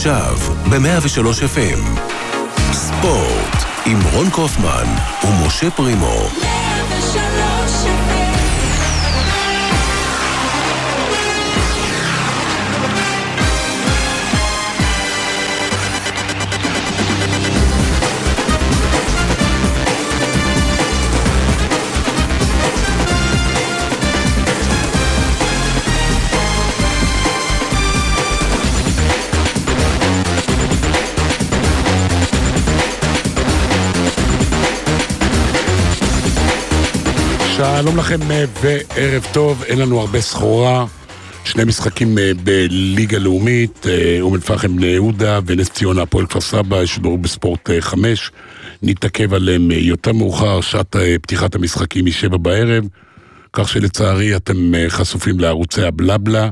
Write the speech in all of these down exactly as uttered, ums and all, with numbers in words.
עכשיו ב-מאה ושלוש אף אם. ספורט עם רון קופמן ומשה פרימו. שלום לכם וערב טוב, אין לנו הרבה סחורה, שני משחקים בליגה לאומית, אום אל-פחם בני יהודה ונס ציונה הפועל כפר סבא, ישודרו בספורט חמש, נתעכב עליהם יותר מאוחר, שעת פתיחת המשחקים היא שבע בערב, כך שלצערי אתם חשופים לערוצי הבלבלה,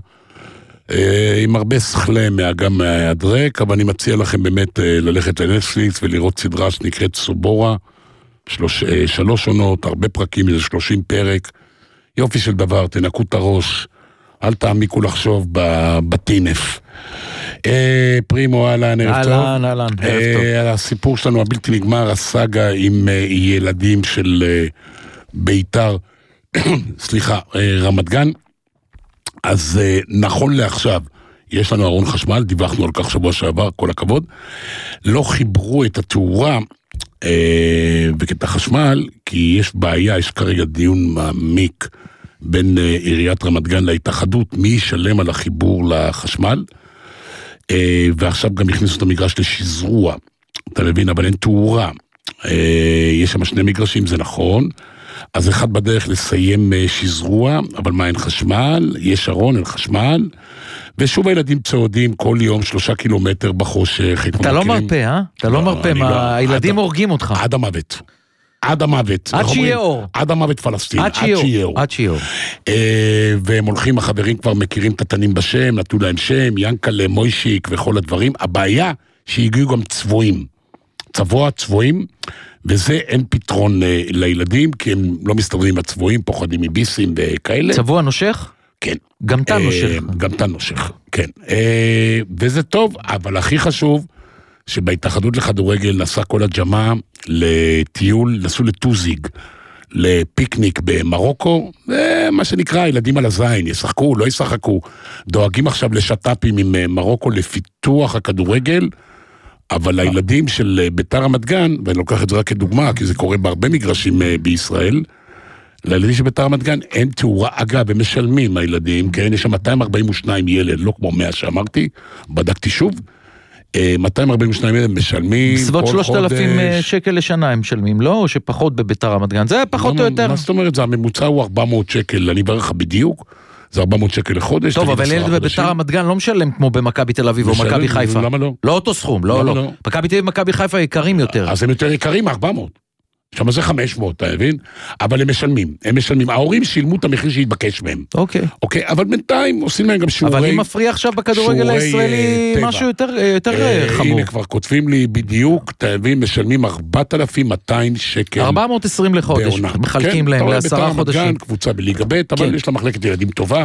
עם הרבה שכלה מהגם מהדרק, אבל אני מציע לכם באמת ללכת לנטפליקס ולראות סדרה שנקראת סובורה, שלוש, שלוש עונות, הרבה פרקים, איזה שלושים פרק, יופי של דבר, תנקו את הראש, אל תעמיקו לחשוב בטינף. אה, פרימו, אהלן, ערב טוב. אהלן, אהלן, ערב טוב. אה, הסיפור שלנו הבלתי נגמר, הסאגה עם אה, ילדים של אה, ביתר, סליחה, אה, רמת גן, אז אה, נכון לעכשיו, יש לנו ארון חשמל, דיווחנו על כך שבוע שעבר, כל הכבוד, לא חיברו את התאורה, וקטע חשמל, כי יש בעיה, יש כרגע דיון מעמיק בין עיריית רמת גן להתאחדות, מי ישלם על החיבור לחשמל, ועכשיו גם הכניסו את המגרש לשזרוע, אתה מבין, אבל אין תאורה, יש שם שני מגרשים, זה נכון, אז אחד בדרך לסיים שזרוע, אבל מה, אין חשמל, יש ארון, אין חשמל, ושוב הילדים צועדים כל יום שלושה קילומטר בחושך. אתה לא מרפא, אה? אתה לא מרפא, הילדים הורגים אותך. עד המוות. עד המוות. עד שיהיה אור. עד המוות פלסטין. עד שיהיה אור. עד שיהיה אור. והם הולכים, החברים כבר מכירים את התנים בשם, נתנו להם שם, ינקלה, מוישיק וכל הדברים. הבעיה שהגיעו גם צבועים. צבוע, צבועים, וזה אין פתרון לילדים, כי הם לא מסתדרים הצבועים, פוחדים מביסים וכאלה. צבוע נושך? כן. גם תן נושך. גם תן נושך, כן. וזה טוב, אבל הכי חשוב, שבהתאחדות לכדורגל נסע כל הג'מה לטיול, נסעו לטוזיג, לפיקניק במרוקו, ומה שנקרא, ילדים על הזין, ישחקו, לא ישחקו, דואגים עכשיו לשטאפים עם מרוקו לפיתוח הכדורגל, אבל הילדים של ביתר רמת גן, ואני לוקח את זה רק כדוגמה, כי זה קורה בהרבה מגרשים בישראל, לילדים של ביתר רמת גן אין תאורה, אגב, הם משלמים הילדים, כן, יש שם מאתיים ארבעים ושניים ילד, לא כמו מאה שאמרתי, בדקתי שוב, מאתיים ארבעים ושניים ילד משלמים בסביבות שלושת אלפים שקל לשנה הם משלמים, לא? או שפחות בביתר רמת גן, זה פחות או יותר. מה זאת אומרת, זה הממוצע הוא ארבע מאות שקל, אני אברך לך בדיוק, זה ארבע מאות שקל לחודש. טוב, אבל ילד בביתר רמת גן לא משלם כמו במכבי תל אביב או מכבי חיפה. למה לא? לא אותו סכום, לא, לא. מכבי תל אביב ומכבי חיפה יקרים יותר. אז הם יותר יקרים, ארבע מאות. שם זה חמש מאות, אתה מבין? אבל הם משלמים, הם משלמים. ההורים שילמו את המחיר שהתבקש מהם. אוקיי. אוקיי, אבל בינתיים עושים להם גם שיעורי... אבל אם מפריע עכשיו בכדורגל הישראלי משהו יותר חמור. הנה, כבר כותבים לי בדיוק, אתה מבין, משלמים ארבעת אלפים מאתיים שקל. ארבע מאות ועשרים לחודש, מחלקים להם לעשרה חודשים. קבוצה בליגה ב', אבל יש לה מחלקת ילדים טובה.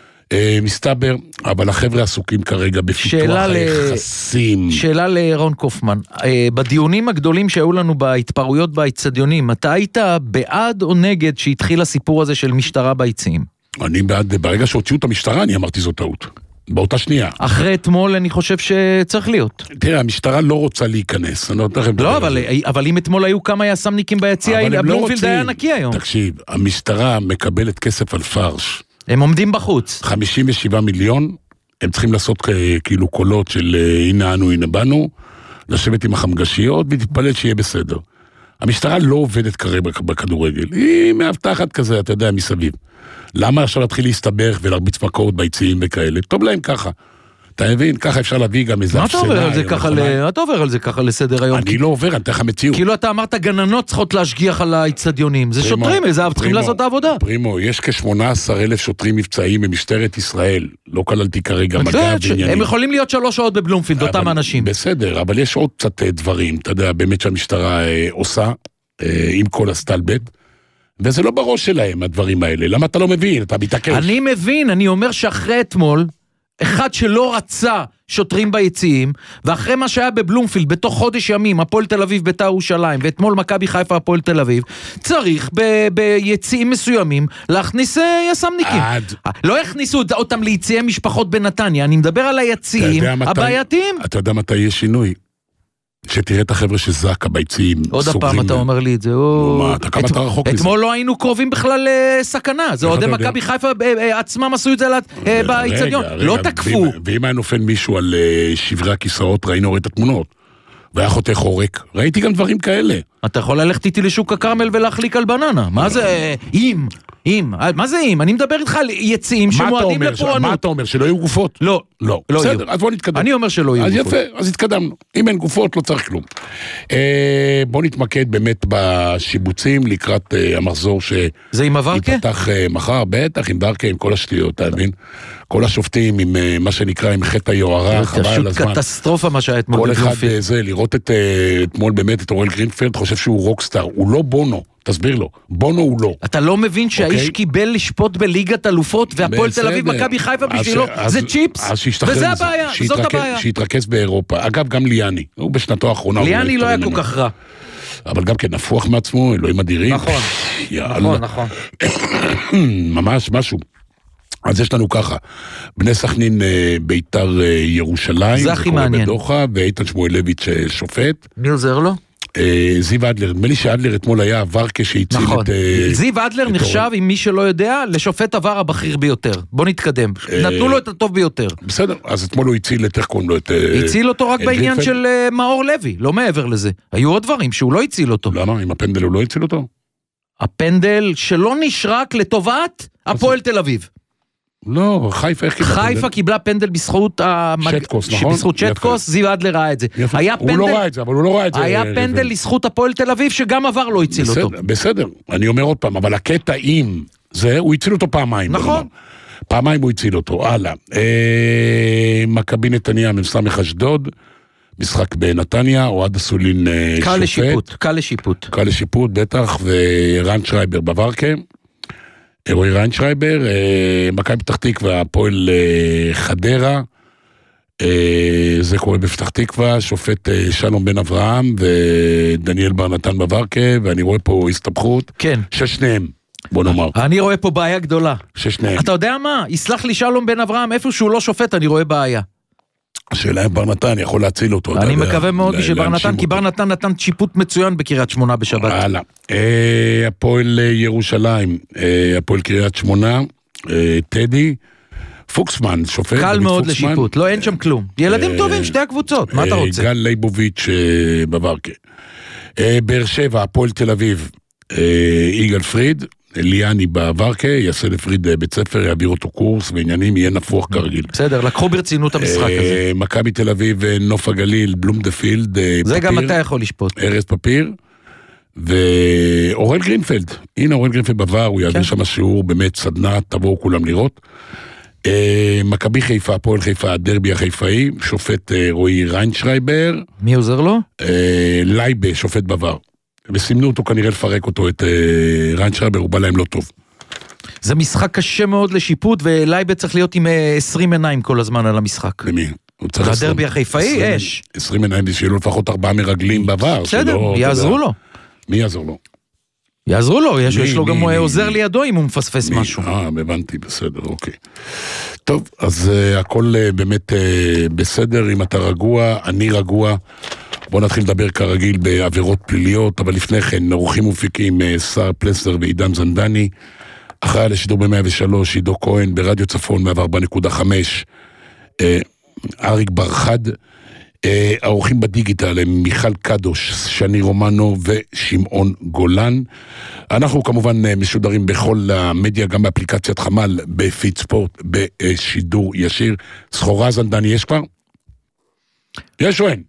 מסתבר, אבל החבר'ה עסוקים כרגע בפיתוח היחסים. שאלה לרון קופמן, בדיונים הגדולים שהיו לנו בהתפרעויות באצטדיונים, אתה היית בעד או נגד שהתחיל הסיפור הזה של משטרה ביציעים? אני בעד, ברגע שהוציאו את המשטרה אני אמרתי זאת טעות. באותה שנייה. אחרי אתמול אני חושב שצריך להיות. תראה, המשטרה לא רוצה להיכנס. לא, אבל, אבל אם אתמול היו כמה יסמניקים ביציע, הבלומפילד היה נקי היום. תקשיב, המשטרה מקבלת כסף על פרש. הם עומדים בחוץ. חמישים ושבעה מיליון, הם צריכים לעשות כאילו קולות של הנה אנו, הנה בנו, לשבת עם החמגשיות ותתפלל שיהיה בסדר. המשטרה לא עובדת כרגע בכדורגל, היא מאבטחת כזה, אתה יודע, מסביב. למה עכשיו להתחיל להסתבך ולהרביץ מכות ביציעים וכאלה? טוב להם ככה. אתה מבין? ככה אפשר להביא גם איזה אפסנה. אתה עובר על זה ככה לסדר היום? אני לא עובר, אני תכף מציאות. כאילו אתה אמרת גננות צריכות להשגיח על האצטדיונים. זה שוטרים, איזה צריכים לעשות את העבודה. פרימו, יש כ-שמונה עשר אלף שוטרים מבצעיים במשטרת ישראל. לא כללתי כרגע מגע ועניינים. הם יכולים להיות שלוש שעות בבלומפילד, אותם אנשים. בסדר, אבל יש עוד קצת דברים, אתה יודע, באמת שהמשטרה עושה, עם כל הסטלבט. וזה לא בראש שלהם, הדברים האלה. למה אתה לא מבין? אתה מתעקש. אני מבין, אני אומר שאחרי אתמול, אחד שלא רצה שוטרים ביציעים, ואחרי מה שהיה בבלומפילד, בתוך חודש ימים, הפועל תל אביב בית"ר ירושלים, ואתמול מכבי חיפה הפועל תל אביב, צריך ב- ביציעים מסוימים להכניס יסמניקים. עד... לא הכניסו אותם ליציעי משפחות בנתניה, אני מדבר על היציעים הבעייתיים. אתה יודע מתי יש שינוי? שתראה את החבר'ה שזקה ביציעים. עוד הפעם אתה אומר לי את זה. מה, אתה כמה אתה רחוק מזה? אתמול לא היינו קרובים בכלל לסכנה. זה עוד מכבי חיפה עצמם עשו את זה באיצטדיון. לא תקפו. ואם היה נופל מישהו על שברי הכיסאות, ראינו את התמונות. והיה חותך עורק. ראיתי גם דברים כאלה. אתה יכול ללכת איתי לשוק הכרמל ולהחליק על בננה. מה זה אם? אם, מה זה אם? אני מדבר איתך על יציאים שמועדים לפורענות. מה אתה אומר? שלא יהיו גופות? לא. לא. בסדר, אז בוא נתקדם. אני אומר שלא יהיו גופות. אז יפה, אז התקדמנו. אם אין גופות, לא צריך כלום. בוא נתמקד באמת בשיבוצים לקראת המחזור ש... זה עם הוורקה? יפתח מחר, בטח, עם וורקה, עם כל השטויות, אתה מבין? כל השופטים עם מה שנקרא, עם חטא היוהרה, חבל על הזמן. פשוט קטסטרופה מה שהיה אתמול. כל אחד זה, לראות את, אתמול באמת את אורל גרינפלד, חושב שהוא רוקסטאר, הוא לא בונו, תסביר לו, בונו הוא לא. אתה לא מבין שהאיש קיבל לשפוט בליגת אלופות, והפועל תל אביב מכבי חיפה בשבילו, זה צ'יפס, וזה הבעיה, זאת הבעיה. שיתרכז באירופה, אגב גם ליאני, הוא בשנתו האחרונה. ליאני לא היה כל כך רע. אבל גם כן נפוח מעצמו, אלוהים אדירים. נכון, נכון, נכון. ממש משהו. אז יש לנו ככה, בני סכנין ביתר ירושלים, זה הכי מעניין. בדוחה, ואיתן שמואלביץ' שופט. מי עוזר לו? זיו אדלר, נדמה לי שאדלר אתמול היה וורקה שהציל נכון. את... זיו אדלר נחשב, עם מי שלא יודע, לשופט עבר הבכיר ביותר. בוא נתקדם. נתנו לו את הטוב ביותר. בסדר, אז אתמול הוא הציל את איך קוראים לו את... הציל אותו רק בעניין של מאור לוי, לא מעבר לזה. היו עוד דברים שהוא לא הציל אותו. למה? עם הפנדל הוא לא הציל אותו? הפנדל שלא נשרק לטובת הפועל תל אביב. לא, חיפה איך קיבלה פנדל? חיפה קיבלה פנדל בזכות שטקוס, נכון? בזכות שטקוס, זיו אדלר ראה את זה. הוא לא ראה את זה, אבל הוא לא ראה את זה. היה פנדל לזכות הפועל תל אביב, שגם עבר לא הציל אותו. בסדר, אני אומר עוד פעם, אבל הקטע עם זה, הוא הציל אותו פעמיים. נכון. פעמיים הוא הציל אותו, הלאה. מכבי נתניה, ממסמך אשדוד, משחק בנתניה, אוהד אסולין שופט. קל לשיפוט, קל לשיפוט. קל לשיפוט, בטח, ורן שרייבר בוורקה. רועי ריינשרייבר, מכבי פתח תקווה, הפועל חדרה, זה קורה בפתח תקווה, שופט שלום בן אברהם ודניאל בר נתן בוורקה, ואני רואה פה הסתבכות, כן. ששניהם, בוא נאמר. אני רואה פה בעיה גדולה. ששניהם. אתה יודע מה? יסלח לי שלום בן אברהם, איפה שהוא לא שופט, אני רואה בעיה. השאלה אם בר נתן יכול להציל אותו. אני מקווה מאוד שבר נתן, כי בר נתן נתן שיפוט מצוין בקריית שמונה בשבת. הלאה. הפועל ירושלים, הפועל קריית שמונה, טדי, פוקסמן, שופט. קל מאוד לשיפוט, לא אין שם כלום. ילדים טובים, שתי הקבוצות, מה אתה רוצה? גל ליבוביץ' בוורקה. באר שבע, הפועל תל אביב, יגאל פריד, ליאני בוורקה, יעשה לפריד בית ספר, יעביר אותו קורס ועניינים, יהיה נפוח כרגיל. בסדר, לקחו ברצינות המשחק הזה. מכבי תל אביב, נוף הגליל, בלומדפילד, זה גם אתה יכול לשפוט. ארז פפיר, ואורל גרינפלד, הנה אורל גרינפלד בוואר, הוא יעביר שם שיעור, באמת סדנה, תבואו כולם לראות. מכבי חיפה, הפועל חיפה, הדרבי החיפאי, שופט רועי ריינשרייבר. מי עוזר לו? לייבה, שופט בוואר. וסימנו אותו כנראה לפרק אותו, את ריינשרייבר, הוא בא להם לא טוב. זה משחק קשה מאוד לשיפוט, ולייבה צריך להיות עם עשרים עיניים כל הזמן על המשחק. למי? הדרבי החיפאי, אש. עשרים עיניים, שיהיו לו לפחות ארבעה מרגלים בוואר. בסדר, יעזרו לו. מי יעזור לו? יעזרו לו, יש לו גם עוזר לידו אם הוא מפספס משהו. אה, הבנתי, בסדר, אוקיי. טוב, אז הכל באמת בסדר, אם אתה רגוע, אני רגוע. בואו נתחיל לדבר כרגיל בעבירות פליליות, אבל לפני כן, אורחים מופיקים שר פלסנר ועידן זנדני, אחראי לשידור ב-מאה ושלוש, עידו כהן, ברדיו צפון מאה וארבע נקודה חמש, אריק ברחד, האורחים בדיגיטל הם מיכל קדוש, שני רומנו ושמעון גולן. אנחנו כמובן משודרים בכל המדיה, גם באפליקציית חמל, בפיד ספורט, בשידור ישיר. סחורה זנדני יש כבר? יש או אין?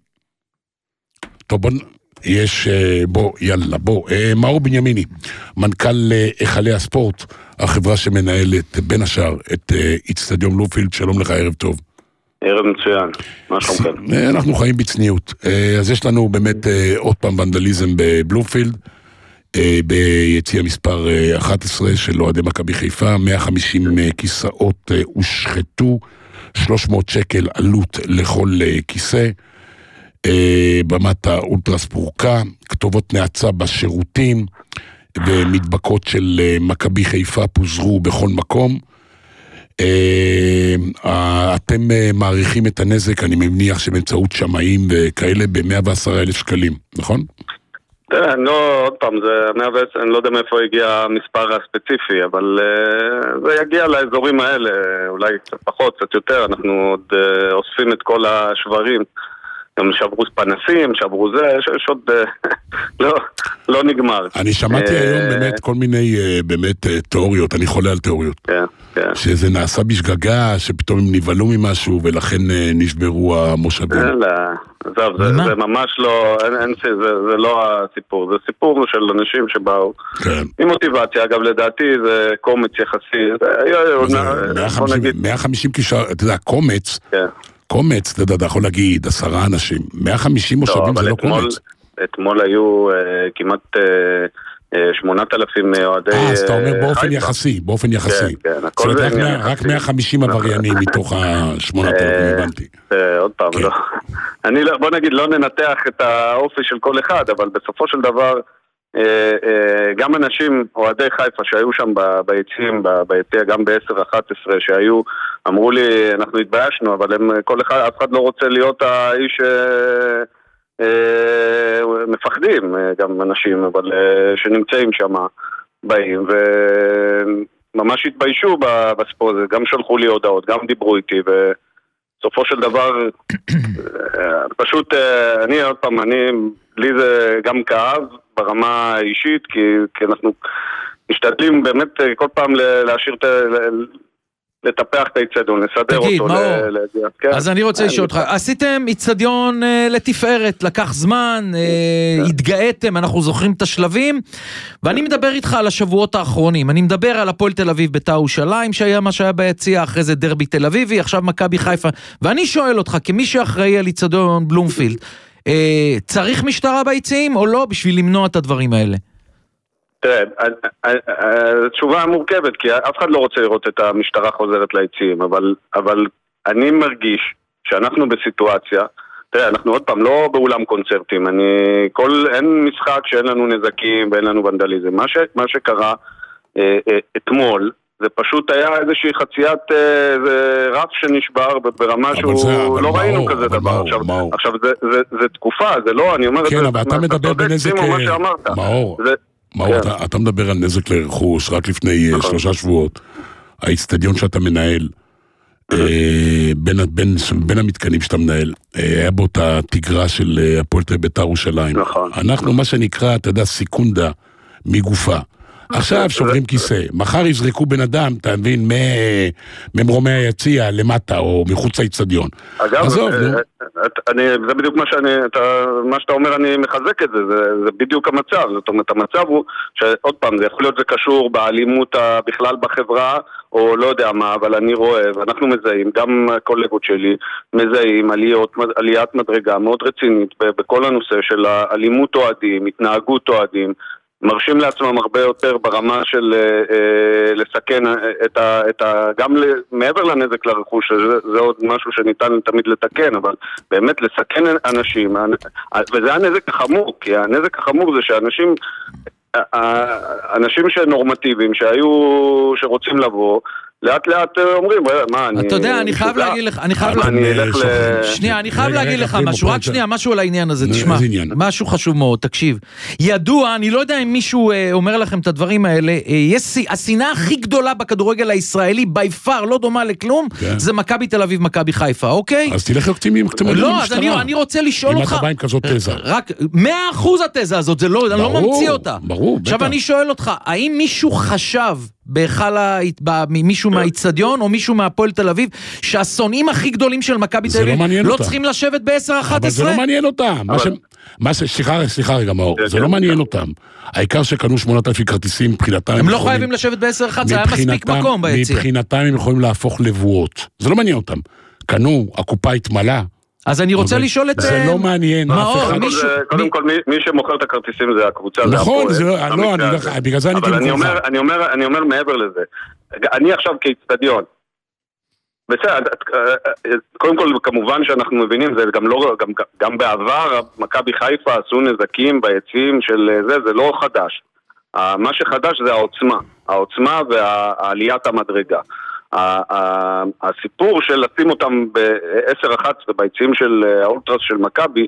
טוב, בוא, יש, בוא, יאללה, בוא. מאור בנימיני, מנכ"ל היכלי הספורט, החברה שמנהלת בין השאר את אצטדיון בלומפילד. שלום לך, ערב טוב. ערב מצוין, מה שלומכם? אנחנו חיים בצניעות. אז יש לנו באמת עוד פעם ונדליזם בבלומפילד, ביציע מספר אחת עשרה של אוהדי מכבי חיפה, מאה וחמישים כיסאות הושחתו, שלוש מאות שקל עלות לכל כיסא, במת האולטרס פורקה, כתובות נאצה בשירותים, ומדבקות של מכבי חיפה פוזרו בכל מקום. אתם מעריכים את הנזק, אני מניח שבאמצעות שמאים וכאלה, ב-מאה ועשרה אלף שקלים, נכון? תראה, לא, עוד פעם, אני לא יודע מאיפה הגיע המספר הספציפי, אבל זה יגיע לאזורים האלה, אולי קצת פחות, קצת יותר, אנחנו עוד אוספים את כל השברים. גם שברו פנסים, שברו זה, יש עוד, לא, לא נגמר. אני שמעתי היום באמת כל מיני, באמת, תיאוריות, אני חולה על תיאוריות. כן, כן. שזה נעשה בשגגה, שפתאום הם נבלו ממשהו, ולכן נשברו המושבים. לא, זה ממש לא, זה לא הסיפור, זה סיפור של אנשים שבאו. כן. עם מוטיבציה, אגב, לדעתי זה קומץ יחסי. מאה וחמישים קישר, אתה יודע, קומץ, כן. קומץ, אתה יודע, אתה יכול להגיד, עשרה אנשים, מאה וחמישים מושבים זה לא קומץ. אתמול היו כמעט שמונת אלפים אוהדי חיפה. אה, אז אתה אומר באופן יחסי, באופן יחסי. כן, כן. זאת אומרת, רק מאה וחמישים עבריינים מתוך ה-שמונת אלפים, הבנתי. עוד פעם, לא. אני, בוא נגיד, לא ננתח את האופי של כל אחד, אבל בסופו של דבר, גם אנשים, אוהדי חיפה שהיו שם ביציעים, ביציע, גם ב-עשר אחת עשרה שהיו, אמרו לי, אנחנו התביישנו, אבל הם, כל אחד, אף אחד לא רוצה להיות האיש מפחדים, גם אנשים, אבל שנמצאים שם, באים, וממש התביישו בספורט, גם שלחו לי הודעות, גם דיברו איתי, ובסופו של דבר, פשוט, אני עוד פעם, אני, לי זה גם כאב, ברמה האישית, כי, כי אנחנו משתדלים באמת כל פעם להשאיר את... לטפח את האיצטדיון, לסדר תגיד, אותו. תגיד, מאור, כן. אז אני רוצה לשאול אותך, עשיתם איצטדיון אה, לתפארת, לקח זמן, אה, התגאיתם, אנחנו זוכרים את השלבים, ואני מדבר איתך על השבועות האחרונים, אני מדבר על הפועל תל אביב בית"ר ירושלים, שהיה מה שהיה ביציע, אחרי זה דרבי תל אביבי, עכשיו מכבי חיפה, ואני שואל אותך, כמי שאחראי על איצטדיון בלומפילד, אה, צריך משטרה ביציעים או לא, בשביל למנוע את הדברים האלה? תראה, התשובה מורכבת, כי אף אחד לא רוצה לראות את המשטרה חוזרת ליציעים, אבל, אבל אני מרגיש שאנחנו בסיטואציה, תראה, אנחנו עוד פעם לא באולם קונצרטים, אני, כל, אין משחק שאין לנו נזקים ואין לנו ונדליזם. מה, ש, מה שקרה אה, אה, אתמול, זה פשוט היה איזושהי חציית אה, זה רף שנשבר ברמה שהוא זה, לא מאור, ראינו כזה דבר. מאור, עכשיו, מאור. עכשיו זה, זה, זה תקופה, זה לא, אני אומר... כן, זה, אבל אתה מדבר בנזק... מאור. זה, מאור, אתה, אתה מדבר על נזק לרכוש, רק לפני נכון. שלושה שבועות, האיצטדיון שאתה מנהל, אה, בין, בין, בין המתקנים שאתה מנהל, אה, היה בו את התגרה של הפועל בית"ר ירושלים. נכון. אנחנו, נכון. מה שנקרא, אתה יודע, סיכונדה מגופה. עכשיו שוברים כיסא, מחר יזרקו בן אדם, אתה מבין, ממרומי היציע למטה, או מחוץ לאיצטדיון. אגב, זה בדיוק מה שאתה אומר, אני מחזק את זה, זה בדיוק המצב. זאת אומרת, המצב הוא, שעוד פעם, זה יכול להיות זה קשור באלימות בכלל בחברה, או לא יודע מה, אבל אני רואה, ואנחנו מזהים, גם הקולגות שלי מזהים עליית מדרגה מאוד רצינית, בכל הנושא של האלימות אוהדים, התנהגות אוהדים, מרשים לעצמם הרבה יותר ברמה של אה, לסכן את ה, את ה, גם ל, מעבר לנזק לרכוש, זה, זה עוד משהו שניתן תמיד לתקן, אבל באמת לסכן אנשים, וזה הנזק החמור, כי הנזק החמור זה שאנשים, אנשים שנורמטיביים, שהיו, שרוצים לבוא, לאט לאט אומרים, מה, אני... אתה יודע, אני חייב להגיד לך, אני חייב להגיד לך, שנייה, אני חייב להגיד לך משהו, רק שנייה, משהו על העניין הזה, תשמע, משהו חשוב מאוד, תקשיב. ידוע, אני לא יודע אם מישהו אומר לכם את הדברים האלה, השנאה הכי גדולה בכדורגל הישראלי, ביפר, לא דומה לכלום, זה מכבי תל אביב, מכבי חיפה, אוקיי? אז תלך לקצימים, לא, אז אני רוצה לשאול אותך, אם אתה בא עם כזאת תזה. רק, מאה אחוז התזה הזאת, זה לא, אני לא ממציא אותה. ברור, בטח. עכשיו אני שואל אותך, האם מישהו חשב בהיכל מישהו מהאיצטדיון או מישהו מהפועל תל אביב שהשונאים הכי גדולים של מכבי תל אביב לא צריכים לשבת ב-עשר אחת עשרה? אבל זה לא מעניין אותם. סליחה רגע מאור, זה לא מעניין אותם. העיקר שקנו שמונת אלפים כרטיסים מבחינתם. הם לא חייבים לשבת ב-עשר אחת, זה היה מספיק מקום ביציע. מבחינתם הם יכולים להפוך לבועות. זה לא מעניין אותם. קנו, הקופה התמלה. אז אני רוצה לשאול את... זה לא מעניין. קודם כל, מי שמוכר את הכרטיסים זה הקבוצה. נכון, לא, בגלל זה אני... אבל אני אומר מעבר לזה. אני עכשיו כאיצטדיון, בסדר, קודם כל כמובן שאנחנו מבינים, זה גם לא, גם, גם בעבר, מכבי חיפה עשו נזקים ביציעים של זה, זה לא חדש. מה שחדש זה העוצמה, העוצמה והעליית המדרגה. הסיפור של לשים אותם ב-עשר אחת עשרה ביציעים של האולטרס של מכבי,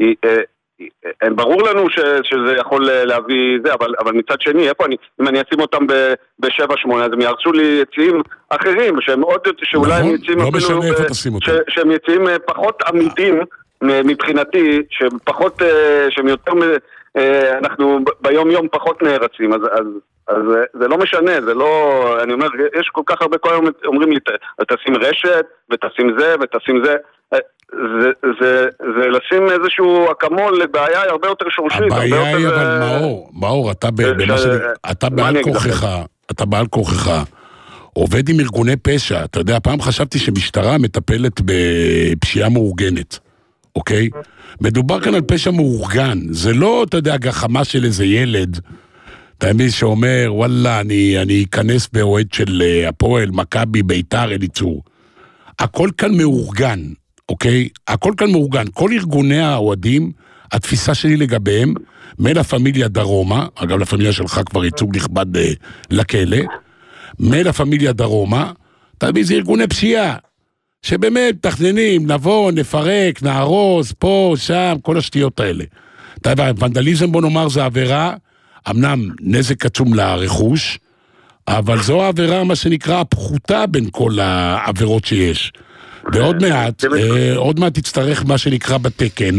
ברור לנו שזה יכול להביא זה, אבל, אבל מצד שני, איפה אני, אם אני אשים אותם ב-שבע שמונה, אז הם ירצו לי יציעים אחרים, שהם עוד, שאולי הם יציעים לא אפילו, משנה איפה תשים אותם. שהם יציעים פחות עמידים מבחינתי, שהם פחות, שהם יותר, אנחנו ביום יום פחות נערצים, אז, אז, אז זה לא משנה, זה לא, אני אומר, יש כל כך הרבה, כל היום אומרים לי, תשים רשת, ותשים זה, ותשים זה, זה, זה, זה לשים איזשהו אקמול לבעיה הרבה יותר שורשית. הבעיה היא אבל מאור, מאור, אתה בעל כוחך, אתה בעל כוחך, עובד עם ארגוני פשע, אתה יודע, פעם חשבתי שמשטרה מטפלת בפשיעה מאורגנת, אוקיי? מדובר כאן על פשע מאורגן, זה לא, אתה יודע, גחמה של איזה ילד, אתה מבין שאומר, וואלה, אני, אני אכנס באוהד של הפועל, מכבי, ביתר, אליצור. הכל כאן מאורגן. אוקיי? הכל כאן מאורגן. כל ארגוני האוהדים, התפיסה שלי לגביהם, מלה פמיליה דרומה, אגב, לפמיליה שלך כבר ייצוג נכבד אה, לכלא, מלה פמיליה דרומה, תביא, זה ארגוני פשיעה, שבאמת תכננים, נבוא, נפרק, נהרוס, פה, שם, כל השטויות האלה. תביא, ונדליזם, בוא נאמר, זה עבירה, אמנם נזק עצום לרכוש, אבל זו העבירה, מה שנקרא, הפחותה בין כל העבירות שיש. ועוד מעט, עוד מעט תצטרך מה שנקרא בתקן,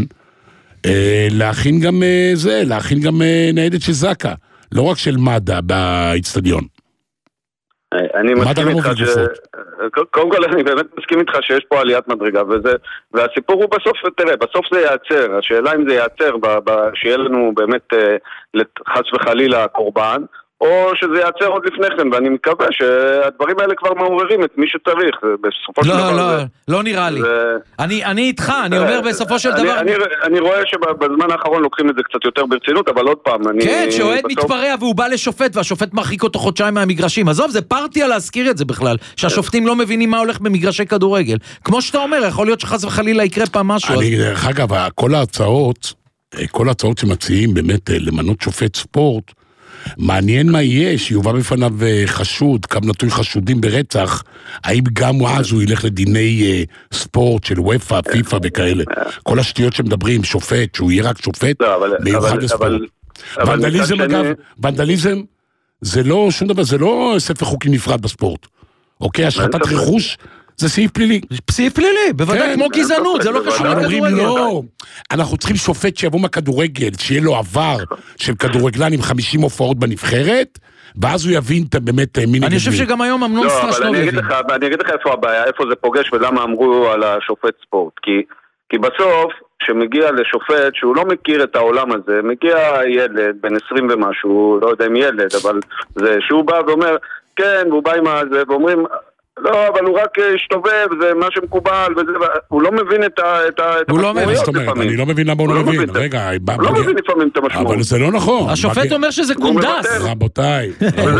להכין גם זה, להכין גם ניידת של זקה, לא רק של מד"א באצטדיון. אני מסכים איתך ש... קודם כל אני באמת מסכים איתך שיש פה עליית מדרגה, והסיפור הוא בסוף, תראה, בסוף זה ייעצר, השאלה אם זה ייעצר, שיהיה לנו באמת חס וחלילה קורבן, או שזה יעצר עוד לפני כן, ואני מקווה שהדברים האלה כבר מעוררים את מי שצריך, בסופו של דבר... לא, לא, לא נראה לי. אני איתך, אני אומר בסופו של דבר... אני רואה שבזמן האחרון לוקחים את זה קצת יותר ברצינות, אבל עוד פעם, אני... כן, שאוהד מתפרע והוא בא לשופט, והשופט מרחיק אותו חודשיים מהמגרשים. עזוב, זה פרטיה להזכיר את זה בכלל, שהשופטים לא מבינים מה הולך במגרשי כדורגל. כמו שאתה אומר, יכול להיות שחס וחלילה יקרה פעם משהו. אני, דרך אגב, כל ההצעות, כל ההצעות שמציעים באמת למנות שופט ספורט, מעניין מה יהיה, שיובא בפניו חשוד, כמה נטוי חשודים ברצח, האם גם אז הוא ילך לדיני אה, ספורט של וופא, פיפה וכאלה. כל השטויות שמדברים, שופט, שהוא יהיה רק שופט, לא, אבל, מיוחד אבל, לספורט. אבל, ונדליזם אבל אגב, שאני... ונדליזם, זה לא שום דבר, זה לא ספר חוקים נפרד בספורט. אוקיי, השחתת רכוש, זה סעיף פלילי. סעיף פלילי, בוודאי, כמו גזענות, זה לא קשור לכדורגל. לא, אנחנו צריכים שופט שיבוא מהכדורגל, שיהיה לו עבר של כדורגלן עם חמישים הופעות בנבחרת, ואז הוא יבין באמת מי נגד מי. אני חושב שגם היום אמנון סטרש לא מבין. אני אגיד לך איפה הבעיה, איפה זה פוגש ולמה אמרו על השופט ספורט. כי בסוף, שמגיע לשופט שהוא לא מכיר את העולם הזה, מגיע ילד בן עשרים ומשהו, לא יודע אם ילד, אבל זה שהוא בא ואומר, כן, והוא בא עם זה, ואומרים, לא, אבל הוא רק השתובב, זה מה שמקובל, וזה, הוא לא מבין את המשמעויות לפעמים. אני לא מבין למה הוא לא מבין. רגע, הוא לא מבין לפעמים את המשמעות. אבל זה לא נכון. השופט אומר שזה קונדס. רבותיי,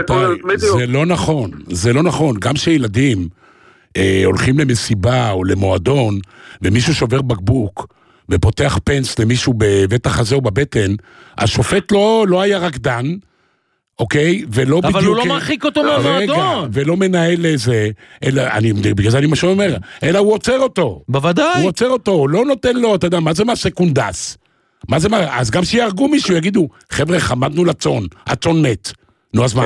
זה לא נכון. זה לא נכון. גם שילדים הולכים למסיבה או למועדון, ומישהו שובר בקבוק, ופותח פנס למישהו בבית החזה או בבטן, השופט לא היה רקדן, אוקיי, ולא בדיוק... אבל הוא לא מרחיק אותו מהמועדון. ולא מנהל איזה... בגלל זה אני משהו אומר, אלא הוא עוצר אותו. בוודאי. הוא עוצר אותו, הוא לא נותן לו, אתה יודע, מה זה מה סקונדס? מה זה מה... אז גם שיהרגו מישהו, יגידו, חבר'ה, חמדנו לצון, הצון מת. נו, אז מה?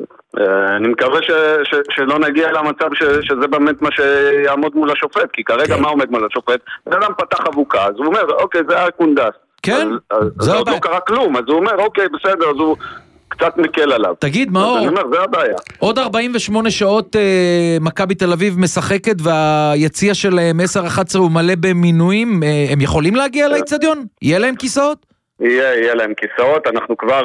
אני מקווה שלא נגיע למצב שזה באמת מה שיעמוד מול השופט, כי כרגע מה עומד מול השופט? אדם פתח אבוקה, אז הוא אומר, אוקיי, זה היה קונדס. כן. אז עוד לא קרה כלום, אז הוא אומר, אוקיי, בסדר, אז הוא... קצת מקל עליו. תגיד, מאור, אני אומר, זה הבעיה. עוד ארבעים ושמונה שעות אה, מכבי תל אביב משחקת, והיציע שלהם עשר אחת עשרה הוא מלא במינויים, אה, הם יכולים להגיע לאצטדיון? יהיה להם כיסאות? יהיה, יהיה להם כיסאות, אנחנו כבר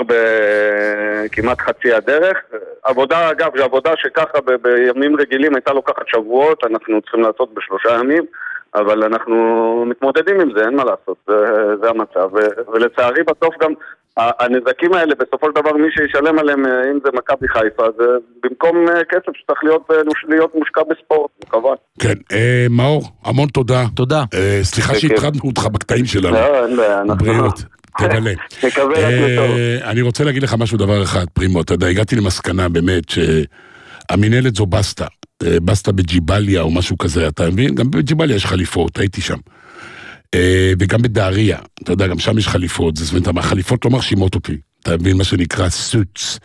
בכמעט חצי הדרך. עבודה, אגב, עבודה שככה ב- בימים רגילים הייתה לוקחת שבועות, אנחנו צריכים לעשות בשלושה ימים, אבל אנחנו מתמודדים עם זה, אין מה לעשות, זה, זה המצב. ו- ולצערי בסוף גם הנזקים האלה, בסופו של דבר מי שישלם עליהם, אם זה מכבי חיפה, זה במקום כסף שצריך להיות, להיות מושקע בספורט, מקווה. כן, מאור, המון תודה. תודה. סליחה שהתחדנו אותך בקטעים שלנו. לא, אין בעיה. בריאות, תגלה. אני רוצה להגיד לך משהו דבר אחד, פרימו, אתה יודע, הגעתי למסקנה באמת שהמנהלת זו בסטה, בסטה בג'יבליה או משהו כזה, אתה מבין? גם בג'יבליה יש חליפות, הייתי שם. וגם בדאריה, אתה יודע, גם שם יש חליפות, זאת אומרת, החליפות לא מרשימות אותי, אתה מבין מה שנקרא סוץ,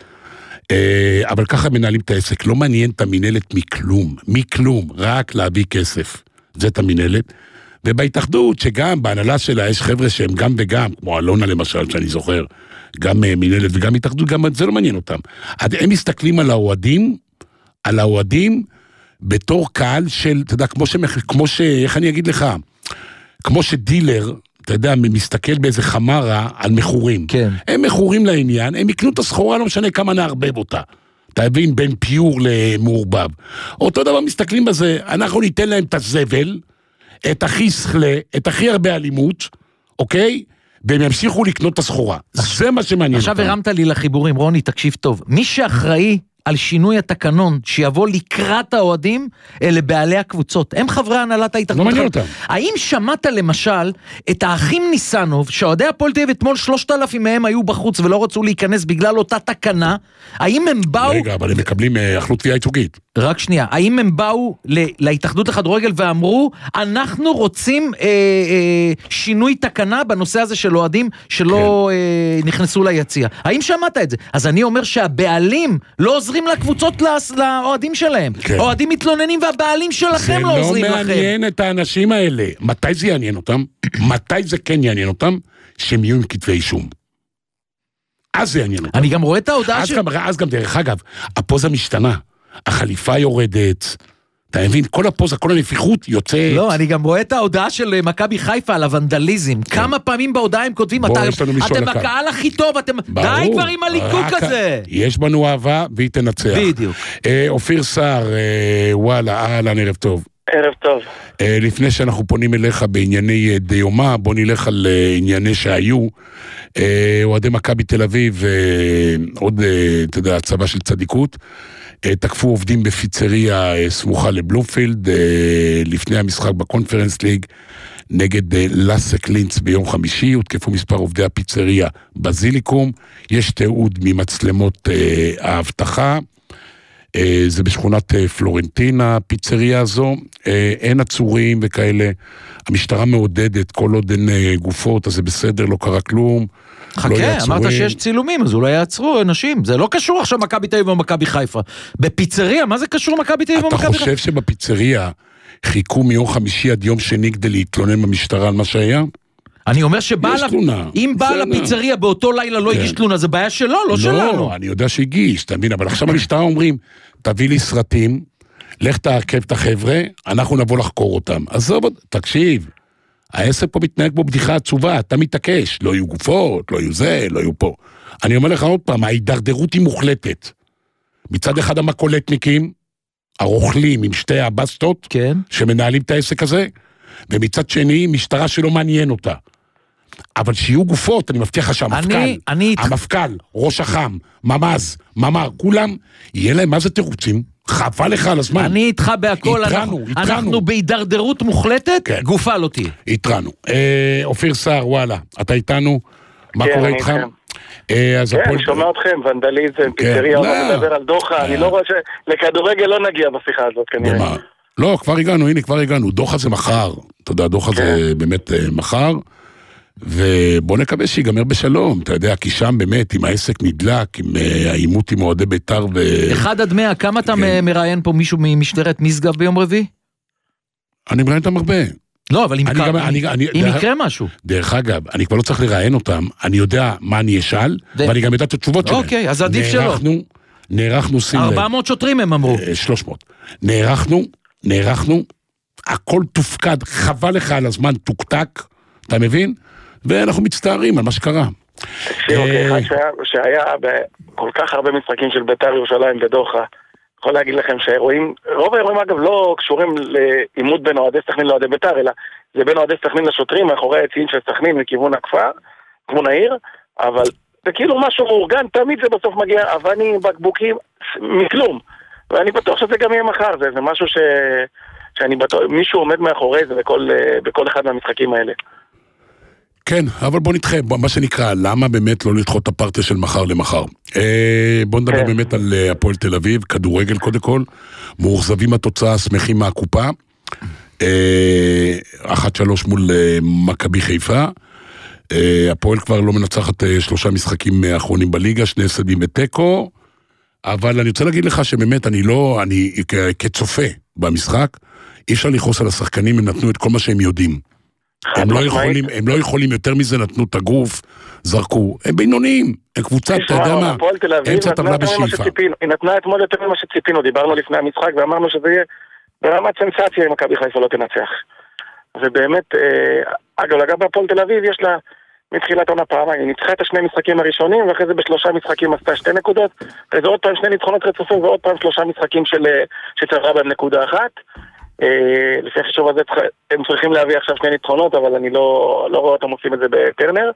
אבל ככה מנהלים את העסק, לא מעניין את המנהלת מכלום, מכלום, רק להביא כסף, זה את המנהלת, ובהתאחדות שגם בהנהלה שלה יש חבר'ה שהם גם וגם, כמו אלונה למשל, שאני זוכר, גם מנהלת וגם התאחדות, גם זה לא מעניין אותם, הם מסתכלים על האוהדים, על האוהדים, בתור קהל של, אתה יודע, כמו ש... כמו ש... איך אני אגיד לך, כמו שדילר, אתה יודע, מסתכל באיזה חמרה על מחורים. כן. הם מחורים לעניין, הם יקנו את הסחורה, לא משנה כמה נערבב אותה. אתה מבין, בין פיור למעורבב. אותו דבר מסתכלים בזה, אנחנו ניתן להם את הזבל, את הכי שכלה, את הכי הרבה אלימות, אוקיי? והם ימשיכו לקנות את הסחורה. זה מה שמעניין. עכשיו הרמת לי לחיבורים, רוני, תקשיב טוב. מי שאחראי על שינוי התקנון שיבוא לקראת האוהדים, אלה בעלי הקבוצות. הם חברי הנהלת ההתאחדות. לא מעניין אותם. האם שמעת למשל את האחים ניסנוב, שאוהדי הפועל תל אביב אתמול שלושת אלפים מהם היו בחוץ ולא רצו להיכנס בגלל אותה תקנה? האם הם באו... רגע, אבל הם מקבלים אכלות תביעה ייצוגית. רק שנייה, האם הם באו להתאחדות לכדורגל ואמרו, אנחנו רוצים אה, אה, שינוי תקנה בנושא הזה של אוהדים שלא כן. אה, נכנסו ליציע? האם שמעת את זה? אז אני אומר שהבעלים לא עוזרים לקבוצות לאוהדים שלהם. כן. אוהדים מתלוננים והבעלים שלכם לא עוזרים לכם. זה לא מעניין את האנשים האלה. מתי זה יעניין אותם? מתי זה כן יעניין אותם? שהם יהיו עם כתבי אישום. אז זה יעניין אותם. אני גם רואה את ההודעה אז ש... גם, אז גם דרך אגב, הפוזה משתנה. החליפה יורדת, אתה מבין? כל הפוזה, כל הנפיחות יוצאת. לא, אני גם רואה את ההודעה של מכבי חיפה על הוונדליזם. כן. כמה פעמים בהודעה הם כותבים, בוא, אתה, אתם הקהל הכי טוב, אתם... די כבר עם הליקוק הזה. יש בנו אהבה והיא תנצח. בדיוק. אה, אופיר סער, אה, וואלה, אהלן, ערב טוב. ערב טוב. אה, לפני שאנחנו פונים אליך בענייני דיומה, בוא נלך על אה, ענייני שהיו. אה, אוהדי מכבי תל אביב, אה, עוד, אה, אתה יודע, הצבא של צדיקות. תקפו עובדים בפיצריה סמוכה לבלומפילד לפני המשחק בקונפרנס ליג נגד לסק לינץ ביום חמישי, הותקפו מספר עובדי הפיצריה בזיליקום, יש תיעוד ממצלמות האבטחה, זה בשכונת פלורנטינה, פיצריה הזו, אין עצורים וכאלה, המשטרה מעודדת, כל עוד אין גופות, אז זה בסדר, לא קרה כלום, חכה, אמרת שיש צילומים, אז אולי יעצרו אנשים, זה לא קשור עכשיו מכבי תל אביב או מכבי חיפה. בפיצריה, מה זה קשור מכבי תל אביב או מכבי חיפה? אתה חושב שבפיצריה חיכו מיום חמישי עד יום שני כדי להתלונן במשטרה על מה שהיה? אני אומר שאם בעל הפיצריה באותו לילה לא הגיש תלונה, זה בעיה שלו, לא שלנו. לא, אני יודע שהגיש, אתה מבין, אבל עכשיו המשטרה אומרים, תביא לי סרטים, לך תעכב את החבר'ה, אנחנו נבוא לחקור אותם. אז תקשיב, העסק פה מתנהג בו בדיחה עצובה, אתה מתעקש, לא יהיו גופות, לא יהיו זה, לא יהיו פה. אני אומר לך עוד פעם, ההידרדרות היא מוחלטת. מצד אחד המקולטניקים, הרוכלים עם שתי הבסטות, כן. שמנהלים את העסק הזה, ומצד שני, משטרה שלא מעניין אותה. אבל שיהיו גופות, אני מבטיח לך שהמפכ"ל, אני, אני... המפכ"ל, ראש החם, ממז, ממר, כולם, יהיה להם מה זה תירוצים? חפה לך על הזמן. אני איתך בהכל, התרנו, אנחנו, התרנו. אנחנו בהידרדרות מוחלטת, כן. גופה לא תהיה. התרנו. אה, אופיר סער, וואלה, אתה איתנו? מה כן, קורה איתך? אה, כן, הפול... אני שומע אתכם, ונדליזם, כן. פיצריה, לא. לא מדבר על דוחה, אה. אני לא רואה שלכדורגל לא נגיע בשיחה הזאת כנראה. במה? לא, כבר הגענו, הנה כבר הגענו, דוחה זה מחר, אתה יודע, דוחה כן. זה באמת אה, מחר, ובוא נקווה שיגמר בשלום, אתה יודע, כי שם באמת, אם העסק נדלק, עם העימות עם אוהדי בית"ר ו... אחד עד מאה, כמה אתה כן. מראיין פה מישהו ממשטרת משגב ביום רביעי? אני מראיין אותם הרבה. לא, אבל אם, אני קר... גם, אני, אני, אם דרך, יקרה משהו. דרך אגב, אני כבר לא צריך לראיין אותם, אני יודע מה אני אשאל, ו... ואני גם יודע את התשובות שלהם. אוקיי, אז עדיף שלא. נערכנו, שים לב. ארבע מאות שוטרים הם אמרו. שלוש מאות. נערכנו, נערכנו, הכל תופקד, חבל לך על הזמן, תוקתק, אתה מבין? ואנחנו מצטערים על מה שקרה. תקשיב, אחד שהיה בכל כך הרבה משחקים של בית"ר ירושלים בדוחה, יכול להגיד לכם שהאירועים, רוב האירועים אגב לא קשורים לעימות בין אוהדי סכנין לאוהדי בית"ר, אלא זה בין אוהדי סכנין לשוטרים, מאחורי היציעים של סכנין לכיוון הכפר, כיוון העיר, אבל זה כאילו משהו מאורגן, תמיד זה בסוף מגיע אבנים, בקבוקים, מכלום. ואני בטוח שזה גם יהיה מחר, זה, זה משהו ש... שאני בטוח, מישהו עומד מאחורי זה בכל, בכל אחד מהמשחקים האלה. כן, אבל בוא נדחה, מה שנקרא, למה באמת לא לדחות את הפרטיה של מחר למחר? אה, בוא נדבר כן. באמת על הפועל תל אביב, כדורגל קודם כל, מאוכזבים התוצאה, שמחים מהקופה, אה, אחת שלוש מול מכבי חיפה, אה, הפועל כבר לא מנצחת שלושה משחקים האחרונים בליגה, שני הפסדים ותיקו, אבל אני רוצה להגיד לך שבאמת אני לא, אני כצופה במשחק, אי אפשר לכעוס על השחקנים, הם נתנו את כל מה שהם יודעים. הם לא יכולים, הם לא יכולים יותר מזה, נתנו את הגוף, זרקו, הם בינוניים, הם קבוצה, אתה יודע מה, אמצע טבלה בשאיפה. היא נתנה אתמול יותר ממה שציפינו, דיברנו לפני המשחק ואמרנו שזה יהיה ברמת סנסציה אם מכבי חיפה לא תנצח. ובאמת, אגב, לגבי הפועל תל אביב יש לה מתחילת עונה פעמיים, היא ניצחה את השני משחקים הראשונים ואחרי זה בשלושה משחקים עשתה שתי נקודות, וזה עוד פעם שני ניצחונות רצופים ועוד פעם שלושה משחקים שצברה בהם נקודה אחת. לפי החישוב הזה הם צריכים להביא עכשיו שני ניצחונות, אבל אני לא, לא רואה אותם עושים את זה בטרנר.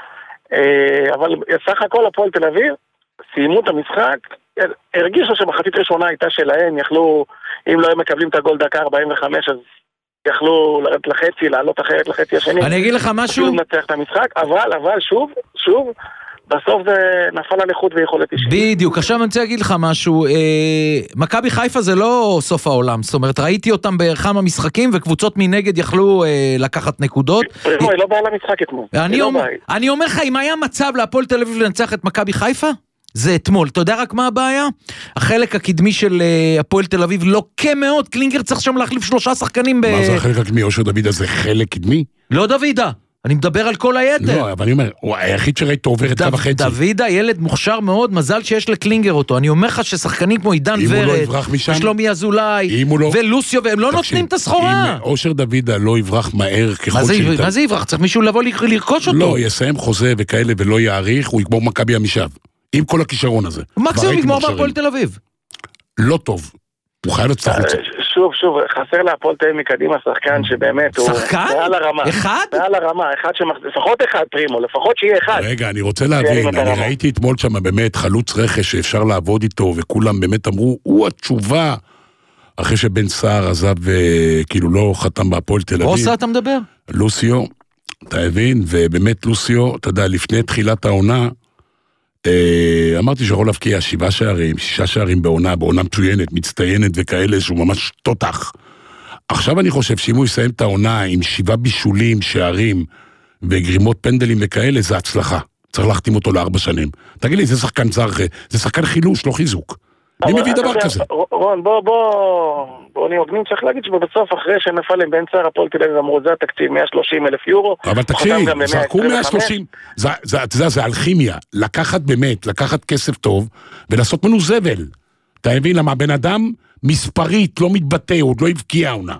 אבל סך הכל הפועל תל אביב סיימו את המשחק, הרגישו שמחצית ראשונה הייתה שלהם, יכלו, אם לא הם מקבלים את הגול דקה ארבעים וחמש, אז יכלו לרדת לחצי, לעלות אחרת לחצי השני. אני אגיד לך משהו? לנצח את המשחק, אבל, אבל שוב, שוב, בסוף זה נפל על איכות ויכולת אישית. בדיוק, עכשיו אני רוצה להגיד לך משהו, מכבי חיפה זה לא סוף העולם, זאת אומרת, ראיתי אותם בכמה משחקים, וקבוצות מנגד יכלו לקחת נקודות. פרימו, היא לא באה למשחק אתמול. אני אומר לך, אם היה מצב להפועל תל אביב לנצח את מכבי חיפה, זה אתמול. אתה יודע רק מה הבעיה? החלק הקדמי של הפועל תל אביב לוקה מאוד, קלינגר צריך שם להחליף שלושה שחקנים ב... מה זה החלק הקדמי? אושר דוידה זה חלק קדמי? לא דוידה. אני מדבר על כל היתר. לא, אבל אני אומר, הוא היחיד שראית עובר את קו החצי. דוידה, ילד מוכשר מאוד, מזל שיש לקלינגר אותו. אני אומר לך ששחקנים כמו עידן ורד, ושלומי אזולאי, ולוסיו, והם לא נותנים את הסחורה. אם אושר דוידה לא יברח מהר ככל שניתן. מה זה יברח? צריך מישהו לבוא לרכוש אותו. לא, יסיים חוזה וכאלה ולא יאריך, הוא יגמור מכבי המשב. עם כל הכישרון הזה. מקסימום יגמור בהפועל תל אביב. לא טוב. הוא חייב לצטח חוצה. שוב, שוב, חסר להפועל תל אביב מקדימה שחקן שבאמת הוא... שחקן? מעל הרמה. אחד? מעל הרמה, אחד שמחזיק, לפחות אחד פרימו, לפחות שיהיה אחד. רגע, אני רוצה להבין, אני ראיתי אתמול שם באמת חלוץ רכש שאפשר לעבוד איתו, וכולם באמת אמרו, הוא התשובה, אחרי שבן סער עזב וכאילו לא חתם בהפועל תל אביב. רוסה אתה מדבר? לוסיו, אתה מבין, ובאמת לוסיו, אתה יודע, לפני תחילת העונה, אמרתי שיכול להבקיע שבעה שערים, שישה שערים בעונה, בעונה מצוינת, מצטיינת וכאלה, שהוא ממש תותח. עכשיו אני חושב שאם הוא יסיים את העונה עם שבעה בישולים, שערים וגרימות פנדלים וכאלה, זה הצלחה. צריך להחתים אותו לארבע שנים. תגיד לי, זה שחקן זר, זה שחקן חילוש, לא חיזוק. מי מביא דבר כזה? רון, בוא, בוא, בוא נהוגנים, צריך להגיד שבסוף אחרי שנפל עם בן סער, הפועל תל אביב אמרו, זה התקציב מאה ושלושים אלף יורו. אבל תקשיב, זרקו מאה ושלושים, זה אלכימיה, לקחת באמת, לקחת כסף טוב, ולעשות מנו זבל. אתה מבין למה בן אדם מספרית לא מתבטא, עוד לא הבקיע עונה.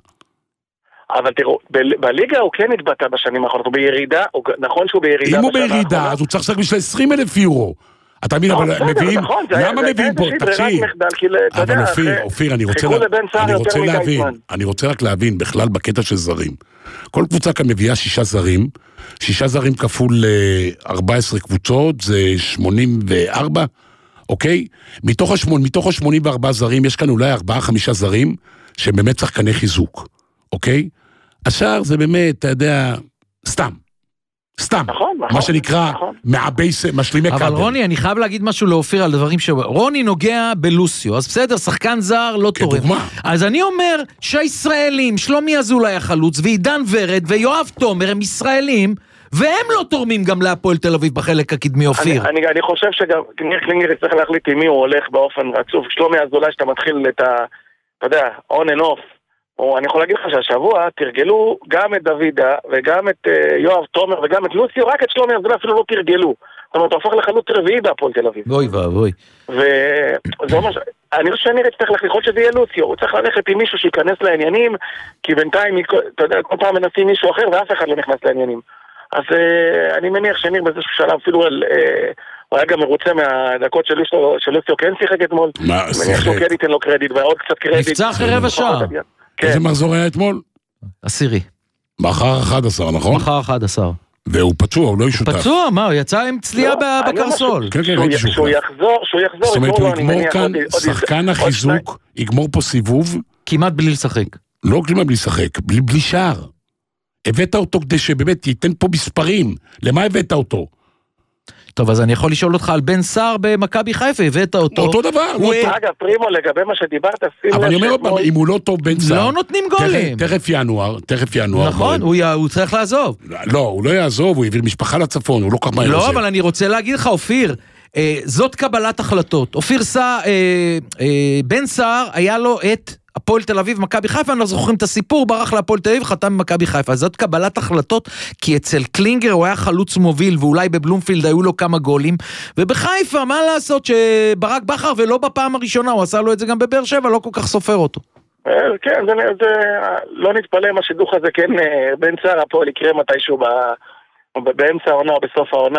אבל תראו, בליגה הוא כן התבטא בשנים האחרונות, הוא בירידה, נכון שהוא בירידה. אם הוא בירידה, אז הוא צריך לשחק בשביל עשרים אלף יורו. אתה מבין, אבל מביאים, למה מביאים פה, תקשיב, אבל אופיר, אופיר, אני רוצה להבין, אני רוצה רק להבין, בכלל בקטע של זרים, כל קבוצה כאן מביאה שישה זרים, שישה זרים כפול ארבע עשרה קבוצות, זה שמונים וארבע, אוקיי? מתוך ה-שמונים וארבע זרים, יש כאן אולי ארבעה חמישה זרים, שהם באמת שחקני חיזוק, אוקיי? השאר זה באמת, אתה יודע, סתם. סתם, נכון, נכון, מה שנקרא נכון. מעבי משלימי קאדר. אבל רוני, אני חייב להגיד משהו לאופיר על דברים ש... רוני נוגע בלוסיו, אז בסדר, שחקן זר לא תורם. כדוגמה. אז אני אומר שהישראלים, שלומי אזולאי החלוץ, ועידן ורד ויואב תומר הם ישראלים, והם לא תורמים גם להפועל תל אביב בחלק הקדמי, אופיר. אני, אני, אני חושב שגם ניר קלינגר יצטרך להחליט עם מי הוא הולך באופן רצוף. שלומי אזולאי שאתה מתחיל את ה... אתה יודע, on and off. או אני יכול להגיד לך שהשבוע תרגלו גם את דוידה וגם את uh, יואב תומר וגם את לוסיו, רק את שלומי אזולאי אפילו לא תרגלו. זאת אומרת, הוא הפך לחלוץ רביעי בהפועל תל אביב. בואי ואבוי. וזה ממש, אני חושב שאני צריך ללכת שזה יהיה לוסיו, הוא צריך ללכת עם מישהו שייכנס לעניינים, כי בינתיים, אתה יודע, כל פעם מנסים מישהו אחר ואף אחד לא נכנס לעניינים. אז uh, אני מניח שניר באיזשהו שלב אפילו על... Uh, הוא היה גם מרוצה מהדקות של לוסיו כן שיחק אתמול. מה, שיחק? מניח שהוא קרדיט, אין לו קרדיט, ועוד קצת קרדיט. נפצע אחרי רבע שעה. איזה מחזור היה אתמול? עשירי. מחר אחד עשר, נכון? מחר אחד עשר. והוא פצוע, הוא לא ישותף. פצוע, מה, הוא יצא עם צלייה בקרסול. כן, כן, ראיתי שהוא. שהוא יחזור, שהוא יחזור. זאת אומרת, הוא יגמור כאן, שחקן החיזוק, יגמור פה סיבוב. כמעט בלי לשחק. לא כמעט בלי לשחק, בלי שער. הבאת אותו כדי שבאמת ייתן פה מספרים. למה הבאת אותו? טוב, אז אני יכול לשאול אותך על בן סער במכבי חיפה, הבאת אותו. אותו דבר. אגב, פרימו, לגבי מה שדיברת, אבל אני אומר עוד פעם, אם הוא לא טוב בן סער. לא נותנים גולים. תכף ינואר, תכף ינואר. נכון, הוא צריך לעזוב. לא, הוא לא יעזוב, הוא העביר משפחה לצפון, הוא לא כך מהר. לא, אבל אני רוצה להגיד לך, אופיר, זאת קבלת החלטות. אופיר סער, בן סער, היה לו את הפועל תל אביב, מכבי חיפה, אנחנו זוכרים את הסיפור, ברח להפועל תל אביב, חתם במכבי חיפה. זאת קבלת החלטות, כי אצל קלינגר הוא היה חלוץ מוביל, ואולי בבלומפילד היו לו כמה גולים, ובחיפה, מה לעשות שברק בכר, ולא בפעם הראשונה, הוא עשה לו את זה גם בבאר שבע, לא כל כך סופר אותו. כן, זה לא נתפלא אם השידוך הזה, כן, בן סער הפועל יקרה מתישהו באמצע העונה או בסוף העונה,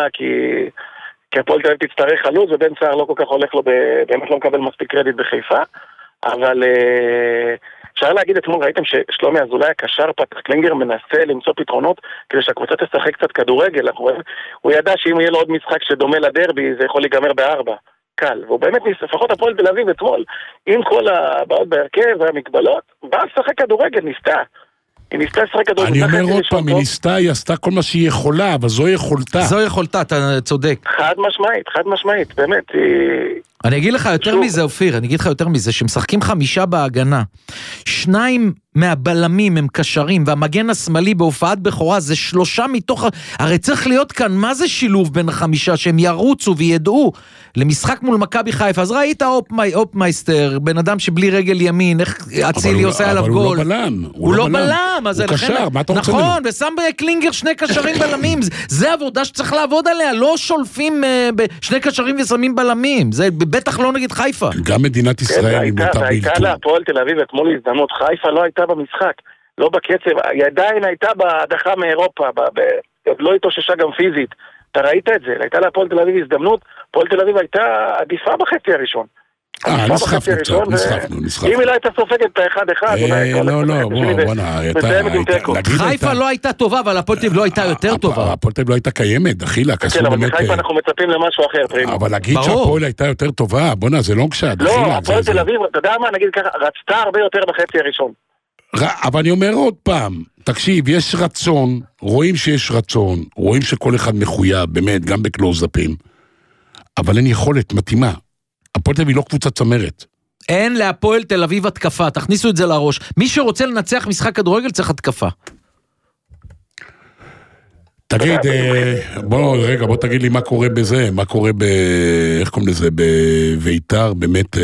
כי הפועל תל אביב תצטרך חלוץ, ובן סער לא כל כך הולך לו, באמת לא מקבל מספיק קרדיט בחיפה. אבל אפשר להגיד, אתמול ראיתם ששלומי אזולאי הקשר פתח, קלינגר מנסה למצוא פתרונות כדי שהקבוצה תשחק קצת כדורגל. הוא ידע שאם יהיה לו עוד משחק שדומה לדרבי זה יכול להיגמר בארבע, קל. והוא באמת, לפחות הפועל תל אביב אתמול, עם כל הבעיות בהרכב והמגבלות, בא לשחק כדורגל, ניסתה. היא ניסתה לשחק כדורגל. אני אומר עוד פעם, היא ניסתה, היא עשתה כל מה שהיא יכולה, אבל זו יכולתה. זו יכולתה, אתה צודק. חד משמעית, חד משמעית, באמת. אני אגיד לך יותר מזה, אופיר, אני אגיד לך יותר מזה, שמשחקים חמישה בהגנה, שניים מהבלמים הם קשרים, והמגן השמאלי בהופעת בכורה, זה שלושה מתוך, הרי צריך להיות כאן, מה זה שילוב בין החמישה, שהם ירוצו וידעו, למשחק מול מכבי חיפה, אז ראית אופמייסטר, בן אדם שבלי רגל ימין, איך אצילי עושה עליו גול. אבל הוא לא בלם. הוא לא בלם. הוא קשר, מה אתה רוצה ממנו? נכון, ושם בקלינגר שני קשרים בלמים, זה עבודה שצריך לעבוד עליה, לא שולפים שני קשרים ושמים בלמים, זה בטח לא נגד חיפה. גם מדינת ישראל היא מוטה בלתו. הייתה להפועל תל אביב אתמול הזדמנות, חיפה לא הייתה במשחק, לא בקצב, היא עדיין הייתה בהדחה מאירופה, לא התאוששה גם פיזית, אתה ראית את זה, הייתה להפועל תל אביב הזדמנות, הפועל תל אביב הייתה עדיפה בחצי הראשון. אה, נסחפנו קצת, נסחפנו, נסחפנו. אם היא לא הייתה סופגת את האחד אחד, לא, לא, בואנה, חיפה לא הייתה טובה, אבל הפועל תל אביב לא הייתה יותר טובה. הפועל תל אביב לא הייתה קיימת, דחילה, כסו באמת... כן, אבל בחיפה אנחנו מצפים למשהו אחר, פרימו. אבל להגיד שהפועל הייתה יותר טובה, בואנה, זה לא קשה, דחילה. לא, הפועל תל אביב, אתה יודע מה, נגיד ככה, רצתה הרבה יותר בחצי הראשון. אבל אני אומר עוד פעם, תקשיב, יש רצון, רואים שיש רצון, רואים שכל אחד מחויב, באמת, גם בקלוזאפים, אבל אין יכולת מתאימה. הפועל תל אביב לא קבוצה צמרת. אין להפועל תל אביב התקפה, תכניסו את זה לראש. מי שרוצה לנצח משחק כדורגל צריך התקפה. תגיד, בוא, רגע, בוא תגיד לי מה קורה בזה, מה קורה ב... איך קוראים לזה? בביתר, באמת...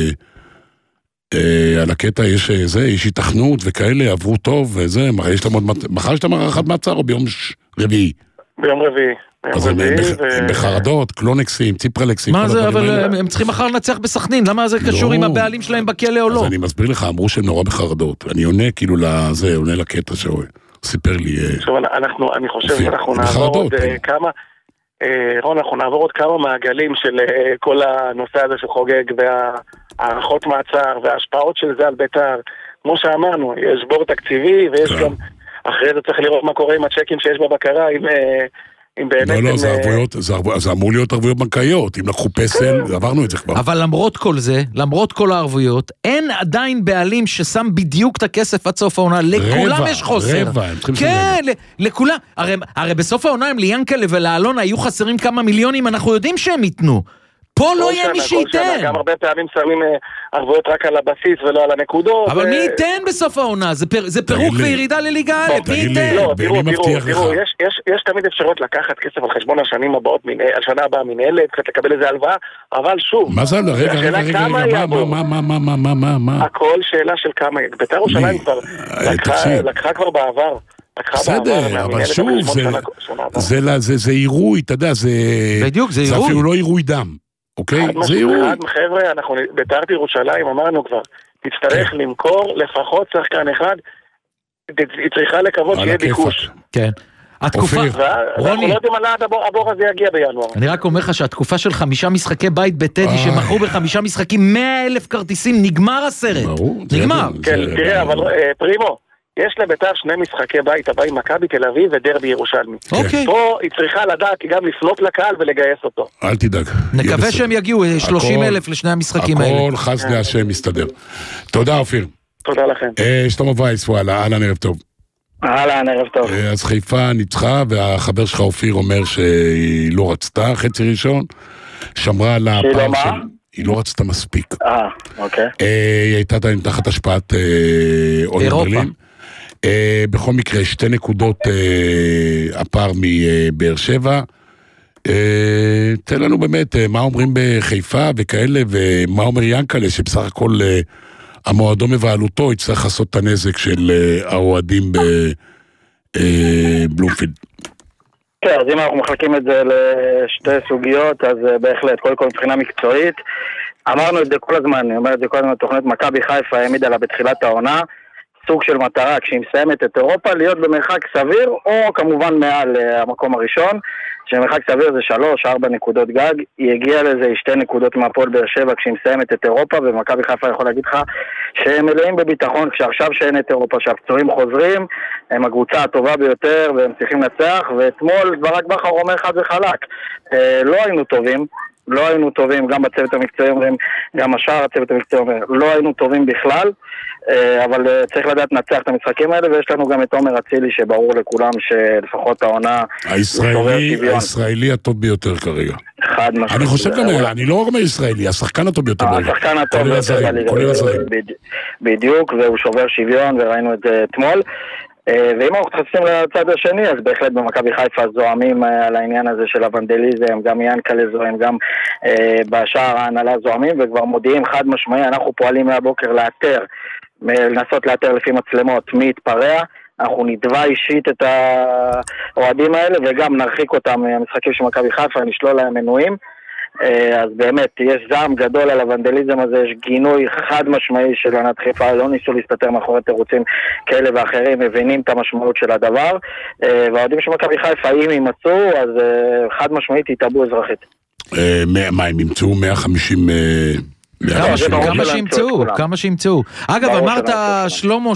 על הקטע יש זה, יש התכנות וכאלה, עברו טוב וזה, יש להם עוד, מחר יש להם הערכת מעצר או ביום רביעי? ביום רביעי. אז הם בחרדות, קלונקסים, ציפרלקסים. מה זה, אבל הם צריכים מחר לנצח בסכנין, למה זה קשור עם הבעלים שלהם בכלא או לא? אז אני מסביר לך, אמרו שהם נורא בחרדות, אני עונה כאילו לזה, עונה לקטע שסיפר לי. עכשיו, אני חושב שאנחנו נעבור עוד כמה, רון, אנחנו נעבור עוד כמה מעגלים של כל הנושא הזה שחוגג והערכות מעצר וההשפעות של זה על ביתר. כמו שאמרנו, יש בור תקציבי ויש גם, אחרי זה צריך לראות מה קורה עם הצ'קים שיש בבקרה, עם... לא, לא, זה אמור להיות ערבויות בנקאיות, אם לקחו פסל, עברנו את זה כבר. אבל למרות כל זה, למרות כל הערבויות, אין עדיין בעלים ששם בדיוק את הכסף עד סוף העונה, לכולם יש חוסר. רבע, הם צריכים כן, לכולם, הרי בסוף העונה הם ליאנקלה ולאלונה היו חסרים כמה מיליונים, אנחנו יודעים שהם ייתנו. פה לא יהיה מי שייתן. גם הרבה פעמים שמים ערבויות רק על הבסיס ולא על הנקודות. אבל מי ייתן בסוף העונה? זה פירוק וירידה לליגה א', מי ייתן? לא, תראו, תראו, יש תמיד אפשרות לקחת כסף על חשבון השנים הבאות, על שנה הבאה מנהלת, קצת לקבל איזה הלוואה, אבל שוב. מה זה? רגע, רגע, רגע, מה, מה, מה, מה, מה, מה, מה, מה? הכל שאלה של כמה, בית"ר ירושלים כבר לקחה כבר בעבר. בסדר, אבל שוב, זה עירוי, אתה יודע, זה אפילו לא עירוי דם. אוקיי, זה אירוע. חבר'ה, אנחנו בית"ר ירושלים, אמרנו כבר, תצטרך למכור לפחות שחקן אחד, היא צריכה לקוות שיהיה ביקוש. כן. התקופה, רוני, לא יודעים על עד הבור הזה יגיע בינואר. אני רק אומר לך שהתקופה של חמישה משחקי בית בטדי, שמכרו בחמישה משחקים מאה אלף כרטיסים, נגמר הסרט. נגמר. כן, תראה, אבל פרימו, יש לביתר שני משחקי בית הבא עם מכבי תל אביב ודרבי ירושלמי. אוקיי. פה היא צריכה לדעת גם לפנות לקהל ולגייס אותו. אל תדאג. נקווה שהם יגיעו שלושים אלף לשני המשחקים האלה. הכל חסדי השם מסתדר. תודה אופיר. תודה לכם. שלמה וייס, וואלה, אהלן ערב טוב. אהלן, ערב טוב. אז חיפה ניצחה, והחבר שלך אופיר אומר שהיא לא רצתה חצי ראשון, שמרה על הפער של... היא לא רצתה מספיק. אה, אוקיי. היא הייתה עדיין תחת השפעת אוניון ברלין. בכל מקרה, שתי נקודות הפער מבאר שבע. תן לנו באמת, מה אומרים בחיפה וכאלה, ומה אומר ינקלה, שבסך הכל המועדון מבעלותו יצטרך לעשות את הנזק של האוהדים בבלומפילד. כן, אז אם אנחנו מחלקים את זה לשתי סוגיות, אז בהחלט, קודם כל מבחינה מקצועית, אמרנו את זה כל הזמן, אני אומר את זה כל הזמן, תוכנית מכבי חיפה העמידה לה בתחילת העונה, סוג של מטרה, כשהיא מסיימת את אירופה, להיות במרחק סביר, או כמובן מעל המקום הראשון, שמרחק סביר זה שלוש, ארבע נקודות גג, היא הגיעה לזה שתי נקודות מהפועל באר שבע כשהיא מסיימת את אירופה, ומכבי חיפה יכול להגיד לך שהם מלאים בביטחון, כשעכשיו שאין את אירופה, שהפצועים חוזרים, הם הקבוצה הטובה ביותר, והם צריכים לנצח, ואתמול ברק בכר אומר חד וחלק, אה, לא היינו טובים, לא היינו טובים, גם בצוות המקצועי אומרים, גם השאר הצוות המקצועי אומר, לא היינו טובים בכלל, אבל צריך לדעת נצח את המשחקים האלה, ויש לנו גם את עומר אצילי שברור לכולם שלפחות העונה הישראלי, הישראלי הטוב ביותר כרגע. חד משמעית. אני חושב גם, אני לא אומר ישראלי, השחקן הטוב ביותר. השחקן הטוב ביותר, בדיוק, והוא שובר שוויון, וראינו את זה אתמול. ואם אנחנו חושבים לצד השני, אז בהחלט במכבי חיפה זוהמים על העניין הזה של הוונדליזם, גם ינקלה זוהם, גם בשער ההנהלה זוהמים, וכבר מודיעים חד משמעי, אנחנו פועלים מהבוקר לאתר, לנסות לאתר לפי מצלמות מי יתפרע, אנחנו נדווה אישית את האוהדים האלה, וגם נרחיק אותם מהמשחקים של מכבי חיפה, נשלול להם מנויים, אז באמת יש זעם גדול על הוונדליזם הזה, יש גינוי חד משמעי של ענת חיפה, לא ניסו להסתתר מאחורי תירוצים כאלה ואחרים, מבינים את המשמעות של הדבר, והאוהדים של מכבי חיפה אם יימצאו, אז חד משמעית יתאבו אזרחית. מה, הם ימצאו מאה וחמישים... כמה שימצאו, כמה שימצאו. אגב, אמרת שלמה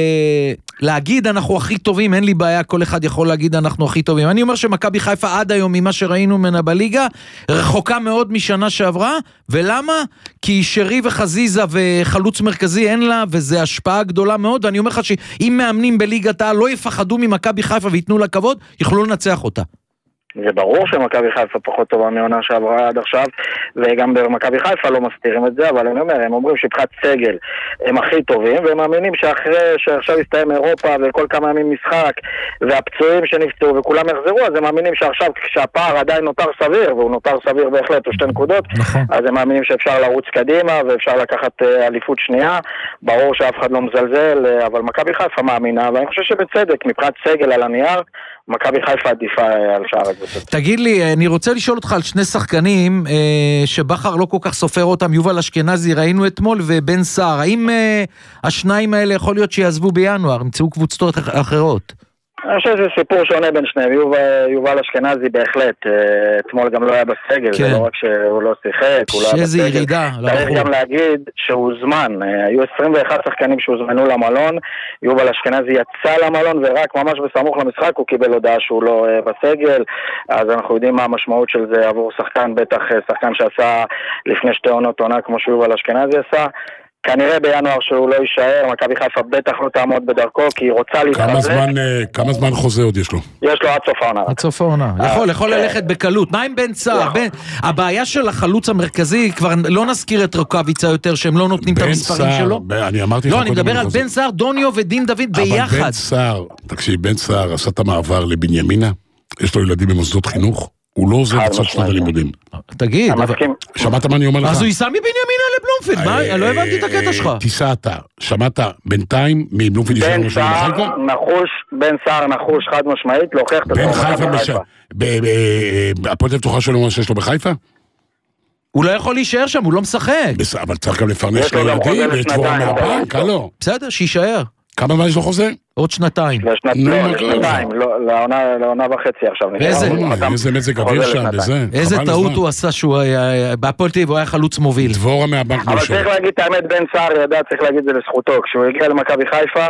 שלהגיד אנחנו הכי טובים, אין לי בעיה, כל אחד יכול להגיד אנחנו הכי טובים. אני אומר שמכבי חיפה עד היום ממה שראינו ממנה בליגה, רחוקה מאוד משנה שעברה, ולמה? כי שרי וחזיזה וחלוץ מרכזי אין לה, וזה השפעה גדולה מאוד, ואני אומר לך שאם מאמנים בליגת העל לא יפחדו ממכבי חיפה ויתנו לה כבוד, יוכלו לנצח אותה. זה ברור שמכבי חיפה פחות טובה מעונה שעברה עד עכשיו, וגם במכבי חיפה לא מסתירים את זה, אבל אני אומר, הם אומרים שבחינת סגל הם הכי טובים, והם מאמינים שאחרי שעכשיו יסתיים אירופה וכל כמה ימים משחק, והפצועים שנפצעו וכולם יחזרו, אז הם מאמינים שעכשיו כשהפער עדיין נותר סביר, והוא נותר סביר בהחלט, הוא שתי נקודות, נכון. אז הם מאמינים שאפשר לרוץ קדימה, ואפשר לקחת אליפות שנייה, ברור שאף אחד לא מזלזל, אבל מכבי חיפה מאמינה, ואני חושב שבצדק, מבחינת סגל על הנייר, מכבי חיפה עדיפה על שער הקבוצות. תגיד לי, אני רוצה לשאול אותך על שני שחקנים אה, שבחר לא כל כך סופר אותם, יובל אשכנזי ראינו אתמול ובן סער, האם אה, השניים האלה יכול להיות שיעזבו בינואר, ימצאו קבוצות אחרות? אני חושב שזה סיפור שונה בין שניהם, יובל, יובל אשכנזי בהחלט, אתמול גם לא היה בסגל, כן. זה לא רק שהוא לא שיחק, הוא לא היה בסגל. ירידה, צריך לא גם הוא... להגיד שהוא זמן, היו עשרים ואחד שחקנים שהוזמנו למלון, יובל אשכנזי יצא למלון ורק ממש בסמוך למשחק הוא קיבל הודעה שהוא לא בסגל, אז אנחנו יודעים מה המשמעות של זה עבור שחקן, בטח שחקן שעשה לפני שתי עונות עונה כמו שיובל אשכנזי עשה, כנראה בינואר שהוא לא יישאר, מכבי חיפה בטח לא תעמוד בדרכו, כי היא רוצה להתחזק. כמה זמן חוזה עוד יש לו? יש לו עד סוף העונה. עד סוף העונה. יכול, יכול ללכת בקלות. מה עם בן סער? הבעיה של החלוץ המרכזי, כבר לא נזכיר את רוקאביצה יותר, שהם לא נותנים את המספרים שלו. אני אמרתי לך... לא, אני מדבר על בן סער, דוניו ודין דוד ביחד. אבל בן סער, תקשיב, בן סער עשה את המעבר לבנימינה, יש לו ילדים במוסדות חינוך, הוא לא עוזר לצד שנת הלימודים. תגיד, שמעת מה אני אומר לך? אז הוא ייסע מבנימינה לבלומפילד, מה? לא הבנתי את הקטע שלך. תיסע אתה, שמעת בינתיים מבלומפילד יישאר משהו בחיפה? נחוש, בן סער נחוש חד משמעית, להוכיח את בן חיפה, הפועל פתוחה שלו מה שיש לו בחיפה? הוא לא יכול להישאר שם, הוא לא משחק. אבל צריך גם לפרנס לילדים, לתבוע מהבנק, הלו. בסדר, שישאר. כמה מה יש לו חוזה? עוד שנתיים. לשנתיים, לעונה וחצי עכשיו. איזה מזג אוויר שם, וזה. איזה טעות הוא עשה שהוא היה, בהפועל תל אביב הוא היה חלוץ מוביל. דבורה מהבנק משה. אבל צריך להגיד את האמת, בן סער ידע, צריך להגיד את זה לזכותו. כשהוא הגיע למכבי חיפה,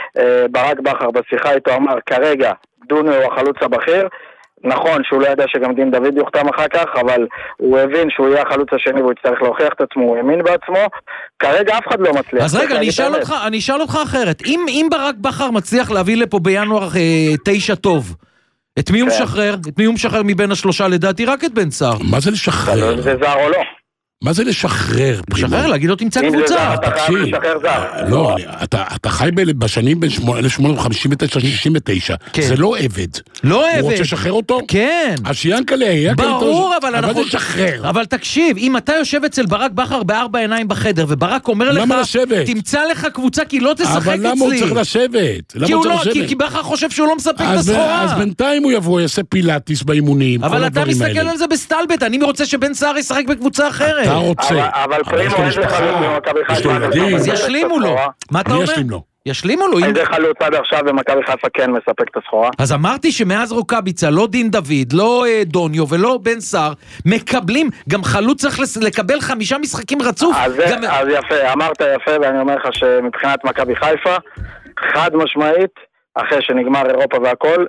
ברק בכר בשיחה איתו אמר, כרגע דוני הוא החלוץ הבכיר, נכון שהוא לא ידע שגם דין דוד יוחתם אחר כך, אבל הוא הבין שהוא יהיה החלוץ השני והוא יצטרך להוכיח את עצמו, הוא האמין בעצמו, כרגע אף אחד לא מצליח. אז רגע, אני אשאל אותך, אני אשאל אותך אחרת, אם, אם ברק בכר מצליח להביא לפה בינואר אה, תשע טוב, את מי הוא משחרר? את מי הוא משחרר מבין השלושה לדעתי? רק את בן סער. מה זה לשחרר? זה זר או לא? מה זה לשחרר? לשחרר, להגיד לו תמצא קבוצה. תקשיב, לא, אתה חי בשנים בין אלף שמונה מאות חמישים ותשע שישים ותשע, זה לא עבד. לא עבד. הוא רוצה לשחרר אותו? כן. אז ינקלה, ינקלה אותו. ברור, אבל אנחנו... אבל זה לשחרר. אבל תקשיב, אם אתה יושב אצל ברק בכר בארבע עיניים בחדר, וברק אומר לך, תמצא לך קבוצה כי לא תשחק אצלי. אבל למה הוא צריך לשבת? כי בכר חושב שהוא לא מספק את הסחורה. אז בינתיים הוא יבוא, יעשה פילאטיס באימונים. אבל אתה מסתכל על זה בסטלבט, אני רוצה שבן סער ישחק בקבוצה אחרת. אתה רוצה. אבל פרימו יש לך במכבי חיפה. אז ישלימו לו. מה אתה אומר? ישלימו לו. איזה חלוץ עד עכשיו במכבי חיפה כן מספק את הסחורה? אז אמרתי שמאז רוקאביצה, לא דין דוד, לא דוניו ולא בן סער, מקבלים, גם חלוץ צריך לקבל חמישה משחקים רצוף. אז יפה, אמרת יפה, ואני אומר לך שמבחינת מכבי חיפה, חד משמעית, אחרי שנגמר אירופה והכל,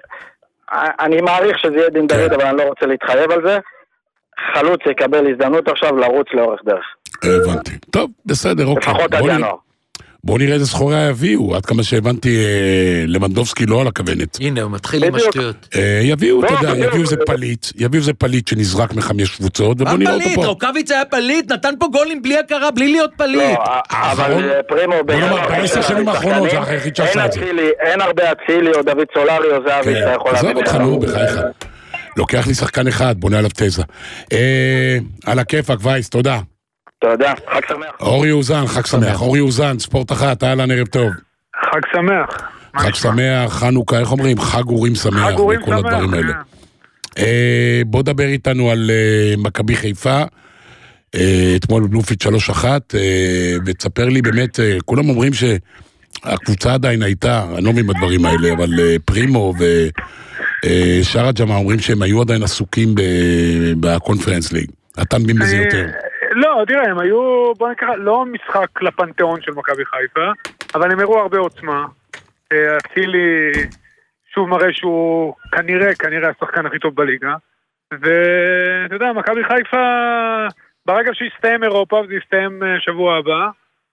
אני מעריך שזה יהיה דין דוד, אבל אני לא רוצה להתחייב על זה. חלוץ יקבל הזדמנות עכשיו לרוץ לאורך דרך. הבנתי. טוב, בסדר, אוקיי. לפחות עד ינואר. בואו נראה איזה סחורה יביאו, עד כמה שהבנתי למנדובסקי לא על הכוונת. הנה, הוא מתחיל עם השטויות. יביאו, אתה יודע, יביאו איזה פליט, יביאו איזה פליט שנזרק מחמש קבוצות, ובואו נראה אותו פה. פליט, רוקאביצה היה פליט, נתן פה גולים בלי הכרה, בלי להיות פליט. לא, אבל פרימו... בוא נאמר, בעשר שנים האחרונות זה היחיד שעשה את זה. אין הרבה אצילי או דוד סולרי או זהבי שאתה יכול להביא. עזוב אותך, נו, בחייך. לוקח לי שחקן אחד, בונה עליו תזה. על הכיפק, וייס, תודה. תודה, חג שמח. אורי אוזן, חג שמח. אורי אוזן, ספורט אחת, אהלן, ערב טוב. חג שמח. חג שמח, חנוכה, איך אומרים? חג אורים שמח. חג אורים שמח. וכל הדברים האלה. בוא דבר איתנו על מכבי חיפה, אתמול בבלומפילד שלוש אחת, ותספר לי באמת, כולם אומרים שהקבוצה עדיין הייתה, אני לא מבין בדברים האלה, אבל פרימו ושאר הג'מה אומרים שהם היו עדיין עסוקים בקונפרנס ליג. אתה מבין בזה יותר? לא, תראה, הם היו, בוא נקרא, לא משחק לפנתיאון של מכבי חיפה, אבל הם הראו הרבה עוצמה. אצילי שוב מראה שהוא כנראה, כנראה השחקן הכי טוב בליגה. ואתה יודע, מכבי חיפה, ברגע שהסתיים אירופה, וזה יסתיים שבוע הבא,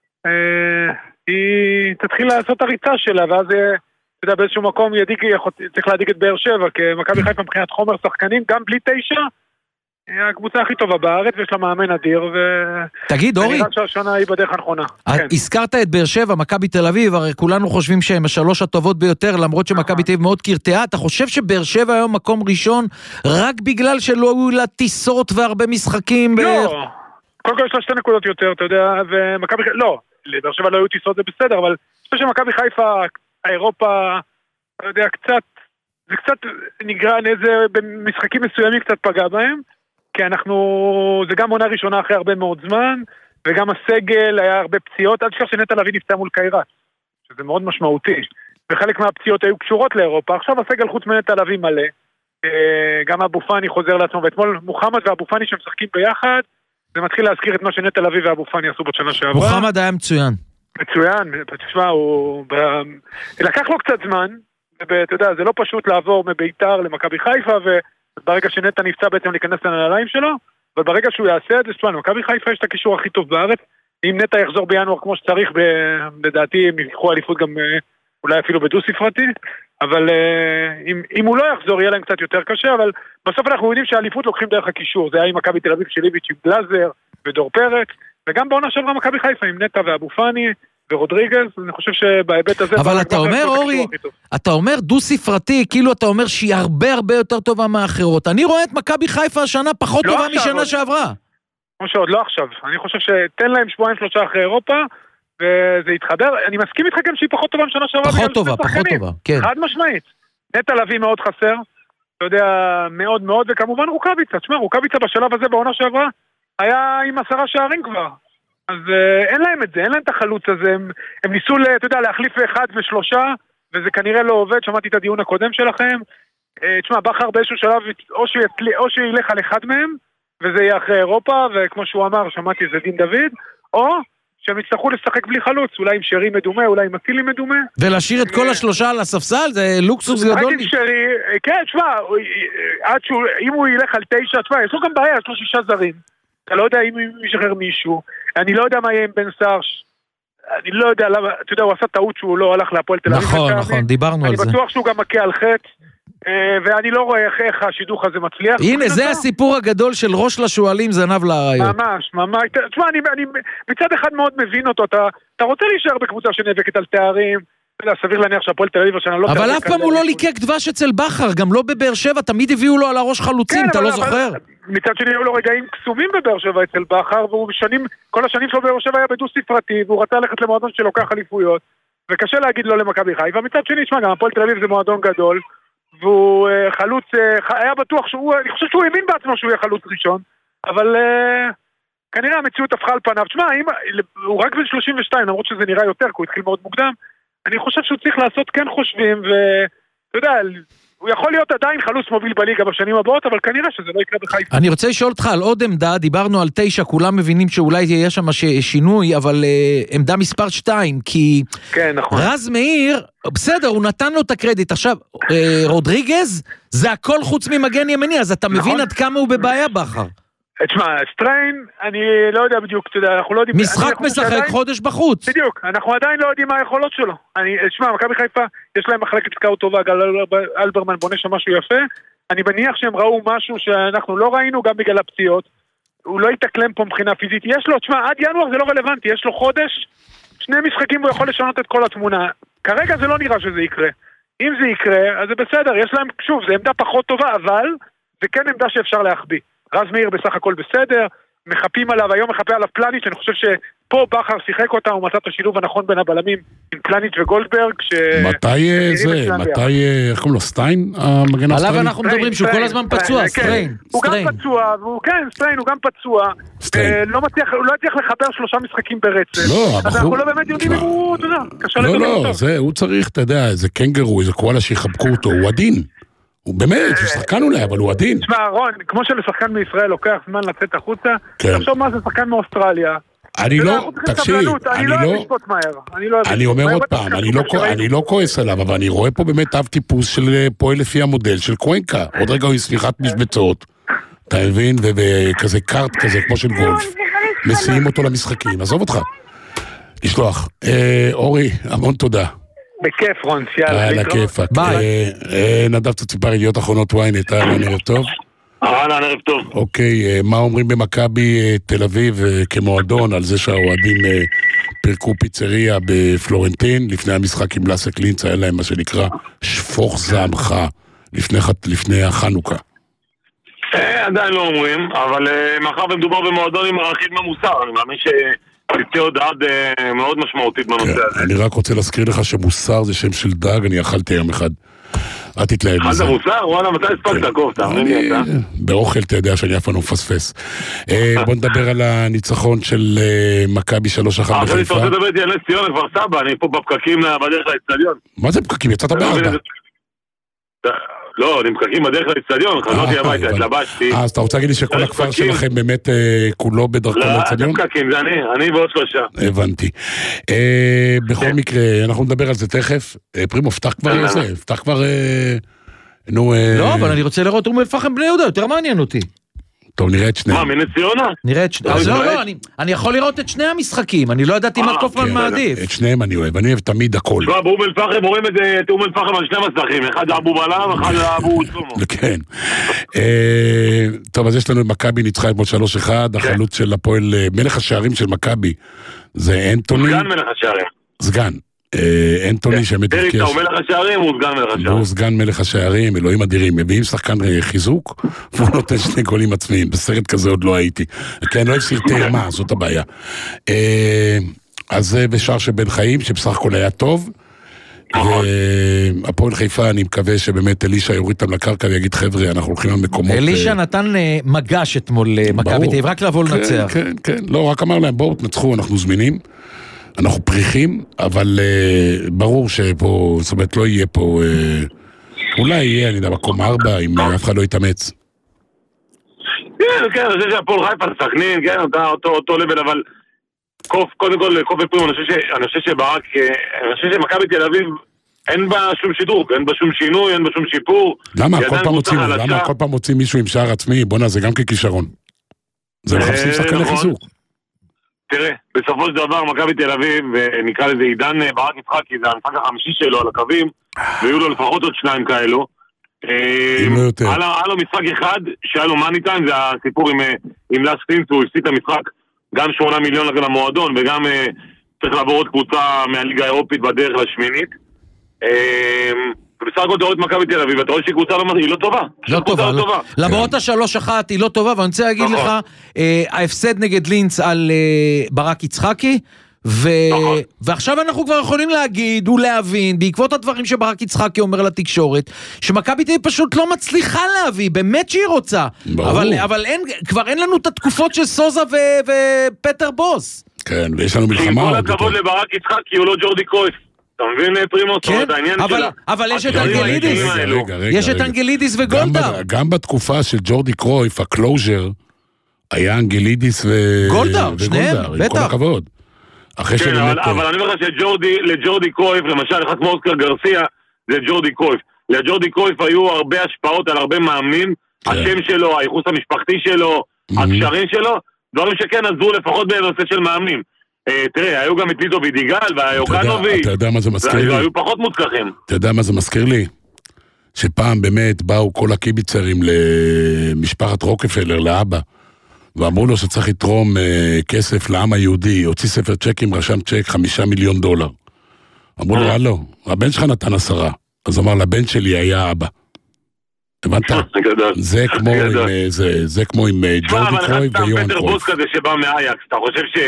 היא תתחיל לעשות הריצה שלה, ואז אתה יודע, באיזשהו מקום ידיק, צריך להדיק את באר שבע, כי מכבי חיפה מבחינת חומר שחקנים, גם בלי תשע, הקבוצה הכי טובה בארץ, ויש לה מאמן אדיר, ו... תגיד, אורי, נראה שהשנה היא בדרך הנכונה. הזכרת את באר שבע, מכבי תל אביב, הרי כולנו חושבים שהם השלוש הטובות ביותר, למרות שמכבי תל אביב מאוד קרטעה. אתה חושב שבאר שבע היום מקום ראשון, רק בגלל שלא היו לה טיסות והרבה משחקים? לא, קודם כל יש לה שתי נקודות יותר, אתה יודע, ומכבי חיפה, לא, לבאר שבע לא היו טיסות, זה בסדר, אבל אני חושב שמכבי חיפה, האירופה, אתה יודע, קצת, זה קצת נגרע, איזה, במשחקים מסוימים קצת פגע בהם, כי אנחנו, זה גם עונה ראשונה אחרי הרבה מאוד זמן, וגם הסגל היה הרבה פציעות, עד שכך שנטע לביא נפצע מול קיירת, שזה מאוד משמעותי, וחלק מהפציעות היו קשורות לאירופה, עכשיו הסגל חוץ מנטע לביא מלא, גם אבו פאני חוזר לעצמו, ואתמול מוחמד ואבו פאני שמשחקים ביחד, זה מתחיל להזכיר את מה שנטע לביא ואבו פאני עשו בשנה שעברה. מוחמד היה מצוין. מצוין, תשמע, הוא... לקח לו קצת זמן, ואתה יודע, זה לא פשוט לעבור מביתר למכבי חיפה, ו... ברגע שנטע נפצע בעצם להיכנס לנעליים שלו, אבל ברגע שהוא יעשה את זה, שפעם, מכבי חיפה יש את הקישור הכי טוב בארץ, אם נטע יחזור בינואר כמו שצריך, לדעתי הם יקחו אליפות גם אולי אפילו בדו ספרתי, אבל אם, אם הוא לא יחזור יהיה להם קצת יותר קשה, אבל בסוף אנחנו יודעים שהאליפות לוקחים דרך הקישור, זה היה עם מכבי תל אביב של ליביץ' עם גלאזר ודור פרץ, וגם בעונה שעברה מכבי חיפה עם נטע ואבו פאני, ורודריגז, אני חושב שבהיבט הזה... אבל אתה אומר, אורי, אתה אומר דו ספרתי, כאילו אתה אומר שהיא הרבה הרבה יותר טובה מהאחרות. אני רואה את מכבי חיפה השנה פחות טובה משנה שעברה. כמו שעוד לא עכשיו. אני חושב שתן להם שבועיים שלושה אחרי אירופה, וזה יתחבר. אני מסכים איתך גם שהיא פחות טובה משנה שעברה. פחות טובה, פחות טובה, כן. חד משמעית. נטע לביא מאוד חסר, אתה יודע, מאוד מאוד, וכמובן רוקאביצה. תשמע, רוקאביצה בשלב הזה בעונה שעברה, היה עם עשרה שערים כבר. אז uh, אין להם את זה, אין להם את החלוץ הזה, הם, הם ניסו, אתה יודע, להחליף אחד ושלושה, וזה כנראה לא עובד, שמעתי את הדיון הקודם שלכם, תשמע, בכר באיזשהו שלב, או, שיצלי, או שילך על אחד מהם, וזה יהיה אחרי אירופה, וכמו שהוא אמר, שמעתי זה דין דוד, או שהם יצטרכו לשחק בלי חלוץ, אולי עם שרי מדומה, אולי עם אצילי מדומה. ולהשאיר את כל השלושה על הספסל, זה לוקסוס גדול. רק עם שרי, כן, תשמע, עד שהוא, אם הוא ילך על תשע, תשמע, יש לו גם בעיה, יש לו שישה זרים. אתה לא יודע אם הוא ישחרר מישהו, אני לא יודע מה יהיה עם בן סער, אני לא יודע למה, אתה יודע, הוא עשה טעות שהוא לא הלך להפועל תל אביב. נכון, נכון, דיברנו על זה. אני בטוח שהוא גם מכה על חטא, ואני לא רואה איך השידוך הזה מצליח. הנה, זה הסיפור הגדול של ראש לשואלים זנב לאריות. ממש, ממש. תשמע, אני מצד אחד מאוד מבין אותו, אתה רוצה להישאר בקבוצה שנאבקת על תארים, סביר להניח שהפועל תל אביב השנה לא... אבל אף פעם הוא לא ליקק דבש אצל בכר, גם לא בבאר שבע, תמיד הביאו לו על הראש חלוצים, אתה לא זוכר? מצד שני היו לו רגעים קסומים בבאר שבע אצל בכר, והוא שנים, כל השנים שלו בבאר שבע היה בדו ספרתי, והוא רצה ללכת למועדון שלוקח אליפויות, וקשה להגיד לו למכבי חיפה, ומצד שני, תשמע, גם הפועל תל אביב זה מועדון גדול, והוא חלוץ, היה בטוח שהוא, אני חושב שהוא האמין בעצמו שהוא יהיה חלוץ ראשון, אבל כנראה המציאות הפכה על פניו. תשמע, הוא רק בן שלושים ושתיים, למרות שזה נראה יותר, כי הוא התחיל מאוד מוקדם, אני חושב שהוא צריך לעשות כן חושבים, ואתה יודע, הוא יכול להיות עדיין חלוץ מוביל בליגה בשנים הבאות, אבל כנראה שזה לא יקרה בחיפה. אני רוצה לשאול אותך על עוד עמדה, דיברנו על תשע, כולם מבינים שאולי יהיה שם שינוי, אבל uh, עמדה מספר שתיים, כי כן, נכון. רז מאיר, בסדר, הוא נתן לו את הקרדיט, עכשיו, uh, רודריגז, זה הכל חוץ ממגן ימני, אז אתה מבין עד כמה הוא בבעיה בכר. תשמע, סטריין, אני לא יודע בדיוק, אתה יודע, אנחנו לא יודעים... משחק משחק, חודש בחוץ. בדיוק, אנחנו עדיין לא יודעים מה היכולות שלו. אני, תשמע, מכבי חיפה, יש להם מחלקת סקאוט טובה, גל אלברמן בונה שם משהו יפה, אני מניח שהם ראו משהו שאנחנו לא ראינו, גם בגלל הפציעות, הוא לא יתקלם פה מבחינה פיזית, יש לו, תשמע, עד ינואר זה לא רלוונטי, יש לו חודש, שני משחקים הוא יכול לשנות את כל התמונה, כרגע זה לא נראה שזה יקרה. אם זה יקרה, אז זה בסדר, יש להם, שוב, זה עמדה פחות טובה, אבל זה כן עמדה שאפשר להחביא. רז מאיר בסך הכל בסדר, מחפים עליו, היום מחפה עליו פלניץ', אני חושב שפה בכר שיחק אותה, הוא מצא את השילוב הנכון בין הבלמים עם פלניץ' וגולדברג. מתי זה? מתי, איך קוראים לו, סטיין? המגן הסטריין? עליו אנחנו מדברים שהוא כל הזמן פצוע, סטריין. הוא גם פצוע, כן, סטריין, הוא גם פצוע. הוא לא הצליח לחבר שלושה משחקים ברצף. לא, אז אנחנו לא באמת יודעים אם הוא, אתה יודע, קשה לדבר לא, אותו. לא, זה, הוא צריך, אתה יודע, איזה קנגרו, איזה קואלה שיחבקו אותו, הוא עדין. הוא באמת, הוא שחקן אולי, אבל הוא עדין. תשמע, רון, כמו שלשחקן מישראל לוקח זמן לצאת החוצה, תחשוב מה זה שחקן מאוסטרליה. אני לא, תקשיב, אני לא, אני אומר עוד פעם, אני לא כועס עליו, אבל אני רואה פה באמת אב טיפוס של פועל לפי המודל של קוונקה. עוד רגע הוא ספיחת משבצות, אתה מבין, וכזה קארט כזה, כמו של גולף. מסיעים אותו למשחקים, עזוב אותך. לשלוח. אורי, המון תודה. בכיף רון, יאללה. על הכיפק. נדב ציפר, ידיעות אחרונות וויינט, אהלן, ערב טוב. אהלן, ערב טוב. אוקיי, מה אומרים במכבי תל אביב כמועדון על זה שהאוהדים פירקו פיצריה בפלורנטין, לפני המשחק עם לסק לינץ, היה להם מה שנקרא שפוך זעמך לפני החנוכה. עדיין לא אומרים, אבל מאחר ומדובר במועדון עם ערכים ממוסר, אני מאמין ש... תצא הודעה מאוד משמעותית בנושא הזה. אני רק רוצה להזכיר לך שמוסר זה שם של דג, אני אכלתי יום אחד. אל תתלהב מזה. אז המוסר? וואלה, מתי הספקת עקוב? תאמין לי אתה. באוכל אתה יודע שאני אף פעם לא מפספס. בוא נדבר על הניצחון של מכבי שלוש אחת בחיפה. אבל אני רוצה לדבר איתי על נס ציונה כבר סבא, אני פה בפקקים בדרך לאצטדיון. מה זה פקקים? יצאת בארבע. לא, אני מקקים בדרך לאצטדיון, חזרתי הביתה, התלבשתי. אז אתה רוצה להגיד לי שכל הכפר שלכם באמת כולו בדרכו לאצטדיון? לא, הפקקים, זה אני, אני ועוד שלושה. הבנתי. בכל מקרה, אנחנו נדבר על זה תכף. פרימו, פתח כבר זה, פתח כבר... לא, אבל אני רוצה לראות אום אל-פחם בני יהודה, יותר מעניין אותי. טוב, נראה את שניהם. מה, מנס ציונה? נראה את שניהם. לא, לא, אני יכול לראות את שני המשחקים, אני לא ידעתי מה קופמן מעדיף. את שניהם אני אוהב, אני אוהב תמיד הכל. לא, באום אל-פחם רואים את אום אל-פחם על שני מסכים, אחד אבו בלם, אחד אבו צומו. כן. טוב, אז יש לנו את מכבי ניצחה אתמול שלוש אחד, החלוץ של הפועל, מלך השערים של מכבי, זה אנטוני. סגן מלך השערים. סגן. אנטוני שבאמת הבקש... הוא מלך השערים, הוא סגן מלך השערים. הוא סגן מלך השערים, אלוהים אדירים, מביאים שחקן חיזוק, והוא נותן שני גולים עצמיים, בסרט כזה עוד לא הייתי. כי אני לא אוהב סרטי מה, זאת הבעיה. אז זה בשער של בן חיים, שבסך הכל היה טוב, והפועל חיפה, אני מקווה שבאמת אלישה יוריד אותם לקרקע ויגיד, חבר'ה, אנחנו הולכים למקומות... אלישה נתן מגש אתמול מכבי תל אביב, רק לבוא לנצח. כן, כן, לא, רק אמר להם, בואו תנצחו, אנחנו זמינים. אנחנו פריחים, אבל uh, ברור שפה, זאת אומרת, לא יהיה פה, uh, אולי יהיה, אני יודע, מקום ארבע, אם אף אחד לא יתאמץ. כן, כן, אני חושב שהפועל חיפה, סכנין, כן, אתה אותו, אותו לבל, אבל קוף, קודם כל, קוף ופרימו, אני חושב שברק, אני חושב שמכבי תל אביב, אין בה שום שידור, אין בה שום שינוי, אין בה שום שיפור. למה? כל פעם מוצאים, למה כל פעם מוצאים מישהו עם שער עצמי? בוא נה, זה גם ככישרון. זה מחפשים שחקן לחיזוק. תראה, בסופו של דבר, מכבי תל אביב, נקרא לזה עידן ברק יצחקי, זה המשחק החמישי שלו על הקווים, ויהיו לו לפחות עוד שניים כאלו. היה לו משחק אחד שהיה לו מאני טיים, זה הסיפור עם לס קלינס, הוא הפסיד את המשחק גם שמונה מיליון למועדון, וגם צריך לעבור עוד קבוצה מהליגה האירופית בדרך לשמינית. בסך הכל תראו את מכבי תל אביב, אתה רואה שהיא קבוצה היא לא טובה. לא טובה, למרות השלוש אחת היא לא טובה, ואני רוצה להגיד לך, ההפסד נגד לינץ על ברק יצחקי, ועכשיו אנחנו כבר יכולים להגיד ולהבין, בעקבות הדברים שברק יצחקי אומר לתקשורת, שמכבי תל אביב פשוט לא מצליחה להביא, באמת שהיא רוצה, אבל כבר אין לנו את התקופות של סוזה ופטר בוס. כן, ויש לנו מלחמה. עם כל הכבוד לברק יצחקי, הוא לא ג'ורדי קרויף. אתה מבין פרימוס? כן, אבל יש את אנגלידיס, יש את אנגלידיס וגולדהר. גם בתקופה של ג'ורדי קרויף, הקלוז'ר, היה אנגלידיס וגולדהר, שניהם, בטח. עם כל הכבוד. כן, אבל אני אומר לך שלג'ורדי קרויף, למשל, אחד כמו אוסקר גרסיה, זה ג'ורדי קרויף. לג'ורדי קרויף היו הרבה השפעות על הרבה מאמנים, השם שלו, הייחוס המשפחתי שלו, הקשרים שלו, דברים שכן עזרו לפחות בנושא של מאמנים. תראה, היו גם את לידו וידיגל והיוקנובי, אתה יודע מה זה מזכיר לי? היו פחות מוצלחים. אתה יודע מה זה מזכיר לי? שפעם באמת באו כל הקיביצרים למשפחת רוקפלר, לאבא, ואמרו לו שצריך לתרום כסף לעם היהודי, הוציא ספר צ'קים, רשם צ'ק, חמישה מיליון דולר. אמרו לו, לא, הבן שלך נתן עשרה. אז אמר, לבן שלי היה אבא. הבנת? זה כמו עם, זה, זה כמו עם ג'ורדי קרויף ויורן פטר בוס כזה שבא מאייקס, אתה חושב ש...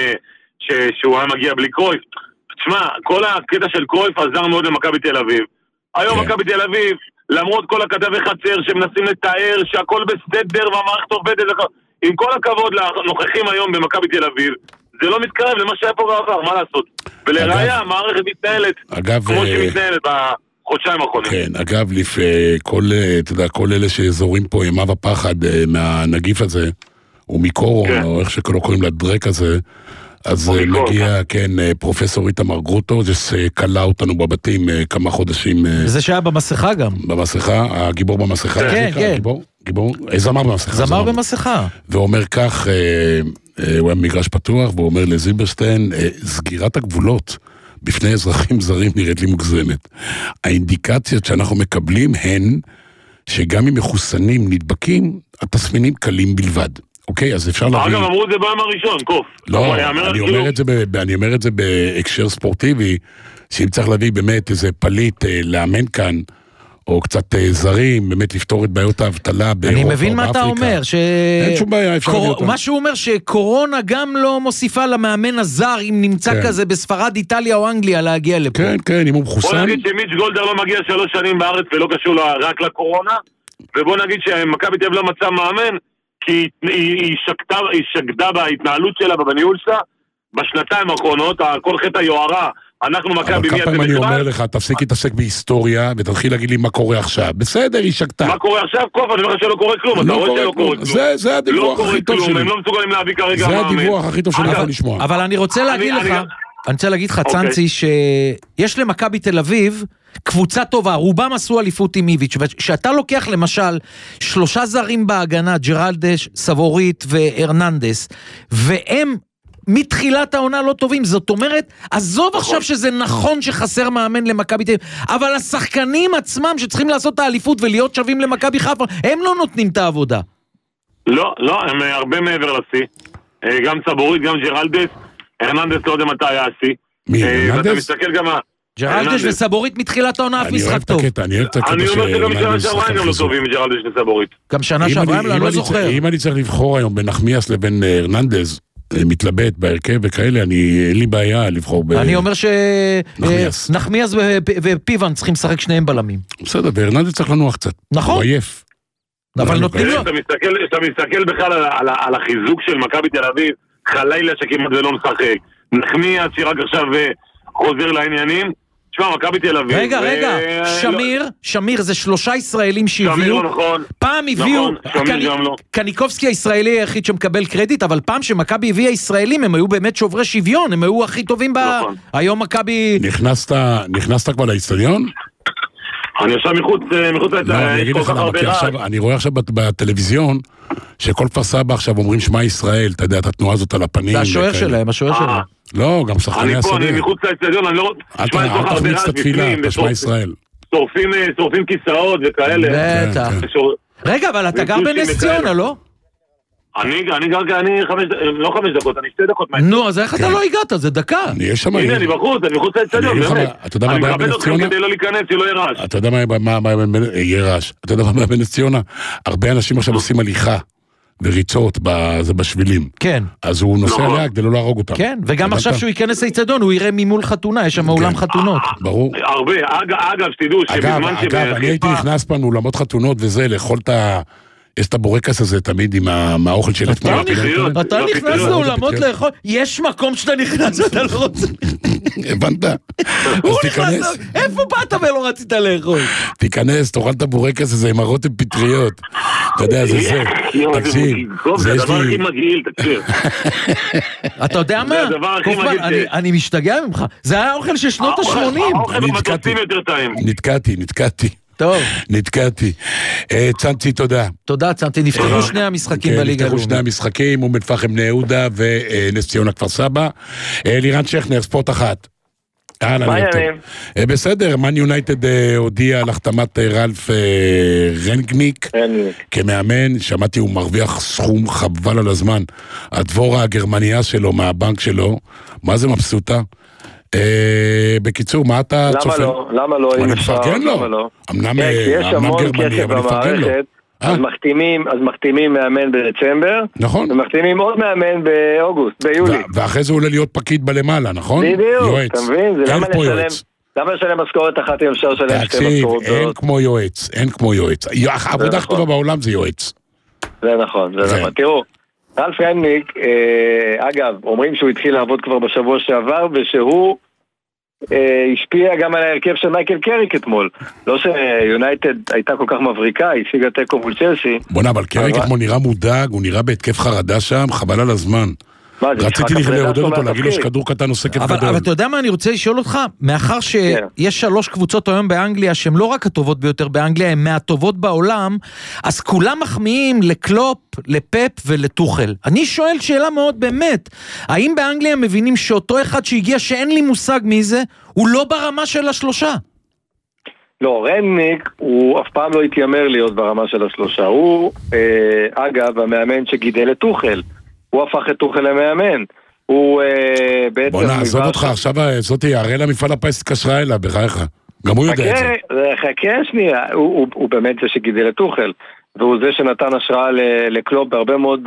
שהוא היה מגיע בלי קרויף. תשמע, כל הקטע של קרויף עזר מאוד למכבי תל אביב. היום מכבי תל אביב, למרות כל הכתבי חצר שמנסים לתאר שהכל בסדר והמערכת עובדת, עם כל הכבוד לנוכחים היום במכבי תל אביב, זה לא מתקרב למה שהיה פה בעבר, מה לעשות? ולראיה, המערכת מתנהלת כמו שמתנהלת בחודשיים האחרונים. כן, אגב, כל, אתה יודע, כל אלה שזורים פה אימה ופחד מהנגיף הזה, או מקורון, או איך שכולו קוראים לדרק הזה, אז מגיע, כן, פרופסור איתמר גרוטו, זה קלה אותנו בבתים כמה חודשים. זה שהיה במסכה גם. במסכה, הגיבור במסכה. כן, כן. גיבור, גיבור, זמר במסכה. זמר במסכה. ואומר כך, הוא היה במגרש פתוח, והוא אומר לזילברשטיין, סגירת הגבולות בפני אזרחים זרים נראית לי מוגזמת. האינדיקציות שאנחנו מקבלים הן, שגם אם מחוסנים נדבקים, התסמינים קלים בלבד. אוקיי, אז אפשר להביא... אגב, אמרו את זה ביום הראשון, קוף. לא, אני אומר את זה, אני אומר את זה בהקשר ספורטיבי, שאם צריך להביא באמת איזה פליט לאמן כאן, או קצת זרים, באמת לפתור את בעיות האבטלה באירופה או באפריקה. אני מבין מה אתה אומר, ש... אין שום בעיה, אפשר להביא אותה. מה שהוא אומר שקורונה גם לא מוסיפה למאמן הזר, אם נמצא כזה בספרד, איטליה או אנגליה, להגיע לפה. כן, כן, אם הוא מחוסן. בוא נגיד שמיץ' גולדהר לא מגיע שלוש שנים בארץ ולא קשור רק לקורונה, ובוא נגיד שמכבי תל אביב לא מצא מאמן, כי היא שקדה, היא שקדה בהתנהלות שלה ובניהול שלה בשנתיים האחרונות, כל חטא היוהרה, אנחנו מכבי מי אתם... אני אומר לך, תפסיק להתעסק בהיסטוריה ותתחיל להגיד לי מה קורה עכשיו. בסדר, היא שקדה. מה קורה עכשיו? קוף, אני אומר לך שלא קורה כלום, אתה רואה שלא קורה כלום. זה הדיווח הכי טוב שלי. הם לא מסוגלים להביא כרגע... זה הדיווח הכי טוב שאני יכול לשמוע. אבל אני רוצה להגיד לך, אני רוצה להגיד לך, צאנצי, שיש למכבי תל אביב קבוצה טובה, רובם עשו אליפות עם איביץ', ושאתה לוקח למשל שלושה זרים בהגנה, ג'רלדש, סבורית והרננדס, והם מתחילת העונה לא טובים, זאת אומרת, עזוב עכשיו שזה נכון שחסר מאמן למכבי תל אביב, אבל השחקנים עצמם שצריכים לעשות את האליפות ולהיות שווים למכבי חיפה, הם לא נותנים את העבודה. לא, לא, הם הרבה מעבר לשיא. גם סבורית, גם ג'רלדס, הרננדס לא יודע מתי היה השיא. מי, הרננדס? ואתה מסתכל גם... ג'רלדש וסבורית מתחילת העונה אף משחק טוב. אני אוהב את הקטע אני אומר שגם שנה שעברה הם לא טובים ג'רלדש וסבורית. גם שנה שעברה הם לא זוכר. אם אני צריך לבחור היום בין נחמיאס לבין הרננדז, מתלבט בהרכב וכאלה, אין לי בעיה לבחור ב... אני אומר שנחמיאס ופיוון צריכים לשחק שניהם בלמים. בסדר, והרננדז צריך לנוח קצת. נכון. הוא עייף. אבל נותנים לו... אתה מסתכל בכלל על החיזוק של מכבי תל אביב, חלילה שכמעט ולא משחק. נחמיאס שרק עכשיו חוזר לעניינים. תשמע, מכבי תל אביב. רגע, רגע, שמיר, שמיר, זה שלושה ישראלים שהביאו. נכון. פעם הביאו, קניקובסקי הישראלי היחיד שמקבל קרדיט, אבל פעם שמכבי הביאה ישראלים, הם היו באמת שוברי שוויון, הם היו הכי טובים ב... היום מכבי... נכנסת כבר לאצטדיון? אני עכשיו מחוץ, מחוץ לאצטדיון. אני רואה עכשיו בטלוויזיון, שכל כפר סבא עכשיו אומרים שמה ישראל, אתה יודע, את התנועה הזאת על הפנים. זה השוער שלהם, השוער שלהם. לא, גם שחקני השדה. אני פה, אני מחוץ לאצטדיון, אני לא... אל תחמיץ את התפילה, תשמע ישראל. שורפים כיסאות וכאלה. בטח. רגע, אבל אתה גר בנס ציונה, לא? אני גר, אני חמש, לא חמש דקות, אני שתי דקות. נו, אז איך אתה לא הגעת? זה דקה. אני יש שם... הנה, אני בחוץ, אני מחוץ לאצטדיון, באמת. אני מכבד אתכם כדי לא להיכנס, שלא יהיה רעש. אתה יודע מה יהיה רעש? אתה יודע מה בנס ציונה? הרבה אנשים עכשיו עושים הליכה. וריצות, זה בשבילים. כן. אז הוא נוסע עליה כדי לא להרוג אותם. כן, וגם עכשיו שהוא ייכנס לאצטדיון, הוא יראה ממול חתונה, יש שם אולם חתונות. ברור. הרבה, אגב, שתדעו שבזמן שבחיפה... אגב, אני הייתי נכנס פעם לאולמות חתונות וזה, לאכול את ה... יש את הבורקס הזה תמיד עם האוכל של אתמול. אתה נכנס לאולמות לאכול, יש מקום שאתה נכנס ואתה לא רוצה. הבנת? אז תיכנס. איפה באת ולא רצית לאכול? תיכנס, תאכל את הבורקס הזה עם הרוטב פטריות. אתה יודע, זה זה. תקשיב. זה הדבר הכי מגעיל, תקשיב. אתה יודע מה? קופמן, אני משתגע ממך. זה היה האוכל של שנות ה-שמונים. האוכל במטוסים יותר טעים. נתקעתי, נתקעתי. טוב. נתקעתי. צנצי, תודה. תודה, צנצי. נפתחו שני המשחקים בליגה הלאומית. נפתחו שני המשחקים, אום אל-פחם בני יהודה ונס ציונה כפר סבא. לירן שכנר, ספורט אחת. מה העניינים? בסדר, מן יונייטד הודיע על החתמת רלף רנגניק כמאמן, שמעתי הוא מרוויח סכום חבל על הזמן. הדבורה הגרמניה שלו מהבנק שלו, מה זה מבסוטה? בקיצור, מה אתה צופה? למה לא? למה לא? אני מפרגן לו. אמנם גרמני, אבל מפרגן לו. אז מחתימים, אז מחתימים מאמן בדצמבר. נכון. ומחתימים עוד מאמן באוגוסט, ביולי. ואחרי זה עולה להיות פקיד בלמעלה, נכון? בדיוק, אתה מבין? אין כמו יועץ. למה לשלם משכורת אחת אם אפשר לשלם שתי משכורות? תקשיב, אין כמו יועץ, אין כמו יועץ. העבודה הכי טובה בעולם זה יועץ. זה נכון, זה נכון. תראו, רלף רנגניק, אגב, אומרים שהוא התחיל לעבוד כבר בשבוע שעבר, ושהוא השפיע גם על ההרכב של מייקל קריק אתמול. לא שיונייטד הייתה כל כך מבריקה, השיגה תיקו מול צ'לסי. בונה, אבל קריק אתמול נראה מודאג, הוא נראה בהתקף חרדה שם, חבל על הזמן. רציתי לעודד אותו, להגיד לו שכדור קטן עושה כיף גדול. אבל אתה יודע מה אני רוצה לשאול אותך? מאחר שיש שלוש קבוצות היום באנגליה שהן לא רק הטובות ביותר באנגליה, הן מהטובות בעולם, אז כולם מחמיאים לקלופ, לפפ ולטוחל. אני שואל שאלה מאוד באמת, האם באנגליה מבינים שאותו אחד שהגיע שאין לי מושג מי זה, הוא לא ברמה של השלושה? לא, רנגניק הוא אף פעם לא התיימר להיות ברמה של השלושה. הוא, אגב, המאמן שגידל את טוחל. הוא הפך את טוחל למאמן. הוא בעצם... בוא נעזוב אותך, עכשיו זאת יערה למפעל הפיס התקשרה אליו, בחייך. גם הוא יודע את זה. חכה שנייה, הוא באמת זה שגידל את טוחל, והוא זה שנתן השראה לקלופ בהרבה מאוד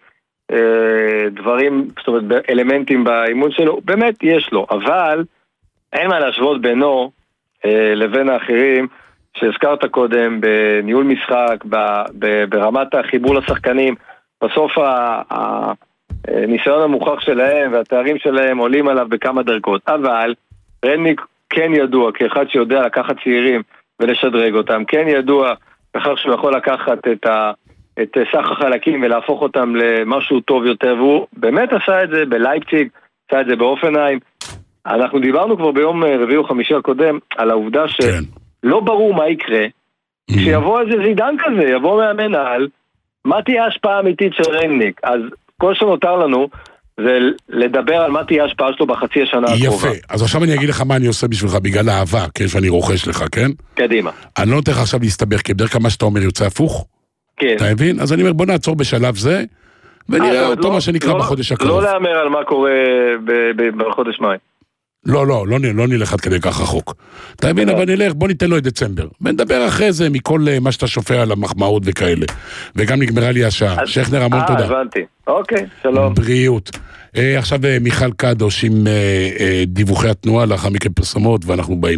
דברים, זאת אומרת, אלמנטים באימון שלו, באמת יש לו, אבל אין מה להשוות בינו לבין האחרים שהזכרת קודם, בניהול משחק, ברמת החיבור לשחקנים, בסוף הניסיון המוכח שלהם והתארים שלהם עולים עליו בכמה דרגות, אבל רנגניק כן ידוע כאחד שיודע לקחת צעירים ולשדרג אותם, כן ידוע בכך שהוא יכול לקחת את, ה, את סך החלקים ולהפוך אותם למשהו טוב יותר, והוא באמת עשה את זה בלייפציג, עשה את זה באופנהיים. אנחנו דיברנו כבר ביום רביעי או חמישי הקודם על העובדה שלא ברור מה יקרה כשיבוא איזה זידן כזה, יבוא מאמן על מה תהיה ההשפעה האמיתית של רנגניק. אז כל שנותר לנו זה לדבר על מה תהיה ההשפעה שלו בחצי השנה הקרובה. יפה, אז עכשיו אני אגיד לך מה אני עושה בשבילך בגלל האהבה, כן, שאני רוכש לך, כן? קדימה. אני לא נותן לך עכשיו להסתבך, כי בדרך כלל מה שאתה אומר יוצא הפוך. כן. אתה מבין? אז אני אומר בוא נעצור בשלב זה, ונראה אותו מה שנקרא בחודש הקרוב. לא להאמר על מה קורה בחודש מאי. לא, לא, לא, לא נלך עד כדי כך רחוק. אתה מבין, אבל נלך, בוא ניתן לו את דצמבר. ונדבר אחרי זה מכל מה שאתה שופע על המחמאות וכאלה. וגם נגמרה לי השעה. שכנר, המון תודה. אה, הבנתי. אוקיי, שלום. בריאות. עכשיו מיכל קדוש עם דיווחי התנועה, לאחר מכן פרסומות, ואנחנו באים.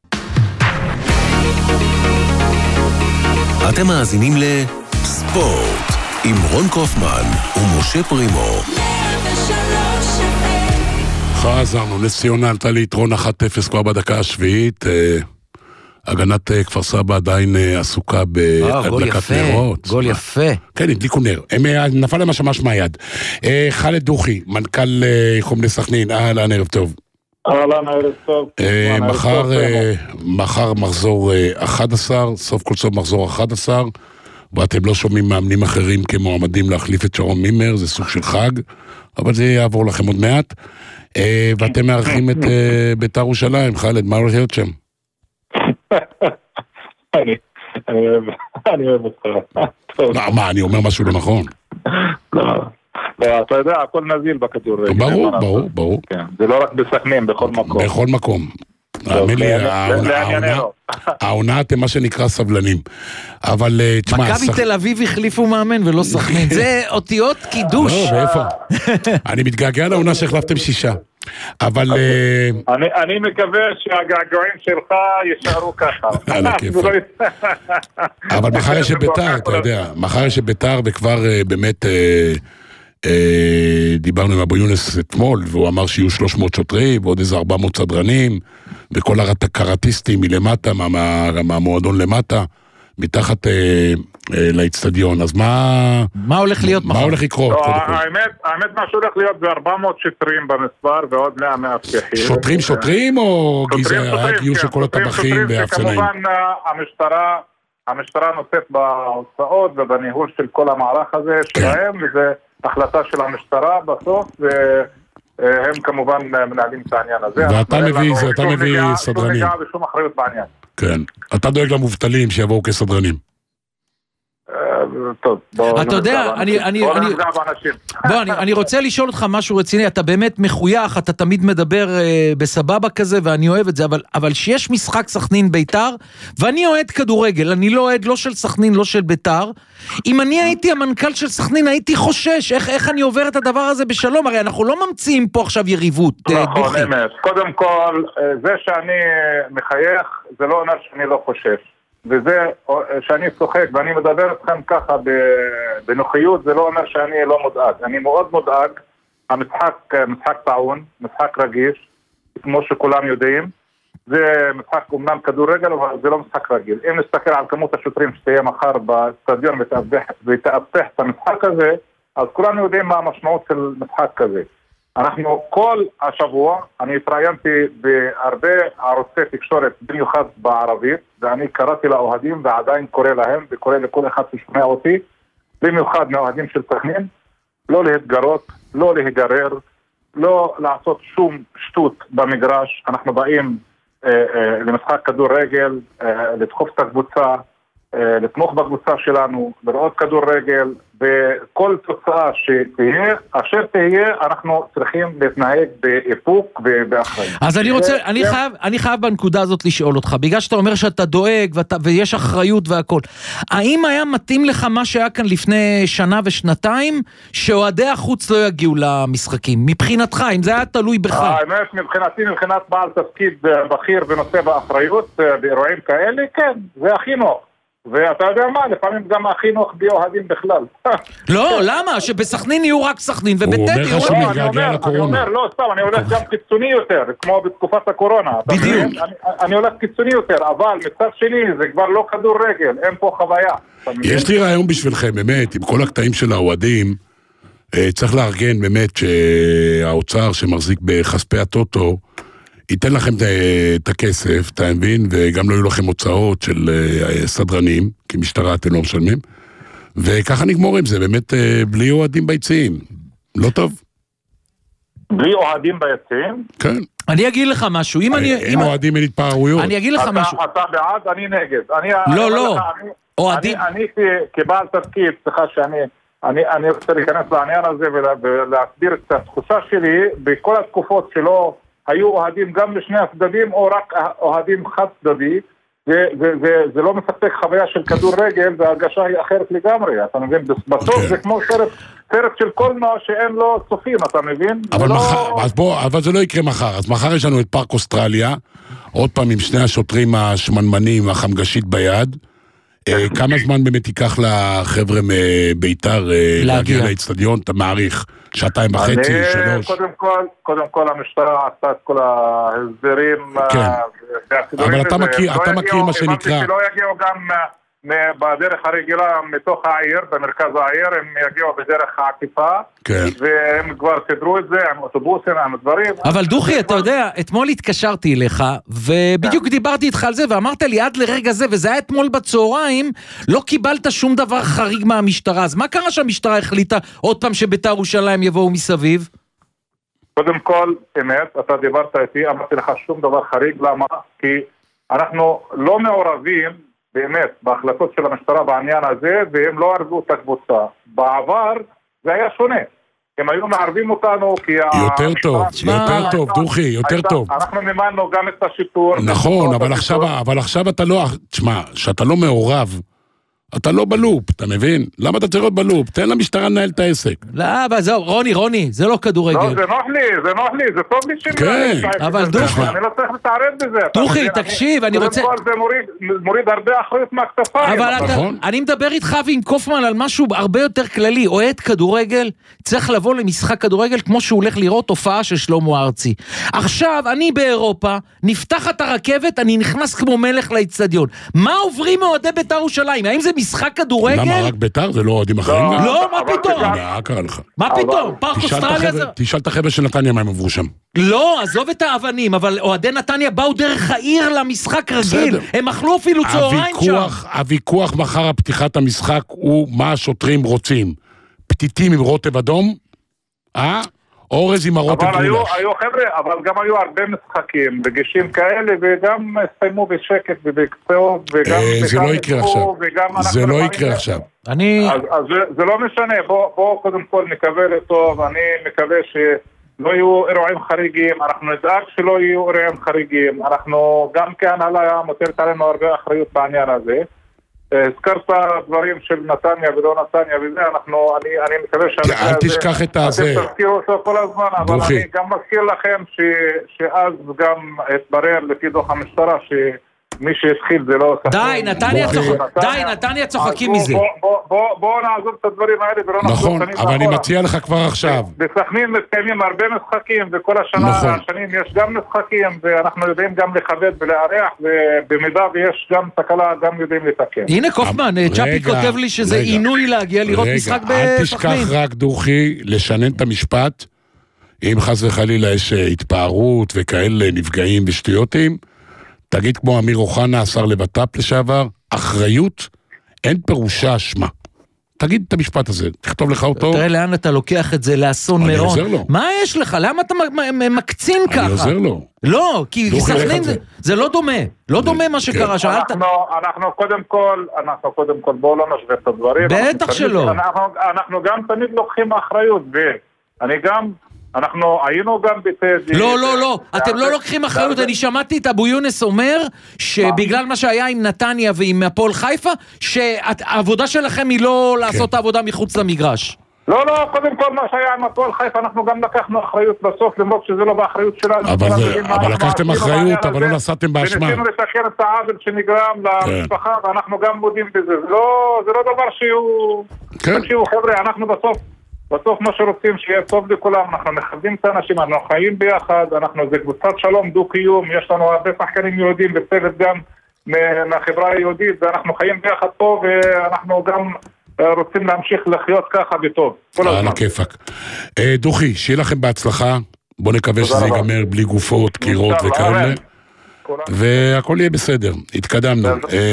אתם מאזינים לספורט עם רון קופמן ומשה פרימו. חזרנו, נס ציונה עלתה ליתרון אחת אפס כבר בדקה השביעית, הגנת כפר סבא עדיין עסוקה בהדלקת נרות. גול יפה. כן, הדליקו נר. נפל להם השמש מהיד. חאלד דוכי, מנכ"ל חומני סכנין, אהלן, ערב טוב. אהלן, ערב טוב. מחר מחזור אחד עשר, סוף כל סוף מחזור אחד עשר, ואתם לא שומעים מאמנים אחרים כמועמדים להחליף את שרון מימר, זה סוג של חג, אבל זה יעבור לכם עוד מעט. ואתם מארחים את בית"ר ירושלים, חאלד, מה הולך להיות שם? אני אוהב אותך. מה, אני אומר משהו לא נכון? לא, אתה יודע, הכל נזיל בכדורגל. ברור, ברור, ברור. זה לא רק בסכנין, בכל מקום. בכל מקום. העונה אתם מה שנקרא סבלנים. אבל תשמע, מכבי תל אביב החליפו מאמן ולא סכנין, זה אותיות קידוש. לא, ואיפה? אני מתגעגע לעונה שהחלפתם שישה. אבל אני מקווה שהגעגועים שלך יישארו ככה. אבל מחר יש בית"ר, אתה יודע, מחר יש בית"ר וכבר באמת דיברנו עם אבו יונס אתמול, והוא אמר שיהיו שלוש מאות שוטרים ועוד איזה ארבע מאות סדרנים וכל הקראטיסטים מלמטה, מהמועדון למטה, מתחת לאצטדיון. אז מה מה הולך להיות מחר? מה הולך לקרות? האמת מה שהולך להיות זה ארבע מאות שוטרים במספר ועוד מאה מאבטחים. שוטרים שוטרים או גיוס של כל הטבחים והאפסנאים? כמובן המשטרה המשטרה נושאת בהוצאות ובניהול של כל המערך הזה שלהם, וזה החלטה של המשטרה בסוף, והם כמובן מנהלים את העניין הזה. ואתה מביא, אתה מביא סדרנים. שום נגעה ושום אחריות בעניין. כן. אתה דואג למובטלים שיבואו כסדרנים. טוב, בואו אתה יודע, אני, אני, אני, בוא, אני, אני רוצה לשאול אותך משהו רציני, אתה באמת מחוייך, אתה תמיד מדבר אה, בסבבה כזה, ואני אוהב את זה, אבל, אבל שיש משחק סכנין ביתר, ואני אוהד כדורגל, אני לא אוהד לא של סכנין, לא של ביתר, אם אני הייתי המנכ"ל של סכנין, הייתי חושש, איך, איך אני עובר את הדבר הזה בשלום, הרי אנחנו לא ממציאים פה עכשיו יריבות. נכון, אמת, קודם כל, זה שאני מחייך, זה לא אומר שאני לא חושש. וזה שאני צוחק ואני מדבר אתכם ככה בנוחיות, זה לא אומר שאני לא מודאג. אני מאוד מודאג. המשחק משחק טעון, משחק רגיש, כמו שכולם יודעים. זה משחק אומנם כדורגל, אבל זה לא משחק רגיל. אם נסתכל על כמות השוטרים שתהיה מחר בסטדיון ותאבטח את המשחק הזה, אז כולנו יודעים מה המשמעות של משחק כזה. אנחנו כל השבוע, אני התראיינתי בהרבה ערוצי תקשורת, במיוחד בערבית, ואני קראתי לאוהדים ועדיין קורא להם, וקורא לכל אחד ששומע אותי, במיוחד מאוהדים של סכנין, לא להתגרות, לא להיגרר, לא לעשות שום שטות במגרש. אנחנו באים אה, אה, למשחק כדורגל, אה, לדחוף את הקבוצה, אה, לתמוך בקבוצה שלנו, לראות כדורגל, וכל תוצאה שתהיה, אשר תהיה, אנחנו צריכים להתנהג באיפוק ובאחריות. אז אני רוצה, אני חייב, אני חייב בנקודה הזאת לשאול אותך, בגלל שאתה אומר שאתה דואג ואתה, ויש אחריות והכל. האם היה מתאים לך מה שהיה כאן לפני שנה ושנתיים, שאוהדי החוץ לא יגיעו למשחקים? מבחינתך, אם זה היה תלוי בך. האמת, מבחינתי, מבחינת בעל תפקיד בכיר ונושא באחריות באירועים כאלה, כן, זה הכי נוח. ואתה יודע מה, לפעמים גם הכי נוח בי אוהדים בכלל. לא, למה? שבסכנין יהיו רק סכנין ובטדי יהיו רק... אני אומר, לא, סתם, אני הולך גם קיצוני יותר, כמו בתקופת הקורונה. בדיוק. אני הולך קיצוני יותר, אבל מצד שני זה כבר לא כדורגל, אין פה חוויה. יש לי רעיון בשבילכם, באמת, עם כל הקטעים של האוהדים, צריך לארגן באמת שהאוצר שמחזיק בכספי הטוטו, ייתן לכם את הכסף, אתה מבין, וגם לא יהיו לכם הוצאות של סדרנים, כי משטרה אתם לא משלמים, וככה נגמור עם זה, באמת בלי אוהדים ביציעים. לא טוב? בלי אוהדים ביציעים? כן. אני אגיד לך משהו, אם אני... אין אוהדים, אין התפרעויות. אני אגיד לך משהו. אתה בעד, אני נגד. לא, לא. אוהדים... אני כבעל תפקיד, צריכה שאני... אני רוצה להיכנס לעניין הזה ולהסביר את התחושה שלי, בכל התקופות שלא היו אוהדים גם לשני הצדדים או רק אוהדים חד צדדי, וזה לא מספק חוויה של כדורגל, וההרגשה היא אחרת לגמרי, אתה מבין? בסוף זה כמו סרט של קולנוע שאין לו צופים, אתה מבין? אבל זה לא יקרה מחר. אז מחר יש לנו את פארק אוסטרליה, עוד פעם עם שני השוטרים השמנמנים, החמגשית ביד, כמה זמן באמת ייקח לחבר'ה מביתר להגיע לאצטדיון? אתה מעריך שעתיים וחצי, שלוש? קודם כל, קודם כל המשטרה עשתה את כל ההסדרים. כן, אבל אתה מכיר מה שנקרא. שלא יגיעו גם בדרך הרגילה מתוך העיר, במרכז העיר, הם יגיעו בדרך העקיפה, והם כבר סדרו את זה עם אוטובוסים, עם דברים. אבל דוחי, אתה יודע, אתמול התקשרתי אליך, ובדיוק דיברתי איתך על זה, ואמרת לי עד לרגע זה, וזה היה אתמול בצהריים, לא קיבלת שום דבר חריג מהמשטרה, אז מה קרה שהמשטרה החליטה עוד פעם שביתר ירושלים יבואו מסביב? קודם כל, אמת, אתה דיברת איתי, אמרתי לך שום דבר חריג, למה? כי אנחנו לא מעורבים באמת בהחלטות של המשטרה בעניין הזה, והם לא ערבו את הקבוצה. בעבר זה היה שונה. הם היו מערבים אותנו כי... יותר טוב, יותר טוב, דוחי, יותר טוב. אנחנו מימנו גם את השיטור. נכון, אבל עכשיו אתה לא... תשמע, שאתה לא מעורב, אתה לא בלופ, אתה מבין? למה אתה צריך להיות בלופ? תן למשטרה לנהל את העסק. לא, אבל זהו, רוני, רוני, זה לא כדורגל. לא, זה נוח לי, זה נוח לי, זה טוב לי שלי. כן. אבל דוחי. אני לא צריך להתערב בזה. דוחי, תקשיב, אני רוצה... קודם כל זה מוריד הרבה אחריות מהכתפיים. אבל אני מדבר איתך ועם קופמן על משהו הרבה יותר כללי. אוהד כדורגל צריך לבוא למשחק כדורגל כמו שהוא הולך לראות הופעה של שלמה ארצי. עכשיו, אני באירופה, נפתחת הרכבת, אני נכנס כמו מלך לאצטדיון. מה עוברים מאוהדי בית"ר ירושלים? האם זה משחק כדורגל? למה רק בית"ר? זה לא אוהדים אחרים? לא, מה פתאום? מה קרה לך? מה פתאום? פארק אוסטרליה זה... תשאל את החבר'ה של נתניה מה הם עברו שם. לא, עזוב את האבנים, אבל אוהדי נתניה באו דרך העיר למשחק רגיל. הם אכלו אפילו צהריים שם. הוויכוח מחר הפתיחת המשחק הוא מה השוטרים רוצים. פתיתים עם רוטב אדום? אה? אורז עם הרוטב גולש. אבל היו חבר'ה, אבל גם היו הרבה משחקים בגישים כאלה, וגם הסתיימו בשקט ובקצות, וגם... זה לא יקרה עכשיו. זה לא יקרה עכשיו. אני... אז זה לא משנה, בואו קודם כל נקווה לטוב, אני מקווה שלא יהיו אירועים חריגים, אנחנו נדאג שלא יהיו אירועים חריגים, אנחנו גם כהנהלה מוטלת עלינו הרבה אחריות בעניין הזה. הזכרת דברים של נתניה ולא נתניה וזה, אנחנו, אני, אני מקווה שהנושא הזה, אל תשכח את הזה. אתם תזכירו אותו כל הזמן, אבל אני גם מזכיר לכם ש, שאז גם התברר לפי דוח המשטרה שמי שהתחיל זה לא... די, נתניה די, נתניה צוחקים מזה. בואו נעזוב את הדברים האלה ולא נחזור. נכון, אבל אני מציע לך כבר עכשיו. בסכנין מתקיימים הרבה משחקים, וכל השנה והשנים יש גם משחקים, ואנחנו יודעים גם לכבד ולארח, ובמידה ויש גם תקלה, גם יודעים לתקן. הנה קופמן, צ'אפי כותב לי שזה עינוי להגיע לראות משחק בסכנין. אל תשכח רק דוחי, לשנן את המשפט, אם חס וחלילה יש התפארות וכאלה נפגעים ושטויותים, תגיד כמו אמיר אוחנה, השר לבט"פ לשעבר, אחריות אין פירושה אשמה. תגיד את המשפט הזה, תכתוב לך אותו. תראה לאן אתה לוקח את זה, לאסון מירון. אני עוזר לו. מה יש לך? למה אתה מקצין ככה? אני עוזר לו. לא, כי סכנין זה לא דומה. לא דומה מה שקרה, שאלת. אנחנו קודם כל, אנחנו קודם כל, בואו לא נשווה את הדברים. בטח שלא. אנחנו גם תמיד לוקחים אחריות, ואני גם... אנחנו היינו גם בטדי... לא, לא, לא, אתם לא לוקחים אחריות, אני שמעתי את אבו יונס אומר שבגלל מה שהיה עם נתניה ועם הפועל חיפה, שהעבודה שלכם היא לא לעשות את העבודה מחוץ למגרש. לא, לא, קודם כל מה שהיה עם הפועל חיפה, אנחנו גם לקחנו אחריות בסוף, למרות שזה לא באחריות שלנו. אבל לקחתם אחריות, אבל לא נסעתם באשמה. וניסינו לתקן את העוול שנגרם למשפחה, ואנחנו גם מודים בזה. זה לא דבר שהוא... תקשיבו, חבר'ה, אנחנו בסוף... בסוף מה שרוצים שיהיה טוב לכולם, אנחנו מכבדים את האנשים, אנחנו חיים ביחד, אנחנו זה קבוצת שלום, דו-קיום, יש לנו הרבה שחקנים יהודים בצוות גם מהחברה היהודית, ואנחנו חיים ביחד טוב, ואנחנו גם רוצים להמשיך לחיות ככה בטוב. על הכיפק. דוחי, שיהיה לכם בהצלחה, בוא נקווה שזה ייגמר בלי גופות, קירות וכאלה, והכל יהיה בסדר, התקדמנו.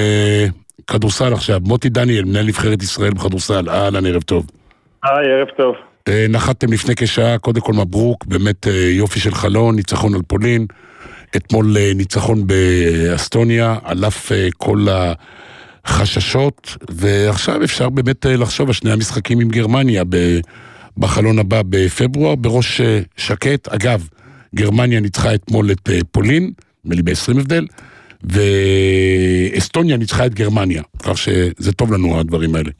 כדורסל עכשיו, מוטי דניאל, מנהל נבחרת ישראל בכדורסל, אהלן, ערב טוב. היי, ערב טוב. נחתתם לפני כשעה, קודם כל מברוק, באמת יופי של חלון, ניצחון על פולין, אתמול ניצחון באסטוניה, על אף כל החששות, ועכשיו אפשר באמת לחשוב על שני המשחקים עם גרמניה בחלון הבא בפברואר, בראש שקט. אגב, גרמניה ניצחה אתמול את פולין, מלי ב-עשרים הבדל, ואסטוניה ניצחה את גרמניה, כך שזה טוב לנו הדברים האלה.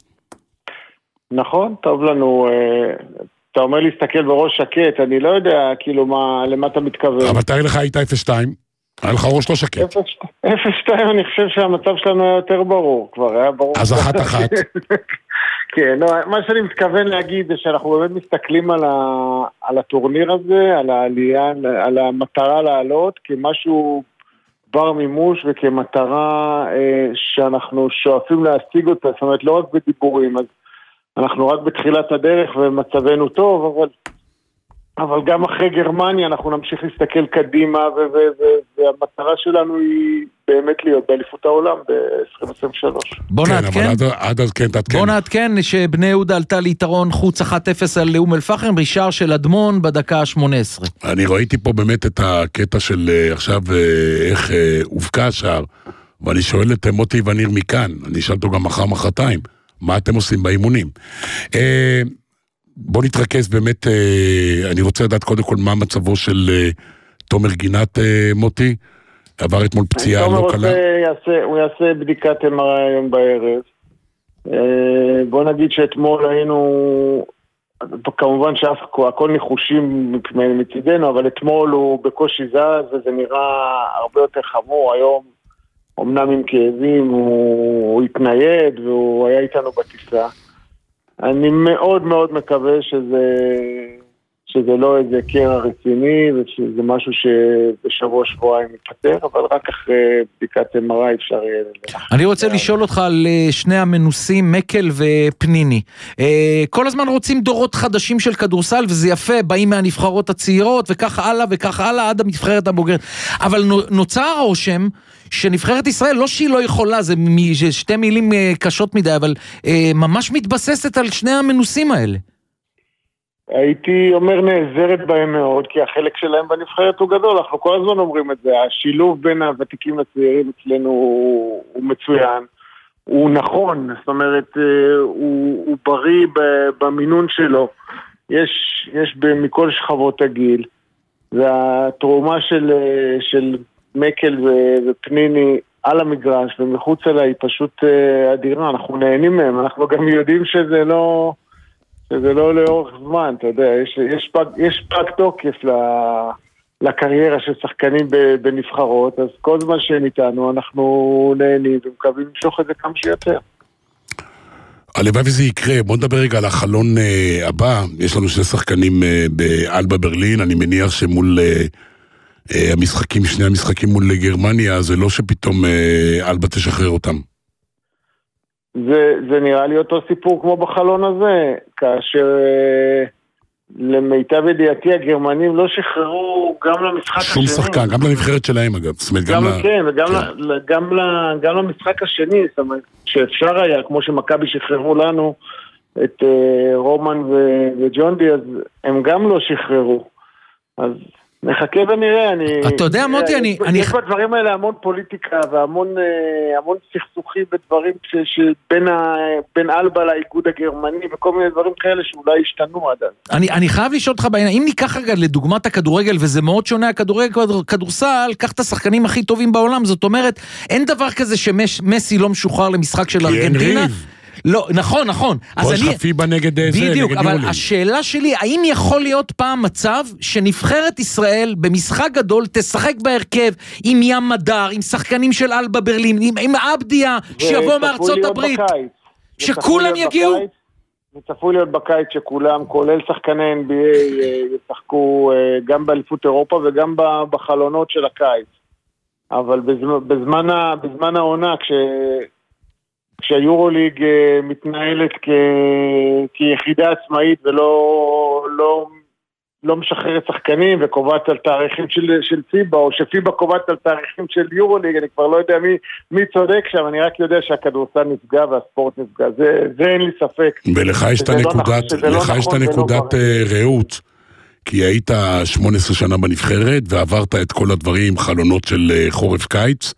נכון, טוב לנו, אתה אומר להסתכל בראש שקט, אני לא יודע כאילו מה, למה אתה מתכוון. אבל תאר לך הייתה אפס שתיים. היה לך ראש לא שקט. אפס שתיים אני חושב שהמצב שלנו היה יותר ברור, כבר היה ברור. אז אחת אחת. כן, לא, מה שאני מתכוון להגיד זה שאנחנו באמת מסתכלים על, ה, על הטורניר הזה, על העלייה, על המטרה לעלות, כמשהו בר מימוש וכמטרה אה, שאנחנו שואפים להשיג אותה, זאת אומרת לא רק בדיבורים, אז אנחנו רק בתחילת הדרך ומצבנו טוב, אבל, אבל גם אחרי גרמניה אנחנו נמשיך להסתכל קדימה, ו- ו- ו- והמטרה שלנו היא באמת להיות באליפות העולם ב-עשרים עשרים ושלוש. בוא כן, נעדכן. אבל עד, עד אז כן תעדכן. בוא נעדכן שבני יהודה עלתה ליתרון חוץ אחת אפס על אום אל-פחם, רישר של אדמון בדקה ה-שמונה עשרה. אני ראיתי פה באמת את הקטע של עכשיו איך הובקע השער, ואני שואל את מוטי וניר מכאן, אני אשאל אותו גם מחר מחרתיים, מה אתם עושים באימונים? בוא נתרכז באמת, אני רוצה לדעת קודם כל מה מצבו של תומר גינת, מוטי, עבר אתמול פציעה לא קלה. הוא יעשה בדיקת אם אר איי היום בערב. בוא נגיד שאתמול היינו, כמובן שהכל ניחושים מצידנו, אבל אתמול הוא בקושי זז, וזה נראה הרבה יותר חמור. היום, אמנם עם כאבים, הוא התנייד, והוא היה איתנו בטיסה. אני מאוד מאוד מקווה שזה, שזה לא איזה קרע רציני, ושזה משהו שבשבוע שבועיים מתפטר, אבל רק אחרי בדיקת אם אר איי אפשר יהיה. אני רוצה לשאול אותך על שני המנוסים, מקל ופניני. כל הזמן רוצים דורות חדשים של כדורסל, וזה יפה, באים מהנבחרות הצעירות, וכך הלאה וכך הלאה, עד הנבחרת הבוגרת. אבל נוצר הרושם, שנבחרת ישראל, לא שהיא לא יכולה, זה שתי מילים קשות מדי, אבל ממש מתבססת על שני המנוסים האלה. הייתי אומר נעזרת בהם מאוד, כי החלק שלהם בנבחרת הוא גדול, אנחנו כל הזמן אומרים את זה, השילוב בין הוותיקים לצעירים אצלנו הוא, הוא מצוין, הוא נכון, זאת אומרת, הוא, הוא בריא במינון שלו, יש, יש מכל שכבות הגיל, והתרומה של, של מקל ופניני על המגרש ומחוץ אליי היא פשוט אדירה, אנחנו נהנים מהם, אנחנו גם יודעים שזה לא... שזה לא לאורך זמן, אתה יודע, יש, יש, פג, יש פג תוקף ל, לקריירה של שחקנים בנבחרות, אז כל זמן שהם איתנו אנחנו נהנים ומקווים למשוך את זה כמה שיותר. הלוואי וזה יקרה, בוא נדבר רגע על החלון uh, הבא, יש לנו שני שחקנים uh, באלבה ברלין, אני מניח שמול uh, uh, המשחקים, שני המשחקים מול גרמניה, זה לא שפתאום uh, אלבה תשחרר אותם. זה, זה נראה לי אותו סיפור כמו בחלון הזה, כאשר אה, למיטב ידיעתי הגרמנים לא שחררו גם למשחק שום השני. שום שחקן, גם לנבחרת שלהם אגב. גם, גם כן, וגם, כן. ל, גם, ל, גם למשחק השני, זאת אומרת, שאפשר היה, כמו שמכבי שחררו לנו את אה, רומן ו, וג'ון די, אז הם גם לא שחררו. אז נחכה ונראה, אני... אתה יודע, מוטי, אני... יש בדברים האלה המון פוליטיקה והמון המון סכסוכים ודברים שבין אלבה לאיגוד הגרמני וכל מיני דברים כאלה שאולי השתנו עד אז. אני, אני חייב לשאול אותך בעניין, אם ניקח רגע לדוגמת הכדורגל, וזה מאוד שונה הכדורגל כדורסל, קח את השחקנים הכי טובים בעולם, זאת אומרת, אין דבר כזה שמסי לא משוחרר למשחק של ארגנטינה. לא, נכון, נכון. אז אני... פיבה נגד זה, בדיוק, נגד אבל יולי. השאלה שלי, האם יכול להיות פעם מצב שנבחרת ישראל במשחק גדול תשחק בהרכב עם ים מדר, עם שחקנים של אלבה ברלין, עם, עם אבדיה שיבוא מארצות הברית, שכולם יגיעו? בקיץ, זה צפוי להיות בקיץ שכולם, כולל שחקני אן בי איי, ישחקו גם באליפות אירופה וגם בחלונות של הקיץ. אבל בזמן, בזמן, בזמן העונה, כש... כשהיורוליג מתנהלת כ... כיחידה עצמאית ולא לא, לא משחררת שחקנים וקובעת על תאריכים של, של פיבה, או שפיבה קובעת על תאריכים של יורוליג, אני כבר לא יודע מי, מי צודק שם, אני רק יודע שהכדורסל נפגע והספורט נפגע, זה, זה אין לי ספק. ולך יש את הנקודת, לא לך יש את הנקודת רעות, כי היית שמונה עשרה שנה בנבחרת ועברת את כל הדברים, חלונות של חורף קיץ,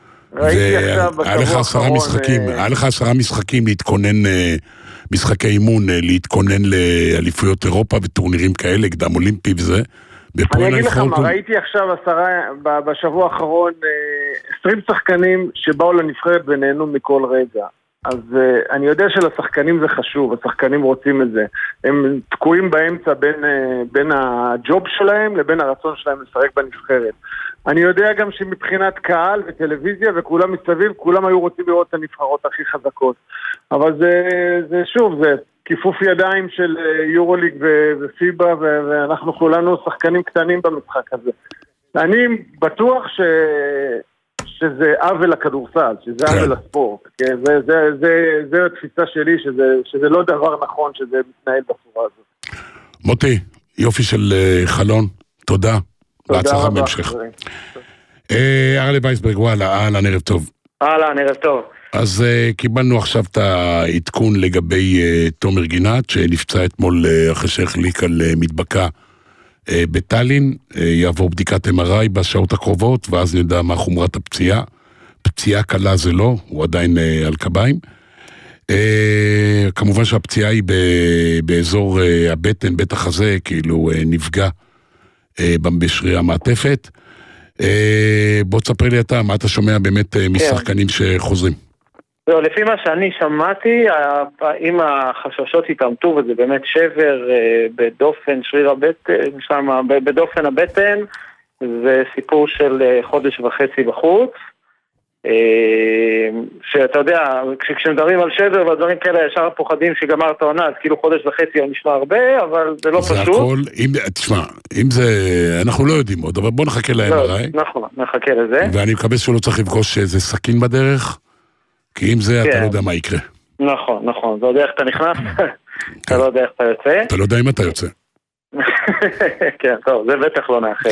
והיה לך עשרה משחקים, היה לך עשרה משחקים להתכונן, משחקי אימון, להתכונן לאליפויות אירופה וטורנירים כאלה, קדם אולימפי וזה. אני אגיד לך מה, ראיתי עכשיו עשרה, בשבוע האחרון, עשרים שחקנים שבאו לנבחרת ונהנו מכל רגע. אז uh, אני יודע שלשחקנים זה חשוב, השחקנים רוצים את זה. הם תקועים באמצע בין, uh, בין הג'וב שלהם לבין הרצון שלהם לשחק בנבחרת. אני יודע גם שמבחינת קהל וטלוויזיה וכולם מסביב, כולם היו רוצים לראות את הנבחרות הכי חזקות. אבל זה, זה שוב, זה כיפוף ידיים של יורוליג ופיבה, ואנחנו כולנו שחקנים קטנים במשחק הזה. אני בטוח ש... שזה עוול לכדורסל, שזה עוול לספורט. זה, זה, זה, זה, זה התפיסה שלי, שזה, שזה לא דבר נכון שזה מתנהל בצורה הזאת. מוטי, יופי של חלון, תודה. בהצלחה בהמשך. ארלה וייסברג, וואלה, אהלן, ערב טוב. אהלן, ערב טוב. אז uh, קיבלנו עכשיו את העדכון לגבי uh, תומר גינת, שנפצע אתמול uh, אחרי שהחליק על uh, מדבקה uh, בטלין, uh, יעבור בדיקת אם אר איי בשעות הקרובות, ואז נדע מה חומרת הפציעה. פציעה קלה זה לא, הוא עדיין uh, על קביים. Uh, כמובן שהפציעה היא ב- באזור uh, הבטן, בית החזה, כאילו uh, נפגע uh, בשריר המעטפת. Uh, בוא תספר לי אתה, מה אתה שומע באמת uh, משחקנים שחוזרים? לא, לפי מה שאני שמעתי, אם החששות התאמתו, וזה באמת שבר בדופן שריר הבטן, בדופן הבטן, זה סיפור של חודש וחצי בחוץ, שאתה יודע, כשמדברים על שבר והדברים כאלה, ישר פוחדים שגמרת עונה, אז כאילו חודש וחצי נשמע הרבה, אבל זה לא פשוט. זה הכל, אם, תשמע, אם זה, אנחנו לא יודעים עוד, אבל בוא נחכה ל-אם אר איי. נכון, נחכה לזה. ואני מקווה שהוא לא צריך לפגוש איזה סכין בדרך, כי אם זה, אתה לא יודע מה יקרה. נכון, נכון, אתה יודע איך אתה נכנס, אתה לא יודע איך אתה יוצא. אתה לא יודע אם אתה יוצא. כן, טוב, זה בטח לא נאחל.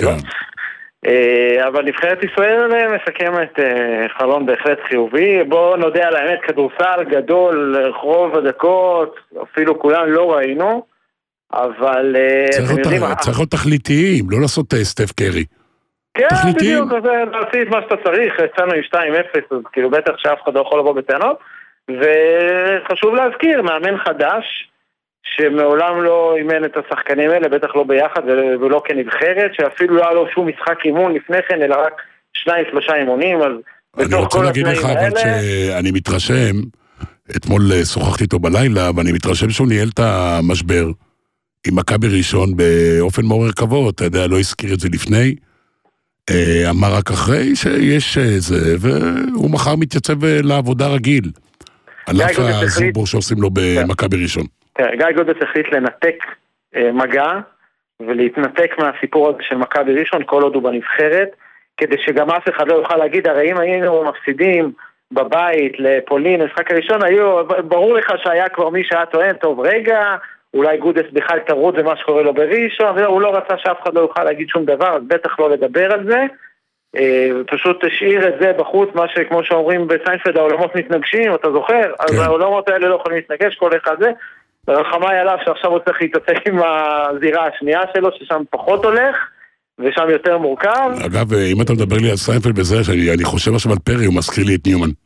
אבל נבחרת ישראל מסכמת חלון בהחלט חיובי. בואו נודה על האמת, כדורסל גדול, רוב הדקות, אפילו כולן לא ראינו, אבל... צריך להיות תכליתיים, לא לעשות סטף קרי. כן, בדיוק, אז להוציא את מה שאתה צריך, יצאנו עם שתיים אפס, אז כאילו בטח שאף אחד לא יכול לבוא בטענות, וחשוב להזכיר, מאמן חדש, שמעולם לא אימן את השחקנים האלה, בטח לא ביחד ולא כנבחרת, שאפילו לא היה לו שום משחק אימון לפני כן, אלא רק שניים, שלושה אימונים, אז אני רוצה להגיד לך, אבל שאני מתרשם, אתמול שוחחתי איתו בלילה, ואני מתרשם שהוא ניהל את המשבר עם מכבי ראשון באופן מעורר כבוד, אתה יודע, לא הזכיר את זה לפני, אמר רק אחרי שיש זה, והוא מחר מתייצב לעבודה רגיל. על אף הזובור שעושים לו במכבי ראשון. גיא גודס החליט לנתק מגע, ולהתנתק מהסיפור הזה של מכבי ראשון, כל עוד הוא בנבחרת, כדי שגם אף אחד לא יוכל להגיד, הרי אם היינו מפסידים בבית לפולין, משחק הראשון, ברור לך שהיה כבר מי שהיה טוען, טוב רגע, אולי גודס בכלל תרוד זה מה שקורה לו בראשון, הוא לא רצה שאף אחד לא יוכל להגיד שום דבר, אז בטח לא לדבר על זה, פשוט תשאיר את זה בחוץ, מה שכמו שאומרים בסיינפלד, העולמות מתנגשים, אתה זוכר? אז העולמות האלה לא יכולים להתנגש, כל אחד זה, ורחמי עליו שעכשיו הוא צריך להתעסק עם הזירה השנייה שלו, ששם פחות הולך, ושם יותר מורכב. אגב, אם אתה מדבר לי על סיינפלד בזה, שאני חושב עכשיו על פרי, הוא מזכיר לי את ניומן.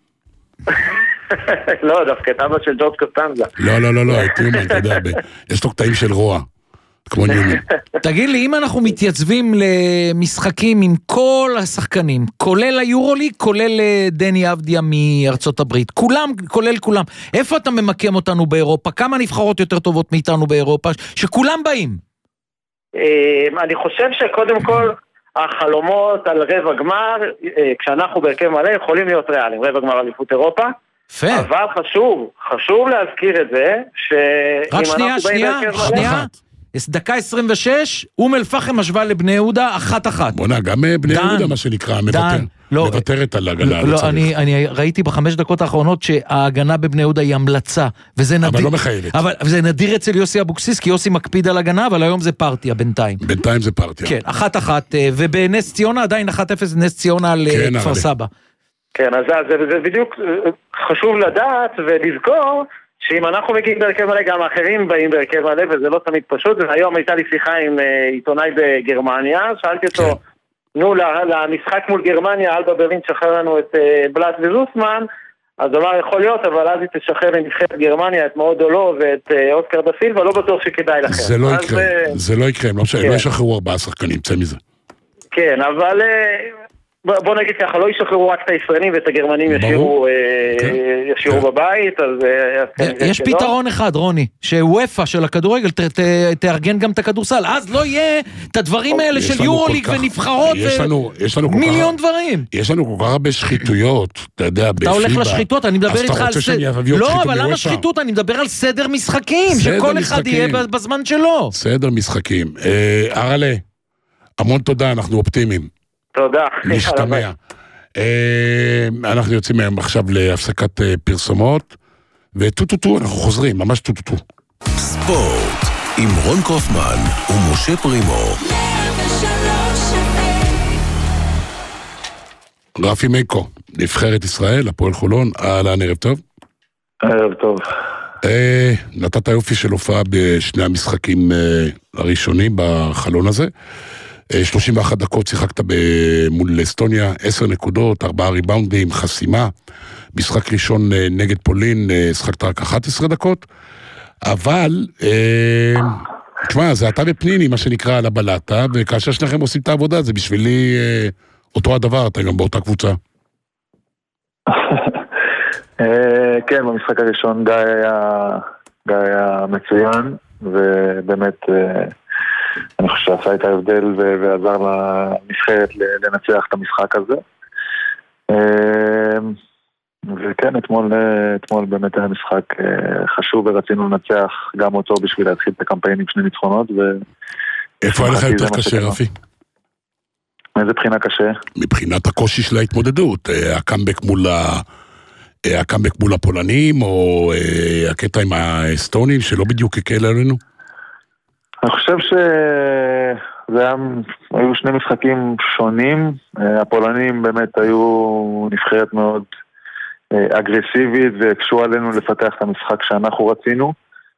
לא, דווקא את אבא של ג'ורג' קוסטנזה. לא, לא, לא, לא, את ניומן, אתה יודע, יש לו קטעים של רוע, כמו ניומן. תגיד לי, אם אנחנו מתייצבים למשחקים עם כל השחקנים, כולל היורוליג, כולל דני אבדיה מארצות הברית, כולם, כולל כולם, איפה אתה ממקם אותנו באירופה? כמה נבחרות יותר טובות מאיתנו באירופה? שכולם באים. אני חושב שקודם כל, החלומות על רבע גמר, כשאנחנו בהרכב מלא, יכולים להיות ריאליים, רבע גמר אליפות אירופה. פייר. אבל חשוב, חשוב להזכיר את זה, רק שנייה, שנייה, שנייה. דקה עשרים ושש, אום אל-פחם משווה לבני יהודה, אחת אחת. בונה, גם בני יהודה מה שנקרא, מוותרת על ההגנה. לא, אני ראיתי בחמש דקות האחרונות שההגנה בבני יהודה היא המלצה, וזה נדיר. אבל לא מחייבת. אבל זה נדיר אצל יוסי אבוקסיס, כי יוסי מקפיד על הגנה, אבל היום זה פרטיה בינתיים. בינתיים זה פרטיה. כן, אחת אחת, ובנס ציונה עדיין אחת אפס, נס ציונה על כפר סבא. כן, אז זה בדיוק חשוב לדעת ולזכור, שאם אנחנו מגיעים בהרכב מלא, גם האחרים באים בהרכב מלא, וזה לא תמיד פשוט, והיום הייתה לי שיחה עם עיתונאי בגרמניה, שאלתי אותו, נו, למשחק מול גרמניה, אלבה ברלין תשחרר לנו את בלאט וזוסמן, אז אמר, יכול להיות, אבל אז היא תשחרר לנבחרת גרמניה, את מאודולו ואת אוסקר דה סילבה, לא בטוח שכדאי לכם. זה לא יקרה, זה לא יקרה, לא ישחררו ארבעה שחקנים, צא מזה. כן, אבל בוא נגיד ככה, לא ישחררו רק את הישראלים ואת הגרמנים ישירו בבית, אז... יש פתרון אחד, רוני, שוופא של הכדורגל תארגן גם את הכדורסל, אז לא יהיה את הדברים האלה של יורוליג ונבחרות ומיליון דברים. יש לנו כל כך הרבה שחיתויות, אתה יודע, אתה הולך לשחיתות, אני מדבר איתך על סדר... לא, אבל למה שחיתות? אני מדבר על סדר משחקים, שכל אחד יהיה בזמן שלו. סדר משחקים. ארלה, המון תודה, אנחנו אופטימיים. תודה. משתמע. אנחנו יוצאים מהם עכשיו להפסקת פרסומות, וטו-טו-טו, אנחנו חוזרים, ממש טו-טו-טו. ספורט, עם רון קופמן ומשה פרימו. רפי מייקו, נבחרת ישראל, הפועל חולון, אהלן, ערב טוב. ערב טוב. נתת יופי של הופעה בשני המשחקים הראשונים בחלון הזה. שלושים ואחת דקות שיחקת מול אסטוניה, עשר נקודות, ארבעה ריבאונדים, חסימה. משחק ראשון נגד פולין, שחקת רק אחת עשרה דקות. אבל, תשמע, זה אתה ופניני, מה שנקרא, על הבלטה, וכאשר שניכם עושים את העבודה, זה בשבילי אותו הדבר, אתה גם באותה קבוצה. כן, במשחק הראשון גיא היה מצוין, ובאמת... אני חושב שעשה את ההבדל ועזר לנבחרת לנצח את המשחק הזה. וכן, אתמול, אתמול באמת היה משחק חשוב ורצינו לנצח גם אותו בשביל להתחיל את הקמפיין עם שני ניצחונות. איפה היה לך יותר קשה, רפי? מאיזה בחינה קשה? מבחינת הקושי של ההתמודדות, הקאמבק מול ה... הקאמבק מול הפולנים, או הקטע עם האסטונים שלא בדיוק הקל עלינו? אני חושב שזה היה, היו שני משחקים שונים, הפולנים באמת היו נבחרת מאוד אגרסיבית והקשו עלינו לפתח את המשחק שאנחנו רצינו,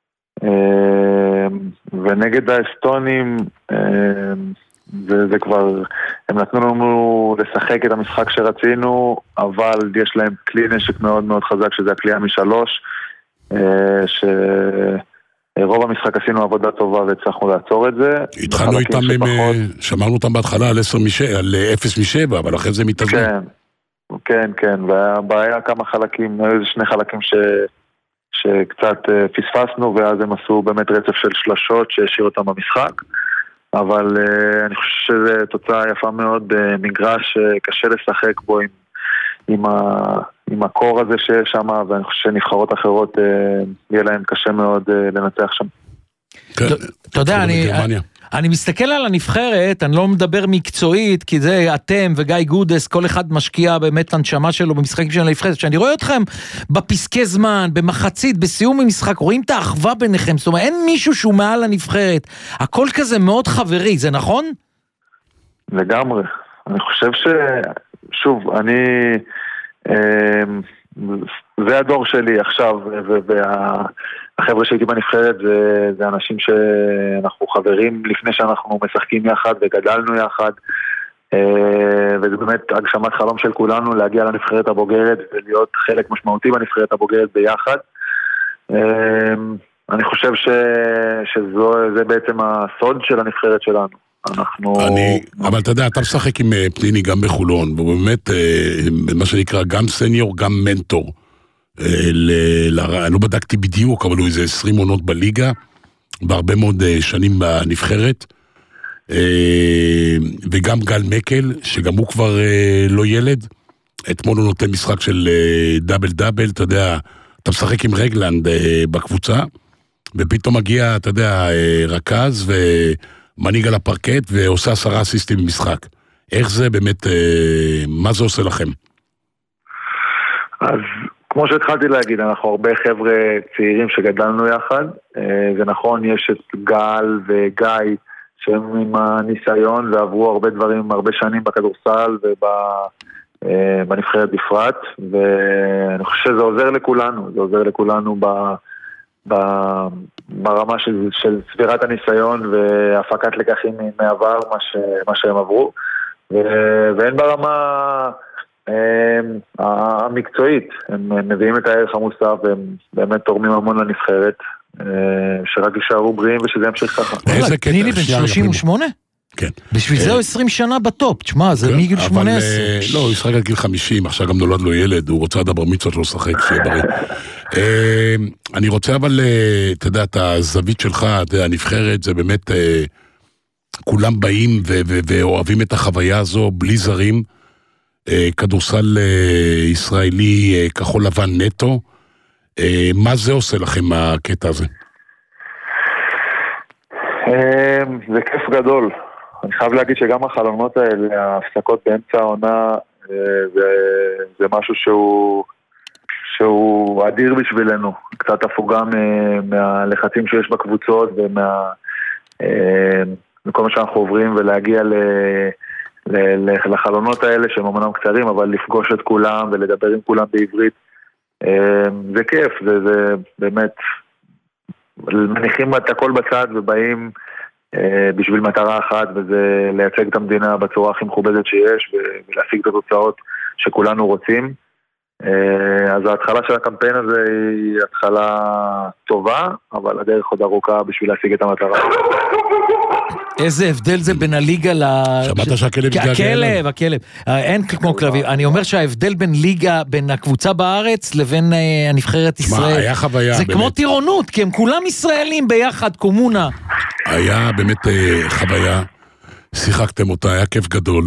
ונגד האסטונים זה, זה כבר, הם נתנו לנו לשחק את המשחק שרצינו, אבל יש להם כלי נשק מאוד מאוד חזק שזה הכלי משלוש, ש... רוב המשחק עשינו עבודה טובה והצלחנו לעצור את זה. התחלנו איתם, שמרנו אותם בהתחלה על אפס משבע, אבל אחרי זה מתאזן. כן, כן, כן, והבעיה כמה חלקים, איזה שני חלקים ש... שקצת פספסנו, ואז הם עשו באמת רצף של שלשות שהשאיר אותם במשחק, אבל אני חושב שזו תוצאה יפה מאוד, מגרש קשה לשחק בו עם, עם ה... עם הקור הזה שיש שם, ואני חושב שנבחרות אחרות יהיה להם קשה מאוד לנצח שם. אתה יודע, אני מסתכל על הנבחרת, אני לא מדבר מקצועית, כי זה אתם וגיא גודס, כל אחד משקיע באמת הנשמה שלו במשחקים של הנבחרת, שאני רואה אתכם בפסקי זמן, במחצית, בסיום המשחק, רואים את האחווה ביניכם, זאת אומרת, אין מישהו שהוא מעל הנבחרת, הכל כזה מאוד חברי, זה נכון? לגמרי. אני חושב ש... שוב, אני... זה הדור שלי עכשיו, והחבר'ה שהייתי בנבחרת זה, זה אנשים שאנחנו חברים לפני שאנחנו משחקים יחד וגדלנו יחד, וזה באמת הגשמת חלום של כולנו להגיע לנבחרת הבוגרת ולהיות חלק משמעותי בנבחרת הבוגרת ביחד. אני חושב ש, שזה בעצם הסוד של הנבחרת שלנו. אנחנו... אני, אבל אתה יודע, אתה משחק עם פניני גם בחולון, והוא באמת, מה שנקרא, גם סניור, גם מנטור. אני לא בדקתי בדיוק, אבל הוא איזה עשרים עונות בליגה, בהרבה מאוד שנים בנבחרת, וגם גל מקל, שגם הוא כבר לא ילד, אתמול הוא נותן משחק של דאבל דאבל, אתה יודע, אתה משחק עם רגלנד בקבוצה, ופתאום מגיע, אתה יודע, רכז ו... מנהיג על הפרקט ועושה עשרה אסיסטים במשחק. איך זה באמת, מה זה עושה לכם? אז כמו שהתחלתי להגיד, אנחנו הרבה חבר'ה צעירים שגדלנו יחד. זה נכון, יש את גל וגיא שהם עם הניסיון ועברו הרבה דברים, הרבה שנים בכדורסל ובנבחרת בפרט, ואני חושב שזה עוזר לכולנו, זה עוזר לכולנו ב... ברמה של, של סבירת הניסיון והפקת לקחים מעבר, מה, ש, מה שהם עברו, ו, והן ברמה הם, המקצועית, הם מביאים את הערך המוסף והם באמת תורמים המון לנבחרת, שרק יישארו בריאים ושזה ימשיך ככה. פניני בן שלושים ושמונה? כן. בשביל זה הוא עשרים שנה בטופ, תשמע, זה מגיל שמונה עשרה. לא, הוא ישחק עד גיל חמישים, עכשיו גם נולד לו ילד, הוא רוצה עד הבר מצווה שלו לשחק, שיהיה בריא. אני רוצה אבל, אתה יודע, את הזווית שלך, הנבחרת, זה באמת, כולם באים ואוהבים את החוויה הזו, בלי זרים, כדורסל ישראלי כחול לבן נטו, מה זה עושה לכם הקטע הזה? זה כיף גדול. אני חייב להגיד שגם החלונות האלה, ההפסקות באמצע העונה, זה, זה משהו שהוא, שהוא אדיר בשבילנו. קצת הפוגה מהלחצים שיש בקבוצות ומה, מכל מה שאנחנו עוברים, ולהגיע ל, ל, לחלונות האלה שהם אמנם קצרים, אבל לפגוש את כולם ולדבר עם כולם בעברית. זה כיף, זה, זה באמת, מניחים את הכל בצד ובאים בשביל מטרה אחת, וזה לייצג את המדינה בצורה הכי מכובדת שיש ולהשיג את התוצאות שכולנו רוצים. אז ההתחלה של הקמפיין הזה היא התחלה טובה, אבל הדרך עוד ארוכה בשביל להשיג את המטרה. איזה הבדל זה בין הליגה ל... שמעת שהכלב יגע הכלב, הכלב. אין כמו כלבים. אני אומר שההבדל בין ליגה, בין הקבוצה בארץ לבין הנבחרת ישראל. היה חוויה. זה כמו טירונות, כי הם כולם ישראלים ביחד, קומונה. היה באמת חוויה, שיחקתם אותה, היה כיף גדול,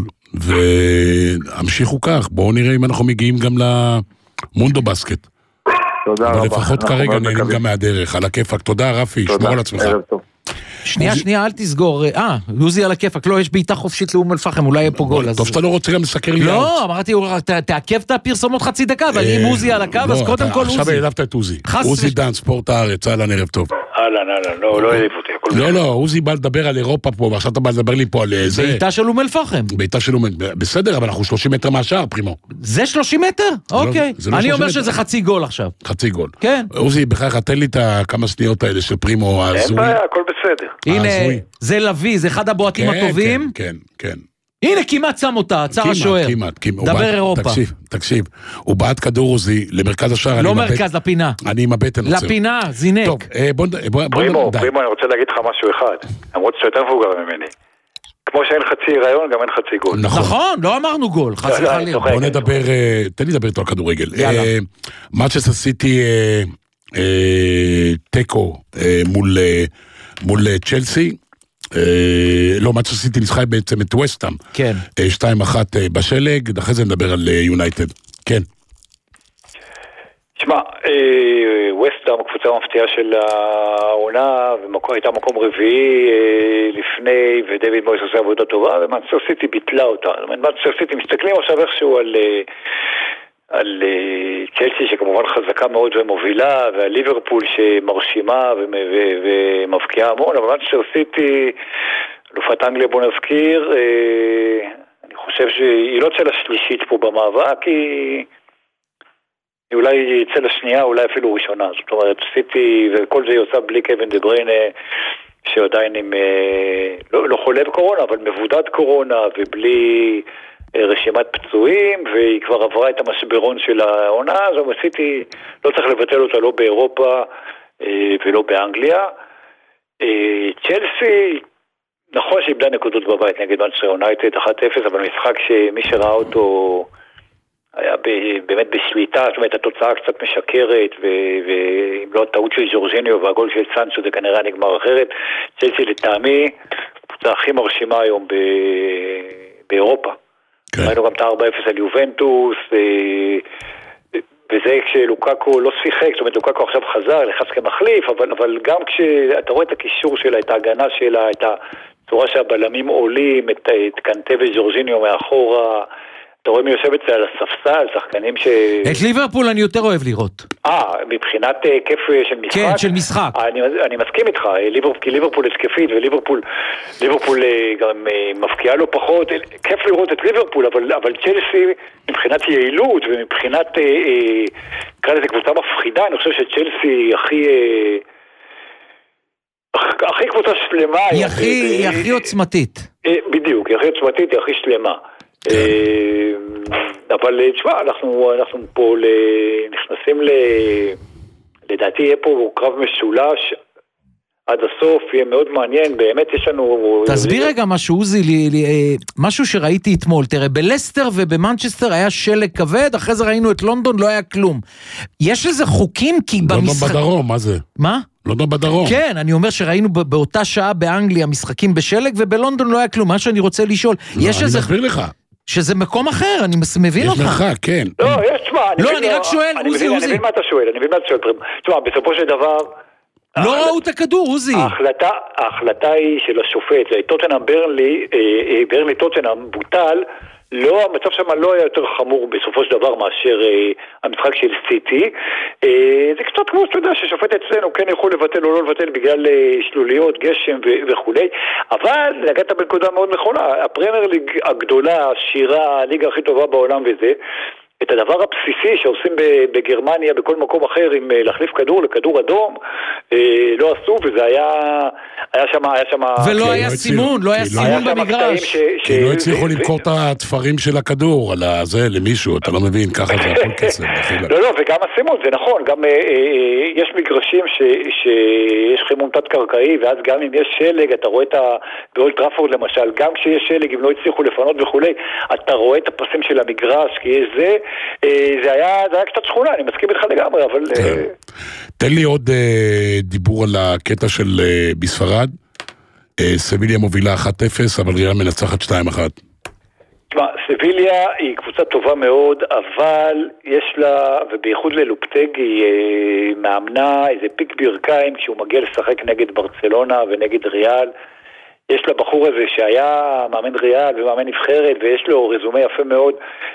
והמשיכו כך. בואו נראה אם אנחנו מגיעים גם למונדו בסקט. תודה רבה. ולפחות כרגע נהנים גם מהדרך, על הכיפק. תודה רפי, שמור על עצמך. שנייה, שנייה, אל תסגור. אה, יוזי על הכיפק, לא, יש בעיטה חופשית לאום אל-פחם, אולי יהיה פה גול. טוב שאתה לא רוצה גם לסקר לי. לא, אמרתי, תעכב את הפרסומות חצי דקה, אבל אם עוזי על הקו, אז קודם כל עוזי. עכשיו העלבת את עוזי. עוזי דן, ספורט הארץ, אהלן, ערב טוב. אהלן, אהלן, לא, לא העליב אותי. לא, לא, עוזי בא לדבר על אירופה פה, ועכשיו אתה בא לדבר לי פה על זה. בעיטה של אום אל-פחם. בעיטה של אום אל-פחם. בסדר, אבל אנחנו שלושים מטר מהשאר, פרימו. זה שלושים מטר? אוקיי. אני אומר שזה חצי גול עכשיו. חצי גול. כן. עוזי, בכך, תן לי את הכמה שניות האלה של פרימו הזוי. אין בעיה, הכל בסדר. הנה, זה לוי, זה אחד הבועטים הטובים. כן, כן. הנה, כמעט שם אותה, עצר השוער. כמעט, כמעט. דבר אירופה. תקשיב, תקשיב. הוא בעט כדור עוזי למרכז השער. לא מרכז, לפינה. אני עם הבטן עוצר. לפינה, זינק. טוב, בוא נדע. פרימו, פרימו, אני רוצה להגיד לך משהו אחד. למרות שאתה יותר מבוגר ממני. כמו שאין חצי הריון, גם אין חצי גול. נכון, לא אמרנו גול, חס וחלילה. בוא נדבר, תן לי לדבר איתו על כדורגל. מאנצ'סטר סיטי טקו מול צ'לסי. לא, מאנצ'סטר סיטי ניצחה בעצם את ווסטהאם. כן. שתיים אחת בשלג, אחרי זה נדבר על יונייטד. כן. תשמע, ווסטהאם, קבוצה מפתיעה של העונה, הייתה מקום רביעי לפני, ודייוויד מויס עושה עבודה טובה, ומאנצ'סטר סיטי ביטלה אותה. מאנצ'סטר סיטי מסתכלים עכשיו איכשהו על... על צ'לסי שכמובן חזקה מאוד ומובילה, ועל ליברפול שמרשימה ומבקיעה המון, אבל מאנצ'סטר סיטי, אלופת אנגליה בוא נזכיר, אני חושב שהיא לא צלע שלישית פה במאבק, היא אולי צלע שנייה, אולי אפילו ראשונה. זאת אומרת, סיטי, וכל זה היא עושה בלי קווין דה בריינה, שעדיין עם, לא, לא חולה בקורונה, אבל מבודד קורונה, ובלי... רשימת פצועים, והיא כבר עברה את המשברון של העונה, אז סיטי לא צריך לבטל אותה לא באירופה ולא באנגליה. צ'לסי, נכון שאיבדה נקודות בבית נגד מנצ'סטר יונייטד אחת אפס, אבל משחק שמי שראה אותו היה באמת בשליטה, זאת אומרת התוצאה קצת משקרת, ואם לא הטעות של ז'ורג'יניו והגול של סנצ'ו זה כנראה נגמר אחרת. צ'לסי לטעמי, זה הכי מרשימה היום באירופה. ראינו גם את ה-ארבע אפס על יובנטוס, וזה כשלוקאקו לא שיחק, זאת אומרת לוקאקו עכשיו חזר, לחץ כמחליף, אבל, אבל גם כשאתה רואה את הקישור שלה, את ההגנה שלה, את הצורה שהבלמים עולים, את, את קנטה וג'ורג'יניו מאחורה, אתה רואה מי יושב אצל על הספסל, שחקנים ש... את ליברפול אני יותר אוהב לראות. אה, מבחינת כיף של משחק? כן, של משחק. אני, אני מסכים איתך, ליברפול, כי ליברפול התקפית, וליברפול ליברפול גם מפקיעה לו פחות, כיף לראות את ליברפול, אבל, אבל צ'לסי, מבחינת יעילות ומבחינת, קרא לזה קבוצה מפחידה, אני חושב שצ'לסי הכי... הכי קבוצה שלמה. היא הכי, היא הכי עוצמתית. בדיוק, היא הכי עוצמתית, היא הכי שלמה. אבל תשמע, אנחנו אנחנו פה נכנסים ל... לדעתי יהיה פה קרב משולש, עד הסוף, יהיה מאוד מעניין, באמת יש לנו... תסביר רגע משהו, עוזי, לי, לי, משהו שראיתי אתמול, תראה, בלסטר ובמנצ'סטר היה שלג כבד, אחרי זה ראינו את לונדון, לא היה כלום. יש לזה חוקים כי לונדון במשחק... בדרום, מה זה? מה? לונדון בדרום. כן, אני אומר שראינו באותה שעה באנגליה משחקים בשלג, ובלונדון לא היה כלום, מה שאני רוצה לשאול, לא, יש אני איזה... מסביר לך. שזה מקום אחר, אני מבין אותך. יש מרחק, כן. לא, יש, תשמע, לא, אני רק שואל, עוזי, עוזי. אני מבין מה אתה שואל, אני מבין מה אתה שואל. תשמע, בסופו של דבר... לא ראו את הכדור, עוזי. ההחלטה, ההחלטה היא של השופט, טוטנהאם ברנלי, ברנלי טוטנהאם בוטל, לא, המצב שם לא היה יותר חמור בסופו של דבר מאשר אה, המשחק של סיטי. אה, זה קצת כמו שאתה יודע ששופט אצלנו כן יכול לבטל או לא לבטל בגלל אה, שלוליות, גשם ו- וכולי, אבל נגעת בנקודה מאוד נכונה, הפרמייר ליג הגדולה, השירה, הליגה הכי טובה בעולם וזה, את הדבר הבסיסי שעושים בגרמניה, בכל מקום אחר, עם להחליף כדור לכדור אדום, לא עשו, וזה היה, היה שם, היה שם... ולא היה סימון, לא היה סימון במגרש. כי לא הצליחו למכור את התפרים של הכדור על זה למישהו, אתה לא מבין, ככה זה הכל קצב. לא, לא, וגם הסימון, זה נכון, גם יש מגרשים שיש חימום תת-קרקעי, ואז גם אם יש שלג, אתה רואה את באולד טראפורד למשל, גם כשיש שלג, אם לא הצליחו לפנות וכולי, אתה רואה את הפסים של המגרש, כי יש זה, זה היה, זה היה קצת שכונה, אני מסכים איתך לגמרי, אבל... תן לי עוד דיבור על הקטע של בספרד. סביליה מובילה אחת אפס, אבל ריאל מנצחת שתיים אחת. תשמע, סביליה היא קבוצה טובה מאוד, אבל יש לה, ובייחוד ללופטגי, מאמנה איזה פיק ברכיים כשהוא מגיע לשחק נגד ברצלונה ונגד ריאל. יש לבחור הזה שהיה מאמן ריאל ומאמן נבחרת, ויש לו רזומה יפה מאוד,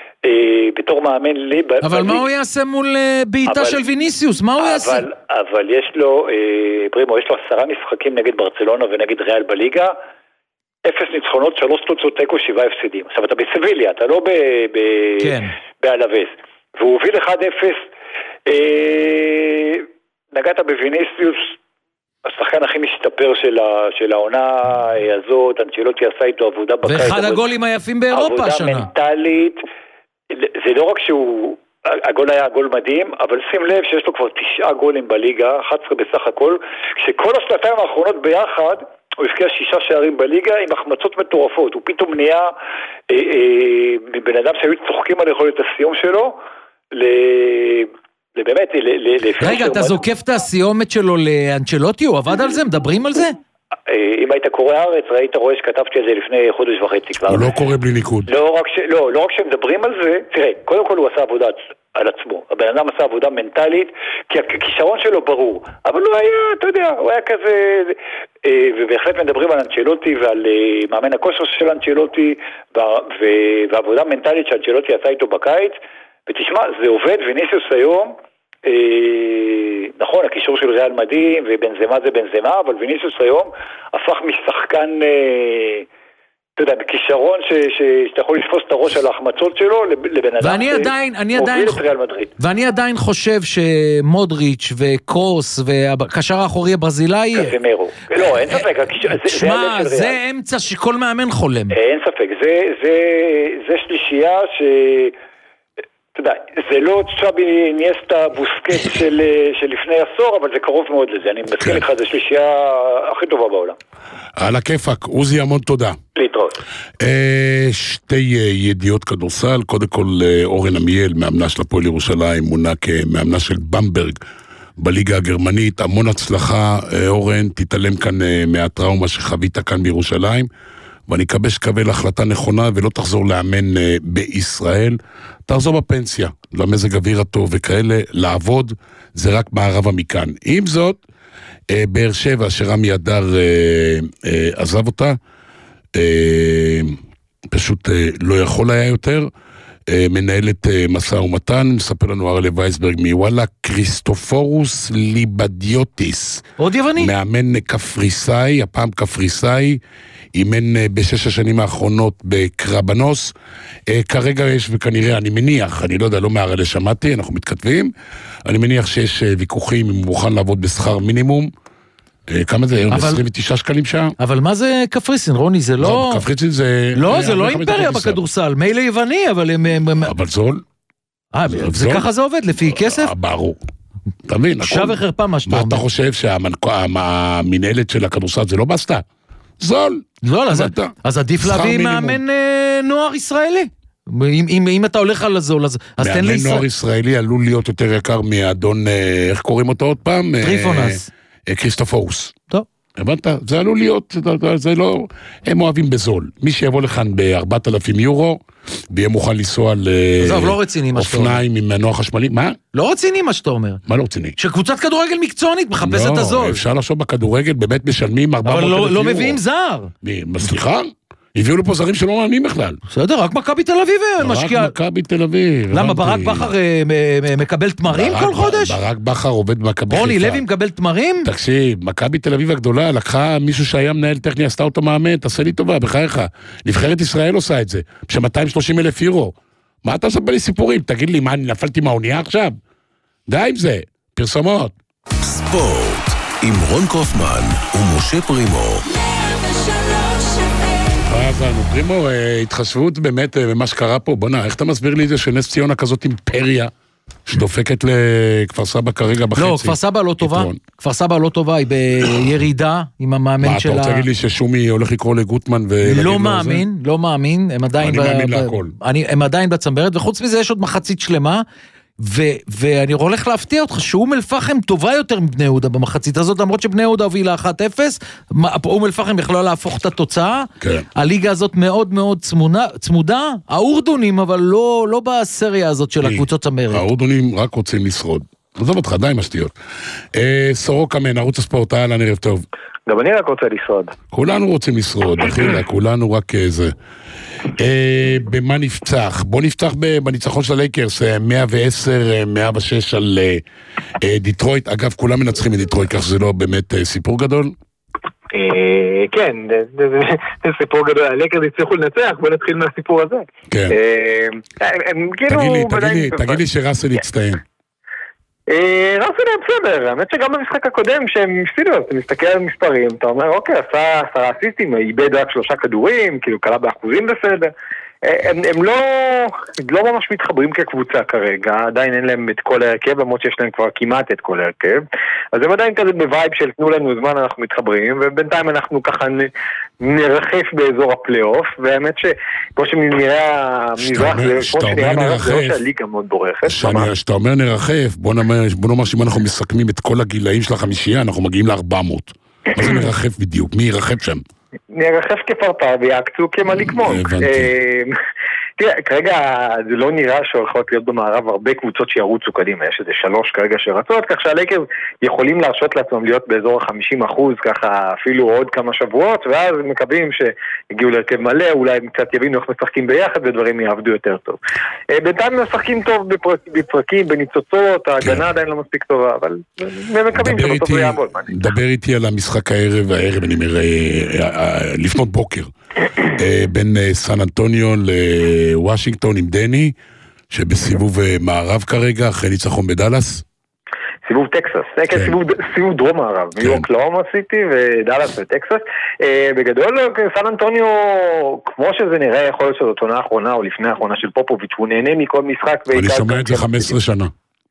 בתור מאמן לי... אבל מה הוא יעשה מול בעיטה של ויניסיוס? מה הוא יעשה? אבל יש לו, פרימו, יש לו עשרה משחקים נגד ברצלונה ונגד ריאל בליגה, אפס ניצחונות, שלוש תוצאות תיקו, שבעה הפסדים. עכשיו אתה בסביליה, אתה לא באלווס. והוא הוביל אחד אפס, נגעת בוויניסיוס, השחקן הכי משתפר של העונה הזאת, אנצ'לוטי עשה איתו עבודה בקיץ. ואחד הגולים היפים באירופה השנה. עבודה מנטלית, זה לא רק שהוא, הגול היה גול מדהים, אבל שים לב שיש לו כבר תשעה גולים בליגה, אחת עשרה בסך הכל, כשכל השנתיים האחרונות ביחד, הוא הפקיע שישה שערים בליגה עם החמצות מטורפות, הוא פתאום נהיה אה, אה, מבן אדם שהיו צוחקים על יכולת הסיום שלו, ל... באמת, רגע, אתה זוקף את הסיומת שלו לאנצ'לוטי, הוא עבד על זה? מדברים על זה? אם היית קורא הארץ, ראית רואה שכתבתי על זה לפני חודש וחצי כבר. הוא לא קורא בלי ניקוד. לא רק שהם מדברים על זה, תראה, קודם כל הוא עשה עבודה על עצמו. הבן אדם עשה עבודה מנטלית, כי הכישרון שלו ברור. אבל הוא היה, אתה יודע, הוא היה כזה... ובהחלט מדברים על אנצ'לוטי ועל מאמן הכושר של אנצ'לוטי, והעבודה מנטלית שאנצ'לוטי עשה איתו בקיץ. ותשמע, זה עובד, ויניסיוס היום, אה, נכון, הקישור של ריאל מדהים, ובנזמה זה בנזמה, אבל ויניסיוס היום הפך משחקן, אה, אתה יודע, בכישרון ש, שאתה יכול לתפוס את הראש על ההחמצות שלו, לבן אדם שהוביל את ריאל מדריד. ואני עדיין חושב שמודריץ' וקרוס, והקשר האחורי הברזילאי... קזימירו. לא, אין ספק. שמע, זה אמצע שכל מאמן חולם. אין ספק, זה שלישייה ש... אתה יודע, זה לא צ'אבי אינייסטה בוסקט של, של לפני עשור, אבל זה קרוב מאוד לזה. אני מסכים איתך, זה שלישייה הכי טובה בעולם. על הכיפק, עוזי, המון תודה. להתראות. שתי ידיעות כדורסל, קודם כל אורן עמיאל, מאמנה של הפועל ירושלים, מונה כמאמנה של במברג בליגה הגרמנית. המון הצלחה, אורן, תתעלם כאן מהטראומה שחווית כאן בירושלים, ואני מקווה שקבל החלטה נכונה ולא תחזור לאמן בישראל, תחזור בפנסיה, למזג אוויר הטוב וכאלה, לעבוד, זה רק מערבה מכאן. עם זאת, באר שבע, שרמי אדר עזב אותה, פשוט לא יכול היה יותר, מנהלת מסע ומתן, מספר לנו הרלי וייסברג מוואלה, קריסטופורוס ליבדיוטיס. עוד יווני. מאמן קפריסאי, הפעם קפריסאי, אימן בשש השנים האחרונות בקרבנוס, כרגע יש וכנראה, אני מניח, אני לא יודע, לא מהרלי שמעתי, אנחנו מתכתבים, אני מניח שיש ויכוחים אם הוא מוכן לעבוד בשכר מינימום, כמה זה? אבל... עשרים ותשעה שקלים שעה? אבל מה זה קפריסין, רוני? זה לא... קפריסין זה... לא, זה לא אימפריה בכדורסל, מילא יווני, אבל הם... אבל זול. אה, זה ככה זה עובד, לפי כסף? ברור. אתה מבין, נכון? שווה וחרפה מה שאתה אומר. מה אתה חושב שהמנהלת של הכדורסל זה לא בסטה? זול. זול, אז עדיף להביא מאמן נוער ישראלי. אם, אם, אם אתה הולך על הזול, אז, אז תן לי... מאמן נוער ישראלי עלול להיות יותר יקר מאדון, איך קוראים אותו עוד פעם? טריפונס. קריסטופורוס. טוב. הבנת? זה עלול להיות, זה לא... הם אוהבים בזול. מי שיבוא לכאן ב-ארבעת אלפים יורו, ויהיה מוכן לנסוע לאופניים עם מנוע חשמלי, מה? לא רציני מה שאתה אומר. מה לא רציני? שקבוצת כדורגל מקצוענית מחפשת את הזול. לא, אפשר לחשוב בכדורגל, באמת משלמים ארבע מאות אלף יורו. אבל לא מביאים זר. סליחה? הביאו לו פה זרים שלא מאמנים בכלל. בסדר, רק מכבי תל אביב משקיע. רק מכבי תל אביב. למה, ברק בכר מקבל תמרים כל חודש? ברק בכר עובד במכבי חיפה. רוני לוי מקבל תמרים? תקשיב, מכבי תל אביב הגדולה לקחה מישהו שהיה מנהל טכני, עשתה אותו מאמן, תעשה לי טובה, בחייך. נבחרת ישראל עושה את זה, ש-מאתיים ושלושים אלף יורו. מה אתה מספר לי סיפורים? תגיד לי, מה, אני נפלתי מהאונייה עכשיו? די עם זה, פרסומות. ספורט, עם רון קופמן ומשה פרימו. אז אנו, פרימו, התחשבות באמת במה שקרה פה, בונה, איך אתה מסביר לי את זה שנס ציונה כזאת אימפריה שדופקת לכפר סבא כרגע בחצי? לא, כפר סבא לא טובה, כפר סבא לא טובה, היא בירידה עם המאמן שלה. מה, אתה רוצה להגיד לי ששומי הולך לקרוא לגוטמן ולהגיד לא מאמין, לא מאמין, הם מאמין להכל. הם עדיין בצמרת, וחוץ מזה יש עוד מחצית שלמה, ואני הולך להפתיע אותך שאום אל-פחם טובה יותר מבני יהודה במחצית הזאת, למרות שבני יהודה הובילה אחת אפס, אום אל-פחם יכולה להפוך את התוצאה, הליגה הזאת מאוד מאוד צמודה, האורדונים אבל לא בסריה הזאת של הקבוצות צמרת. האורדונים רק רוצים לשרוד, עזוב אותך, די משתיות. סורוקה מן, ערוץ הספורט, אהלן, ערב טוב. גם אני רק רוצה לשרוד. כולנו רוצים לשרוד, אחי, כולנו רק זה. במה נפצח? בוא נפתח בניצחון של הלייקרס, מאה ועשר מאה ושש על דיטרויט. אגב, כולם מנצחים את דיטרויט, כך שזה לא באמת סיפור גדול? כן, זה סיפור גדול. הלייקרס הצליחו לנצח, בוא נתחיל מהסיפור הזה. כן. תגיד לי שראסל יצטיין. ראסל היה בסדר, האמת שגם במשחק הקודם שהם הפסידו, אתה מסתכל על מספרים, אתה אומר אוקיי, עשה עשרה אסיסטים, איבד רק שלושה כדורים, כאילו קלה באחוזים בסדר, הם, הם לא, לא ממש מתחברים כקבוצה כרגע, עדיין אין להם את כל ההרכב, למרות שיש להם כבר כמעט את כל ההרכב, אז הם עדיין כזה בווייב של תנו לנו זמן, אנחנו מתחברים, ובינתיים אנחנו ככה נרחף באזור הפלייאוף, והאמת שפה שנראה המזרח, כמו שנראה מערב, זה לא שהליגה מאוד בורחת. שאתה אומר נרחף, בוא נאמר שאם אנחנו מסכמים את כל הגילאים של החמישייה, אנחנו מגיעים ל-ארבע מאות. מה זה נרחף בדיוק? מי ירחף שם? נרחף כפרפר ויעקצו כמליקמון. תראה, כרגע זה לא נראה שהולכות להיות במערב הרבה קבוצות שירוצו קדימה, יש איזה שלוש כרגע שרצות, כך שהלייקרס יכולים להרשות לעצמם להיות באזור ה-חמישים אחוז, ככה אפילו עוד כמה שבועות, ואז מקווים שיגיעו להרכב מלא, אולי קצת יבינו איך משחקים ביחד ודברים יעבדו יותר טוב. בינתיים משחקים טוב בפרקים, בניצוצות, ההגנה עדיין לא מספיק טובה, אבל הם מקווים שבסוף זה יעבוד. דבר איתי על המשחק הערב, הערב אני אומר, לפנות בוקר, בין סן אנטוניו לוושינגטון עם דני, שבסיבוב מערב כרגע, אחרי ניצחון בדלס. סיבוב טקסס, כן. סיבוב, סיבוב דרום מערב, כן. מאוקלהומה סיטי ודלס וטקסס. בגדול, סן אנטוניו, כמו שזה נראה, יכול להיות שזאת עונה האחרונה או לפני האחרונה של פופוביץ', הוא נהנה מכל משחק. אני שומע את זה חמש עשרה שנה.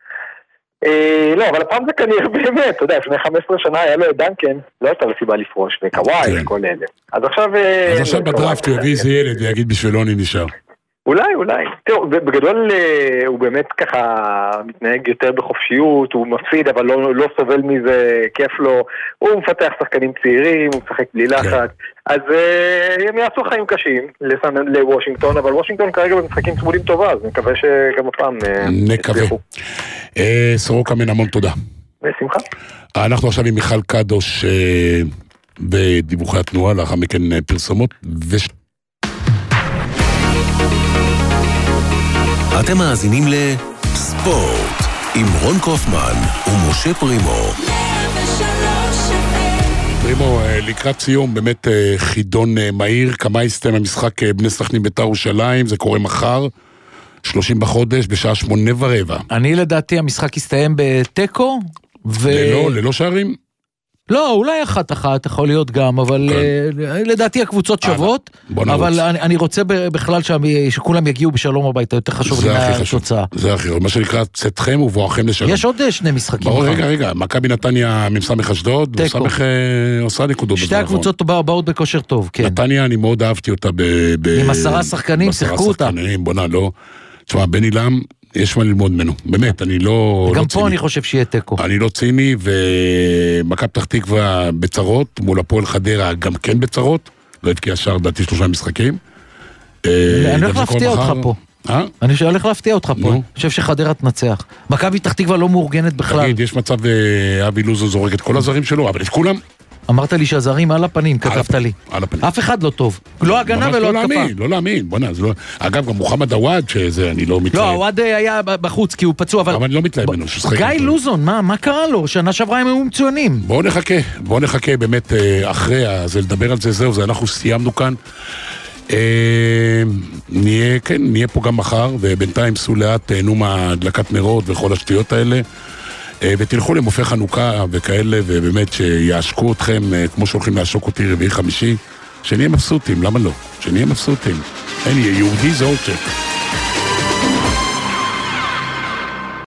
לא, אבל הפעם זה כנראה באמת, אתה יודע, לפני חמש עשרה שנה היה לו דנקן, לא הייתה לו סיבה לפרוש, וקוואי וכל אלה. אז עכשיו... אז עכשיו בדראפט הוא יביא איזה ילד ויגיד בשבילו אני נשאר. אולי, אולי. תראו, בגדול הוא באמת ככה מתנהג יותר בחופשיות, הוא מפסיד אבל לא, לא סובל מזה, כיף לו, הוא מפתח שחקנים צעירים, הוא משחק בלי לחץ, אז הם יעשו חיים קשים לוושינגטון, אבל וושינגטון כרגע במשחקים צמודים טובה, אז נקווה שגם הפעם נקווה. סורוקה מן, המון תודה. בשמחה. אנחנו עכשיו עם מיכל קדוש בדיווחי התנועה, לאחר מכן פרסומות וש... אתם מאזינים לספורט עם רון קופמן ומשה פרימו. פרימו, לקראת סיום, באמת חידון מהיר, כמה יסתיים המשחק בני סכנין בית"ר ירושלים, זה קורה מחר, שלושים בחודש, בשעה שמונה ורבע. אני לדעתי המשחק יסתיים בטקו, ו... ללא, ללא שערים? לא, אולי אחת אחת יכול להיות גם, אבל לדעתי הקבוצות שוות, אבל אני רוצה בכלל שכולם יגיעו בשלום הביתה, יותר חשוב לי מהתוצאה. זה הכי חשוב, מה שנקרא צאתכם ובואכם לשלום. יש עוד שני משחקים. רגע, רגע, מכבי נתניה ממסמך אשדוד, ומסמך עושה נקודות. שתי הקבוצות באות בכושר טוב, כן. נתניה, אני מאוד אהבתי אותה ב... עם עשרה שחקנים, שיחקו אותה. בונה, לא. תשמע, בן אילם, יש מה ללמוד ממנו, באמת, אני לא... גם פה אני חושב שיהיה טקו. אני לא ציני, ומכבי פתח תקווה בצרות, מול הפועל חדרה גם כן בצרות, לא הבקיע שער דעתי שלושה משחקים. אני הולך להפתיע אותך פה. אני הולך להפתיע אותך פה, אני חושב שחדרה תנצח. מכבי פתח תקווה לא מאורגנת בכלל. תגיד, יש מצב אבי לוזון זורק את כל הזרים שלו, אבל את כולם... אמרת לי שהזרים על הפנים, כתבת לי. על הפנים. אף אחד לא טוב. לא הגנה ולא התקפה. לא להאמין, בוא נע, זה לא... אגב, גם מוחמד עוואד, שזה אני לא מתלהב. לא, עוואד היה בחוץ, כי הוא פצוע, אבל... אבל אני לא מתלהב ממנו. גיא לוזון, מה קרה לו? שנה שעברה הם היו מצוינים. בואו נחכה, בואו נחכה באמת אחרי, זה לדבר על זה, זהו, זה אנחנו סיימנו כאן. נהיה, כן, נהיה פה גם מחר, ובינתיים סעו לאט, תהנו מהדלקת נרות וכל השטויות האלה. ותלכו למופעי חנוכה וכאלה, ובאמת שיעשקו אתכם כמו שהולכים לעשוק אותי רביעי חמישי, שנהיה מבסוטים, למה לא? שנהיה מבסוטים. אין, יהודי זה אורצ'ק.